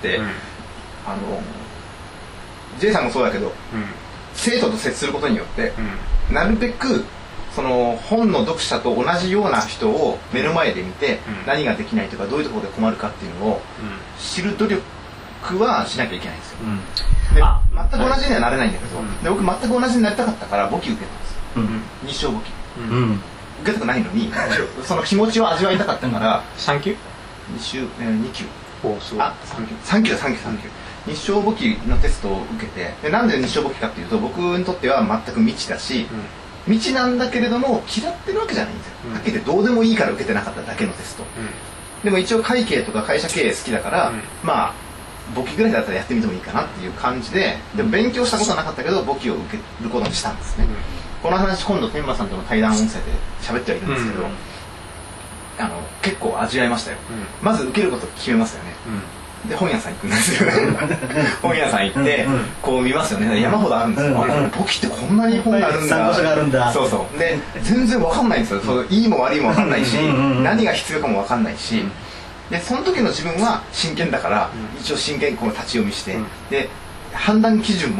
、J さんもそうだけど、生徒と接することによって、なるべくその本の読者と同じような人を目の前で見て、何ができないとかどういうところで困るかっていうのを知る努力はしなきゃいけないんですよ。で全く同じにはなれないんだけど、で僕全く同じになりたかったから簿記受けたんですよ。日照簿記、受けたくないのにその気持ちを味わいたかったから 3級 2級3級日照簿記のテストを受けて、でなんで日照簿記かっていうと僕にとっては全く未知だし、未知なんだけれども嫌ってるわけじゃないんですよ。はっきり言ってどうでもいいから受けてなかっただけのテスト、でも一応会計とか会社経営好きだから、まあ簿記ぐらいだったらやってみてもいいかなっていう感じで、でも勉強したことはなかったけど簿記を受けることにしたんですね。この話今度天馬さんとの対談音声で喋ってはいるんですけど、結構味わいましたよ。まず受けること決めますよね。で本屋さん行くんですよね。本屋さん行ってこう見ますよね。山ほどあるんですよ。簿記ってこんなに本があるんだ。 参考書があるんだ。 そうそう。で全然わかんないんですよ。いいも悪いもわかんないし、何が必要かもわかんないし。でその時の自分は真剣だから、一応真剣にこう立ち読みして、で判断基準も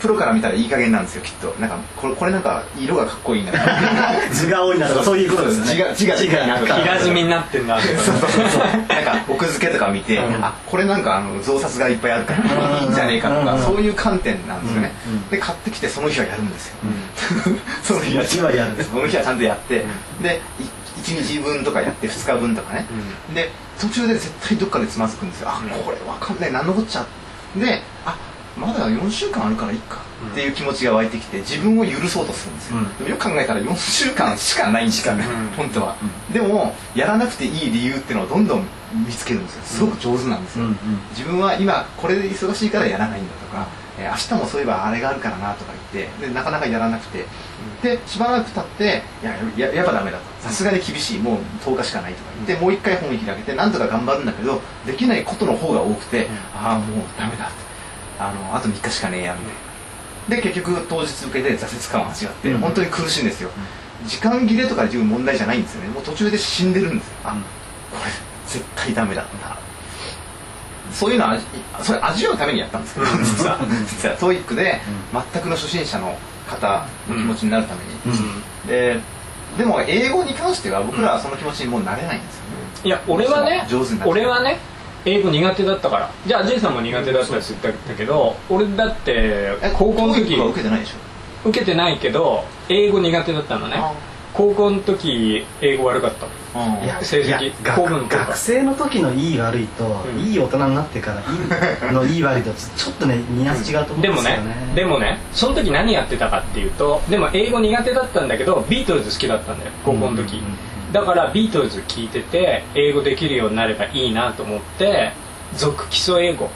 プロから見たらいい加減なんですよきっと。なんかこれなんか色がかっこいいな図が多いなとかそういうことですよね。 字がでかいなとか平積みになってんだとかなんか奥付けとか見て、あこれなんか増刷がいっぱいあるからいいんじゃねえかとか、そういう観点なんですよね。で買ってきてその日はやるんですよ。その日はやるんです。その日はちゃんとやって、で1日分とかやって2日分とかね、で途中で絶対どっかでつまずくんですよ。あこれわかんない何のこっちゃで、まだ4週間あるからいいかっていう気持ちが湧いてきて自分を許そうとするんですよ。でもよく考えたら4週間しかないんですよね、本当は。でもやらなくていい理由っていうのをどんどん見つけるんですよ。すごく上手なんですよ。自分は今これで忙しいからやらないんだとか、明日もそういえばあれがあるからなとか言ってでなかなかやらなくて、でしばらく経ってやっぱダメだと、さすがに厳しい、もう10日しかないとか言ってもう一回本を開けてなんとか頑張るんだけどできないことの方が多くて、もうダメだって、あと3日しかねえやみたいな。で結局当日受けで挫折感を味わって、本当に苦しいんですよ。時間切れとかいう問題じゃないんですよね。もう途中で死んでるんですよ。これ絶対ダメだった。そういうのはそれ味わうためにやったんですけど実はTOEIC で全くの初心者の方の気持ちになるために、でも英語に関しては僕らはその気持ちにもうなれないんですよね。 いや俺はね英語苦手だったから。じゃあ J さんも苦手だったって言ったけど、俺だって高校の時は受けてないでしょ。 受けてないけど英語苦手だったのね。高校の時英語悪かったの。成績古文とか。 学生の時のいい悪いと、いい大人になってからいい悪いとちょっとねニュアンス違うと思うんですよね。 でもねその時何やってたかっていうと、でも英語苦手だったんだけどビートルズ好きだったんだよ高校の時。だからビートルズ聴いてて英語できるようになればいいなと思って続基礎英語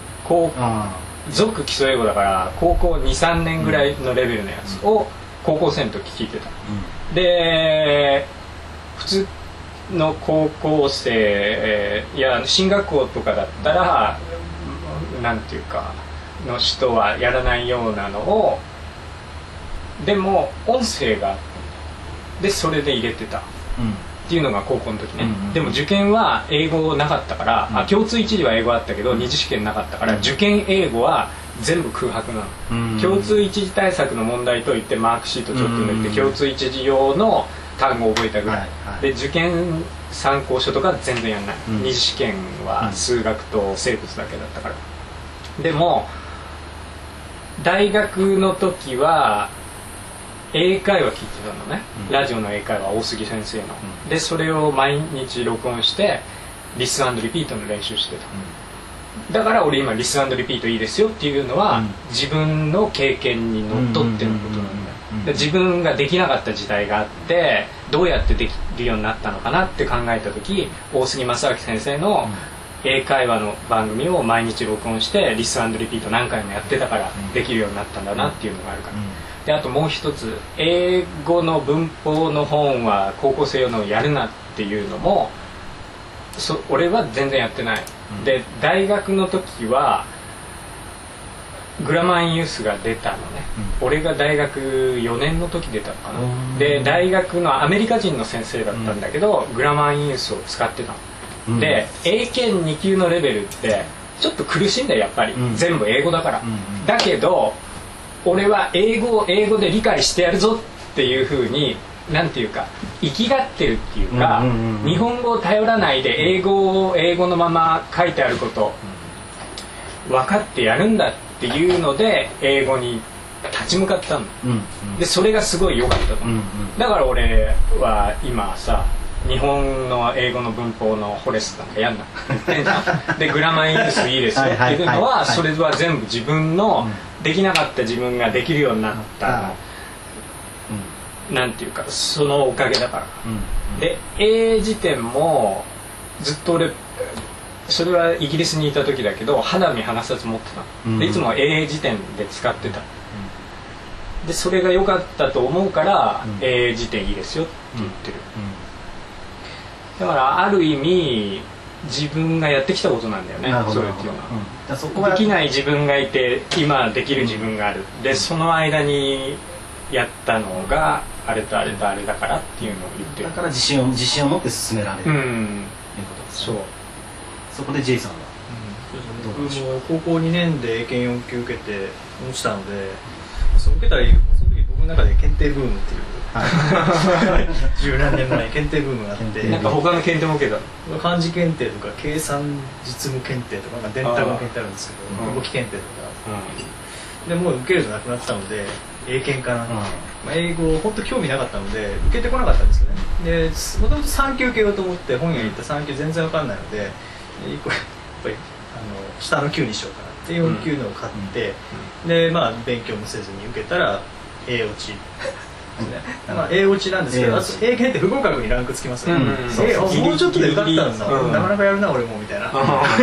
続基礎英語だから高校 2,3 年ぐらいのレベルのやつを高校生の時聴いてた。で普通の高校生や進学校とかだったらなんていうかの人はやらないようなのをでも音声がでそれで入れてたっていうのが高校の時ね。でも受験は英語なかったから、共通一次は英語あったけど二次試験なかったから受験英語は全部空白なの。共通一次対策の問題といってマークシートちょっと抜いて共通一次用の単語を覚えたぐらいで、受験参考書とか全然やんない。二次試験は数学と生物だけだったから。でも大学の時は英会話聞いてたのね、ラジオの英会話大杉先生の、でそれを毎日録音してリス&リピートの練習してた。だから俺今リス&リピートいいですよっていうのは、自分の経験にのっとってのことなんだよ。自分ができなかった時代があってどうやってできるようになったのかなって考えた時、大杉正明先生の英会話の番組を毎日録音してリス&リピート何回もやってたからできるようになったんだなっていうのがあるから。であともう一つ英語の文法の本は高校生用のをやるなっていうのも俺は全然やってない。で大学の時はグラマー・イン・ユースが出たのね、俺が大学4年の時出たのかな。で大学のアメリカ人の先生だったんだけど、グラマー・イン・ユースを使ってたの。で英検2級のレベルってちょっと苦しいんだよやっぱり、全部英語だから。だけど俺は英語を英語で理解してやるぞっていう風になんていうか生きがってるっていうか、日本語を頼らないで英語を英語のまま書いてあること分かってやるんだっていうので英語に立ち向かったの、でそれがすごい良かったの、だから俺は今さ日本の英語の文法のフォレストなんかやんなってんじゃん。でグラマー・イン・ユースいいですよっていうのはそれは全部自分のできなかった自分ができるようになったなんていうかそのおかげだから。で英辞典もずっと俺それはイギリスにいた時だけど肌身離さず持ってたのでいつも英辞典で使ってた。でそれが良かったと思うから英辞典いいですよって言ってる。だからある意味自分がやってきたことなんだよねそれっていうのは。できない自分がいて今できる自分がある。でその間にやったのがあれとあれとあれだからっていうのを言ってる。 だから自信を持って進められるということですね。そこで J さんは僕も高校2年で英検4級受けて落ちたので、そう受けたらいい。その時僕の中で検定ブームっていう十何年前に検定ブームがあって、 なんか他の検定も受けた。 漢字検定とか計算実務検定とか、電卓の検定あるんですけど、簿記検定とか、でもう受けるとなくなってたので英検かな、英語本当興味なかったので受けてこなかったんですよね。でもともと3級受けようと思って本屋に行った3級全然わかんないので、1個やっぱり下の級にしようかなって4級のを買って、でまあ勉強もせずに受けたら A 落ちまあ A 落ちなんですけど、英検って不合格にランクつきますよね。もうちょっとで受かったんだ、なかなかやるな俺もみたいな、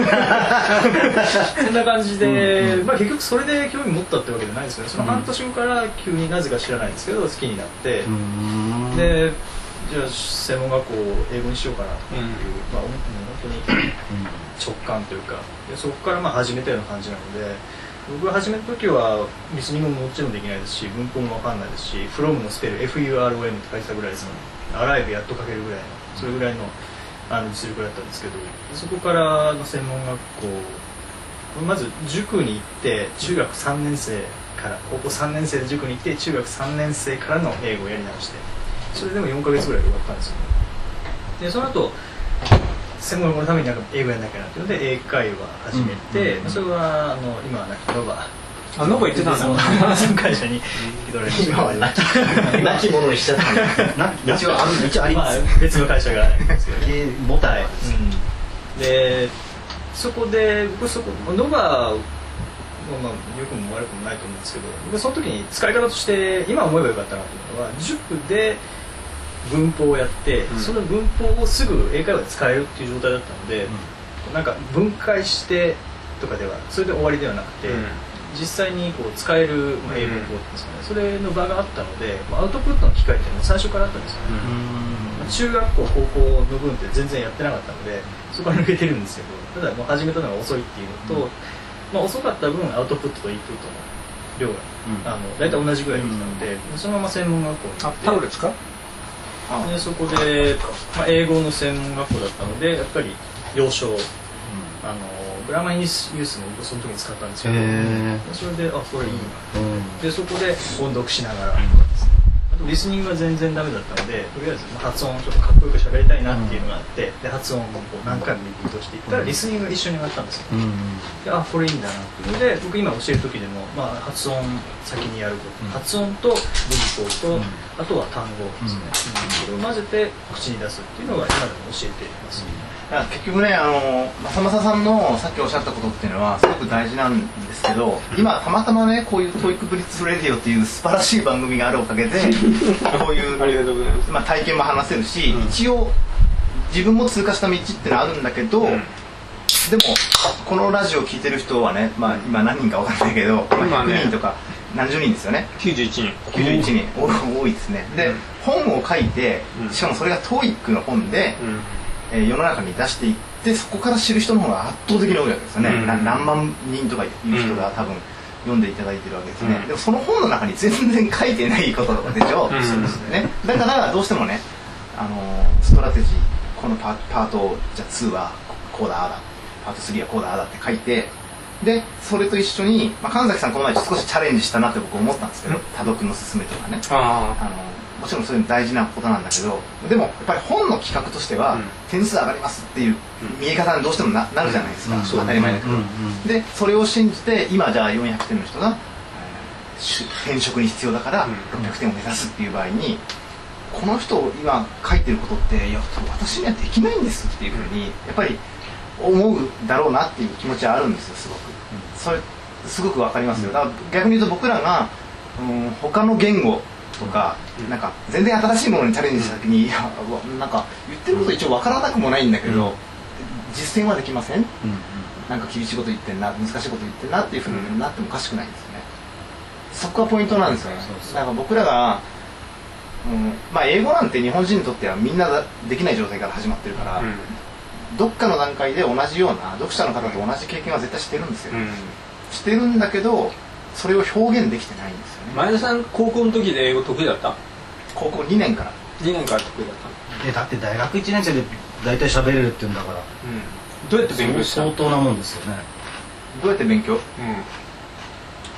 そんな感じで、まあ結局それで興味持ったってわけじゃないんですけど、その半年後から急になぜか知らないんですけど好きになって、でじゃあ専門学校を英語にしようかなっていう、まあ本当に直感というか、でそこからまあ始めたような感じなので。僕が始めた時はリスニングももちろんできないですし、文法も分かんないですし、from のスペル FUROM って書いてたぐらいですので、アライブやっと書けるぐらいのそれぐらいの実力だったんですけど、そこからの専門学校まず塾に行って中学3年生から高校3年生で塾に行って中学3年生からの英語をやり直して、それでも4ヶ月ぐらいで終わったんですよね。でその後専門のためになんか英語やんなきゃなっていうので英会話始めて、それは今はノバノバ行ってたんだ。 その会社に引き取られて今はなきものにしちゃった一応あります。 別の会社があるんですけど母体でそこで僕ノバはまあ良くも悪くもないと思うんですけど、その時に使い方として今思えばよかったなというのは、塾で文法をやって、その文法をすぐ英会話で使えるっていう状態だったので、なんか分解してとかではそれで終わりではなくて、実際にこう使える英語ですかね、それの場があったので、アウトプットの機会っていうのは最初からあったんですよね。中学校高校の分って全然やってなかったのでそこは抜けてるんですけど、ただもう始めたのが遅いっていうのと、まあ、遅かった分アウトプットとインプットの量が、大体同じぐらいできたので、そのまま専門学校に行って。 タオルですか？ でそこで、英語の専門学校だったのでやっぱり要所、グラマーユースもその時に使ったんですけど、それでこれいいな、でそこで音読しながら、あとリスニングは全然ダメだったので、とりあえず発音ちょっとかっこよく喋りたいなっていうのがあって、で発音をこう何回もリピートしていったらリスニングが一緒に上がったんですよ。でこれいいんだなっていうので、僕今教える時でも、発音先にやること、発音と文法と、あとは単語ですね、それを混ぜて口に出すっていうのが今でも教えています。 結局ね、正正さんのさっきおっしゃったことっていうのはすごく大事なんですけど、今たまたまねこういうトイックブリッツレディオっていう素晴らしい番組があるおかげでこういう体験も話せるし、一応自分も通過した道っていうのはあるんだけど、でもこのラジオを聞いてる人はね、今何人か分かんないけど、100人とか何十人ですよね。 91人多いですね。で、本を書いて、しかもそれがTOEICの本で、世の中に出していって、そこから知る人の方が圧倒的に多いわけですよね。何万人とかいう人が多分読んでいただいてるわけですね。でもその本の中に全然書いてないことでしょ。だからどうしてもね、ストラテジーこのパートじゃあ2はこうだああだ、パート3はこうだああだって書いて、でそれと一緒に、神崎さんこの前少しチャレンジしたなって僕思ったんですけど、多読の勧めとかね、もちろんそういうの大事なことなんだけど、でもやっぱり本の企画としては点数上がりますっていう見え方にどうしても なるじゃないですか、当たり前だけど、でそれを信じて今じゃあ400点の人が転職に必要だから600点を目指すっていう場合に、この人今書いてることっていや私にはできないんですっていうふうにやっぱり思うだろうなっていう気持ちはあるんですよ。すごくそれすごくわかりますよ。だから逆に言うと僕らが他の言語とか、なんか全然新しいものにチャレンジした時に、いやなんか言ってること一応分からなくもないんだけど、実践はできません、なんか厳しいこと言ってんな、難しいこと言ってんなっていうふうになってもおかしくないんですよね。そこがポイントなんですよね。だから僕らが、英語なんて日本人にとってはみんなできない状態から始まってるから、どっかの段階で同じような読者の方と同じ経験は絶対してるんですよ、してるんだけどそれを表現できてないんですよね。 前田さん高校の時で英語得意だった？ 高校2年から得意だった。 だって大学1年生で大体喋れるって言うんだから、 どうやって勉強した？ 相当なもんですよね。 どうやって勉強？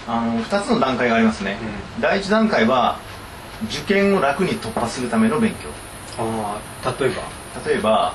2つの段階がありますね、第1段階は受験を楽に突破するための勉強。 例えば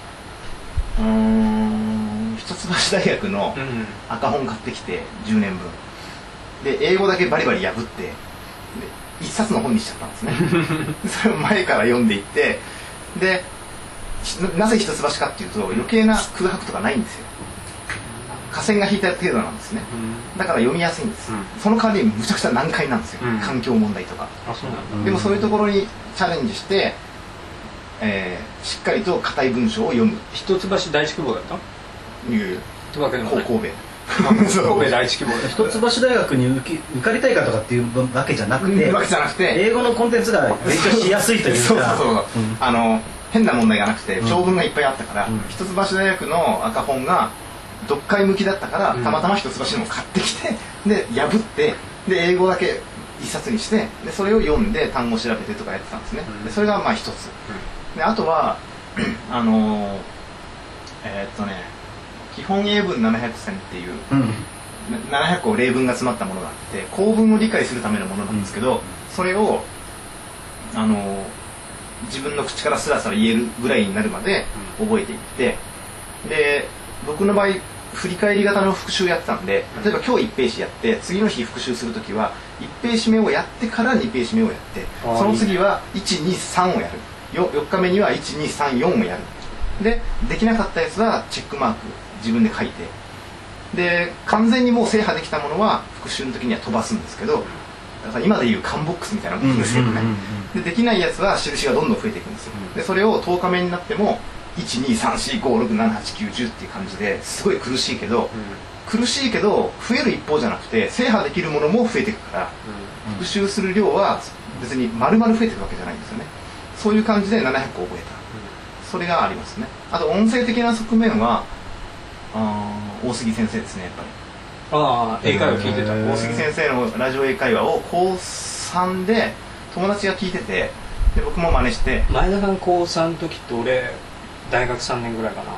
一橋大学の赤本買ってきて10年分で英語だけバリバリ破って一冊の本にしちゃったんですねそれを前から読んでいってでなぜ一橋かっていうと余計な空白とかないんですよ。下線が引いた程度なんですね。だから読みやすいんです、その代わりむちゃくちゃ難解なんですよ、環境問題とか。でもそういうところにチャレンジして、しっかりと硬い文章を読む。 一橋第一希望だった？ いやいやってわけでもない。 神戸神戸第一希望で一橋大学に受かりたいかとかっていうわけじゃなくて、英語のコンテンツが勉強しやすいというか、 そう変な問題がなくて長文がいっぱいあったから、一橋大学の赤本が読解向きだったから、たまたま一橋のも買ってきてで破ってで英語だけ一冊にしてでそれを読んで単語調べてとかやってたんですね。でそれがまあ一つで、あとは基本英文700選っていう、700個例文が詰まったものがあって構文を理解するためのものなんですけど、それを自分の口からスラスラ言えるぐらいになるまで覚えていって、で僕の場合振り返り型の復習やってたんで、例えば今日1ページやって次の日復習するときは1ページ目をやってから2ページ目をやってその次は123をやる、4日目には1234をやるでできなかったやつはチェックマーク自分で書いて、で完全にもう制覇できたものは復習の時には飛ばすんですけど、だから今でいう缶ボックスみたいなものですけどね。できないやつは印がどんどん増えていくんですよ。でそれを10日目になっても12345678910っていう感じですごい苦しいけど、増える一方じゃなくて制覇できるものも増えていくから、復習する量は別に丸々増えていくわけじゃないんですよね。そういう感じで700個覚えた、それがありますね。あと音声的な側面は大杉先生ですね。やっぱり英会話聞いてた。 大杉先生のラジオ英会話を高3で友達が聞いてて、で僕も真似して。 前田さん高3の時って俺大学3年ぐらいかな。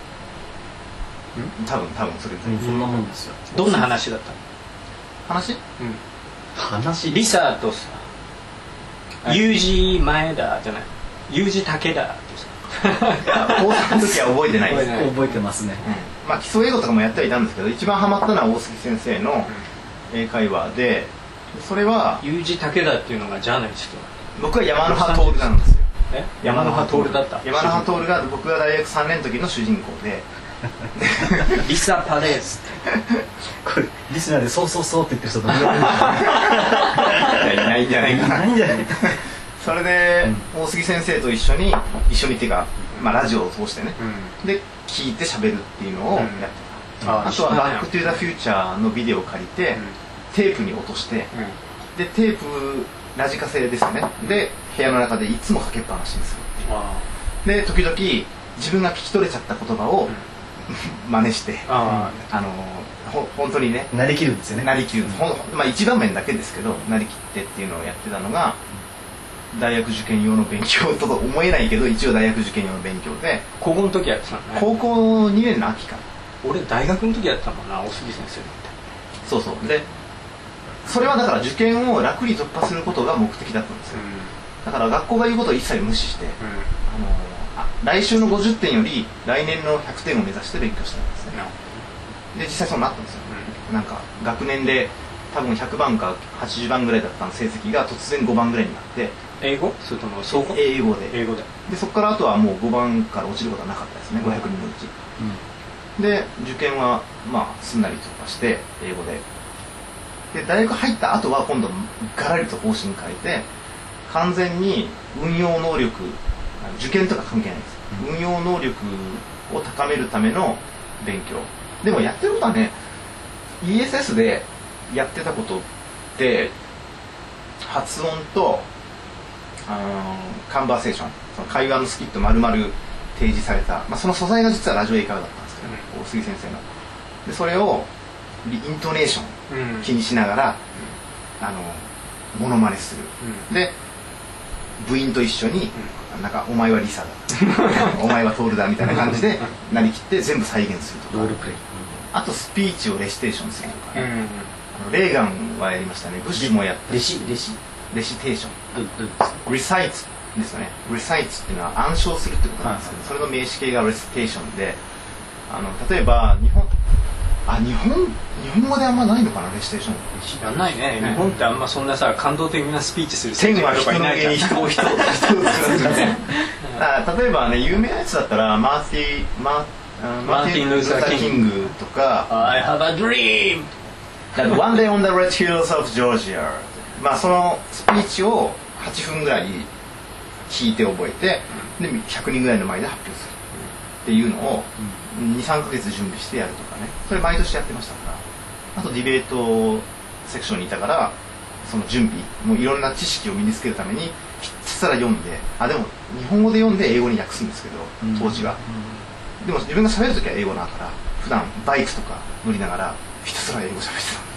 多分それそんなもんですよ。 どんな話だったの？ 話リサとさ、ユージ前田じゃない、ユージ武田とさ高3の時は覚えてないです。 覚えてますね。 まあ基礎英語とかもやってはいたんですけど、一番ハマったのは大杉先生の英会話で、それはユージ武田っていうのがジャーナリスト。 僕は山の葉徹なんですよ。 山の葉徹だった。 山の葉徹が僕が大学3年の時の主人公でリサパレーズこれリスナーでそうって言ってる人どれぐらいいないんじゃないかな。 ないんじゃない。 それで大杉先生と一緒にっていうか、まあ、ラジオを通してね、で聞いて喋るっていうのをやってた。あとはバックトゥザフューチャーのビデオを借りてテープに落としてでテープラジカセですよね。で部屋の中でいつもかけっぱなしにするっていう。で時々自分が聞き取れちゃった言葉を真似して本当にねなりきるんですよね。 なりきる、まあ一場面だけですけどなりきってっていうのをやってたのが大学受験用の勉強と思えないけど一応大学受験用の勉強で。 高校の時やってたのね。 高校2年の秋から。 俺大学の時やってたもんな、大杉先生って。 そうでそれはだから受験を楽に突破することが目的だったんですよ。だから学校が言うことを一切無視して、来週の50点より来年の100点を目指して勉強したんですね。で実際そうなったんですよ。なんか学年で多分100番か80番ぐらいだった成績が突然5番ぐらいになって。 英語？それとも総合？ 英語で。 でそこからあとはもう5番から落ちることはなかったですね、500人のうち。で受験はまあすんなり突破して英語で。で大学入った後は今度ガラリと方針変えて完全に運用能力、受験とか関係ないです、運用能力を高めるための勉強。でもやってることはね ESS でやってたことって発音とカンバーセーション、その会話のスキット丸々提示された、まあ、その素材が実はラジオ英会話だったんですけど、大杉先生の。でそれをイントネーション気にしながら、モノマネする、で部員と一緒に、なんかお前はリサだお前はトールだみたいな感じでなりきって全部再現するとか、あとスピーチをレシテーションするとか、 レーガンはやりましたね。ブッシュもやったし。レシテーション。リサイツですよね。リサイツっていうのは暗唱するってことなんですけど、それの名詞形がレシテーションで、例えば日本語であんまないのかな、レシテーション。 知らないね。日本ってあんまそんなさ感動的なスピーチする天は人の上に人を作らせるね。例えばね、有名なやつだったらマーティン・ルーサー・キングとか I have a dream One day on the red hills of Georgia、 まあそのスピーチを8分ぐらい聞いて覚えて、で100人ぐらいの前で発表するっていうのを 2,3 ヶ月準備してやるとかね、それ毎年やってましたから。あとディベートセクションにいたから、その準備もういろんな知識を身につけるためにひたすら読んで、でも日本語で読んで英語に訳すんですけど、当時は、でも自分が喋るときは英語だから、普段バイクとか乗りながらひたすら英語喋って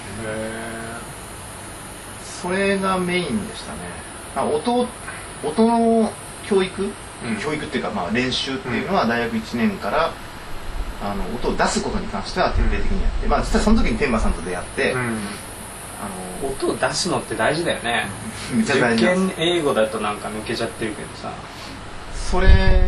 た。それがメインでしたね。音の教育、教育っていうか、まあ練習っていうのは大学1年から音を出すことに関しては徹底的にやって、まあ実はその時に天馬さんと出会って、 音を出すのって大事だよね。 めっちゃ大事なんです。 受験英語だとなんか抜けちゃってるけどさ、 そ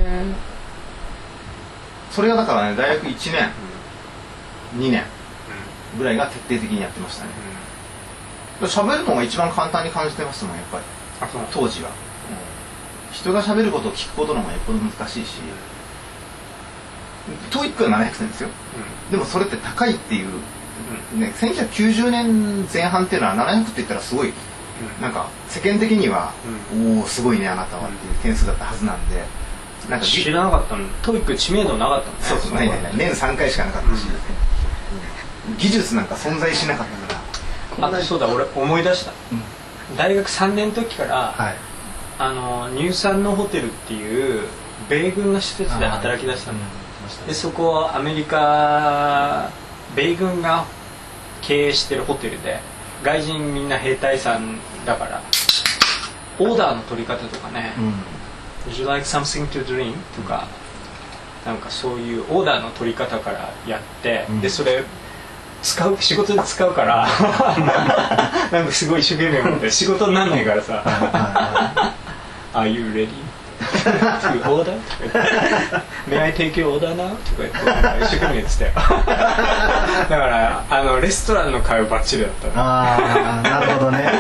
れがだからね、大学1年、2年ぐらいが徹底的にやってましたね。喋るのが一番簡単に感じてましたもん、やっぱり当時は。人が喋ることを聞くことの方がよっぽど難しいし、TOEIC は700点ですよ、でもそれって高いっていう、ね、1990年前半っていうのは700って言ったらすごい、なんか世間的には、おおすごいねあなたはっていう点数だったはずなんで、なんか知らなかったの。TOEIC 知名度なかったのね。 そうそう、ない年3回しかなかったし、技術なんか存在しなかったから。 そうだ、俺思い出した、大学3年の時から、乳酸のホテルっていう米軍の施設で働き出したの。でそこはアメリカ米軍が経営してるホテルで、外人みんな兵隊さんだからオーダーの取り方とかね、Would you like something to drink? とか、なんかそういうオーダーの取り方からやって、でそれ仕事で使うからなんかすごい一生懸命思って仕事になんないからさAre you ready? to order? May I take your order now? とか言って一生懸命言ってたよだからレストランの会話バッチリだったなるほどね、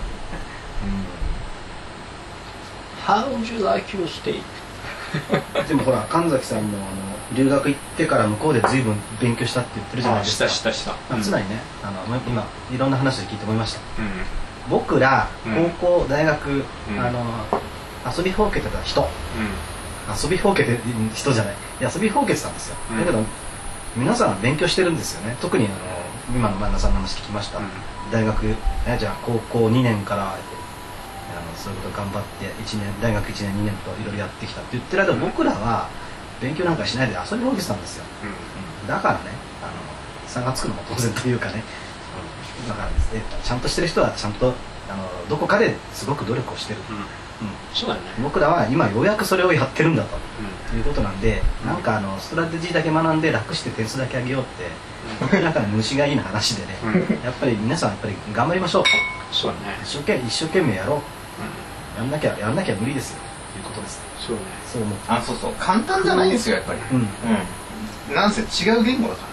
How would you like your steak? でもほら神崎さんも留学行ってから向こうで随分勉強したって言ってるじゃないですか。 したつまりね、今いろんな話で聞いて思いました、僕ら高校大学、遊びほうけてた人、遊びほうけてる人じゃない、遊びほうけてたんですよ、だけど皆さん勉強してるんですよね。特に今の前田さんの話聞きました、大学、じゃあ高校2年からそういうこと頑張って大学1年2年といろいろやってきたって言ってる間、僕らは勉強なんかしないで遊びほうけてたんですよ、だからね差がつくのも当然というかね、だからですね、ちゃんとしてる人はちゃんとどこかですごく努力をしてる、 そうだね、 僕らは今ようやくそれをやってるんだと、いうことなんで、なんかストラテジーだけ学んで楽して点数だけ上げようって本当になんか虫がいいな話でね、やっぱり皆さんやっぱり頑張りましょう、 そうだね、 一生懸命やろう、やんなきゃ無理ですよということです。 そうね、 そう思う。 そう簡単じゃないんですよやっぱり、なんせ違う言語だから。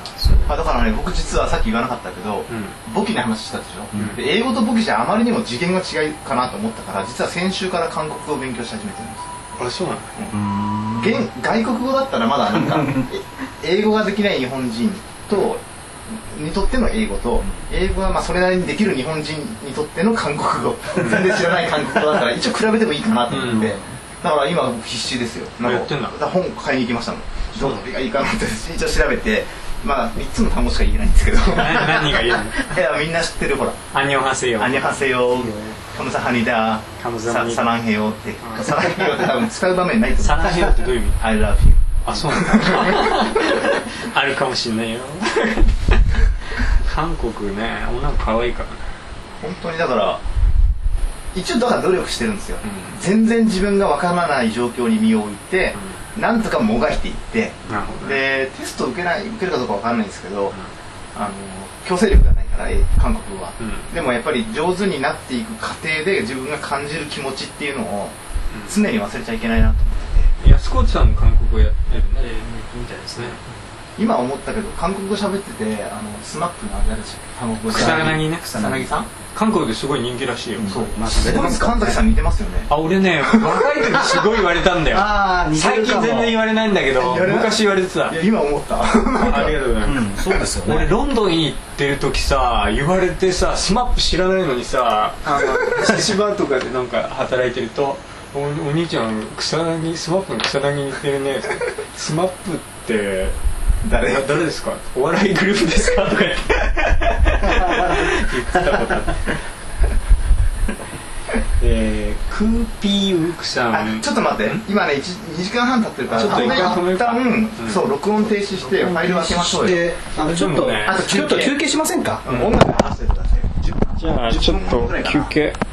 だからね、僕実はさっき言わなかったけど、簿記の話したでしょ、で英語と簿記じゃあまりにも次元が違いかなと思ったから、実は先週から韓国語を勉強し始めてるんですよ。 そうなの。 外国語だったらまだなんか英語ができない日本人にとっての英語と、英語がまあそれなりにできる日本人にとっての韓国語全然知らない韓国語だったら一応比べてもいいかなと思って、だから今必死ですよ。なんか本買いに行きましたもん。どれがいいかなって一応調べて、まあ3つの単語しか言えないんですけど何が言えるの？ いやみんな知ってる、ほらアニョハセヨ、 アニョハセヨ、カムサハニダ、サランヘヨって、サランヘヨって多分使う場面ないと思う。 サランヘヨってどういう意味？ I love you。 あ、そうなんだあるかもしれないよ韓国ね、女の子可愛いからね、 本当に。だから一応だから努力してるんですよ、全然自分がわからない状況に身を置いて、なんとかもがいていって、でテストを受けるかどうかわかんないんですけど、強制力がないかから韓国は、でもやっぱり上手になっていく過程で自分が感じる気持ちっていうのを常に忘れちゃいけないなと思ってて、安河内さんも韓国語やってるね、 みたいですね。 今思ったけど韓国語喋っててスマップのあれだし韓国語草薙ね、 草薙さん韓国ですごい人気らしいよ。 そう、神崎さん似てますよね。 あ、俺ね、若い時すごい言われたんだよ。最近全然言われないんだけど、昔言われてた。 いや今思った。 ありがとうございます。 そうですよね。 俺ロンドンに行ってる時さ、言われてさ、スマップ知らないのにさ、千葉とかでなんか働いてると、お兄ちゃんスマップの草薙に似てるね。スマップって誰ですか、お笑いグループですかとか言って言ってたことあって、クーピーウークさん、 ちょっと待って、今ね2時間半経ってるから、 ちょっと一旦そう録音停止してファイル開けましょうよ。 ちょっと休憩しませんか？ 音楽流してください。 じゃあちょっと休憩。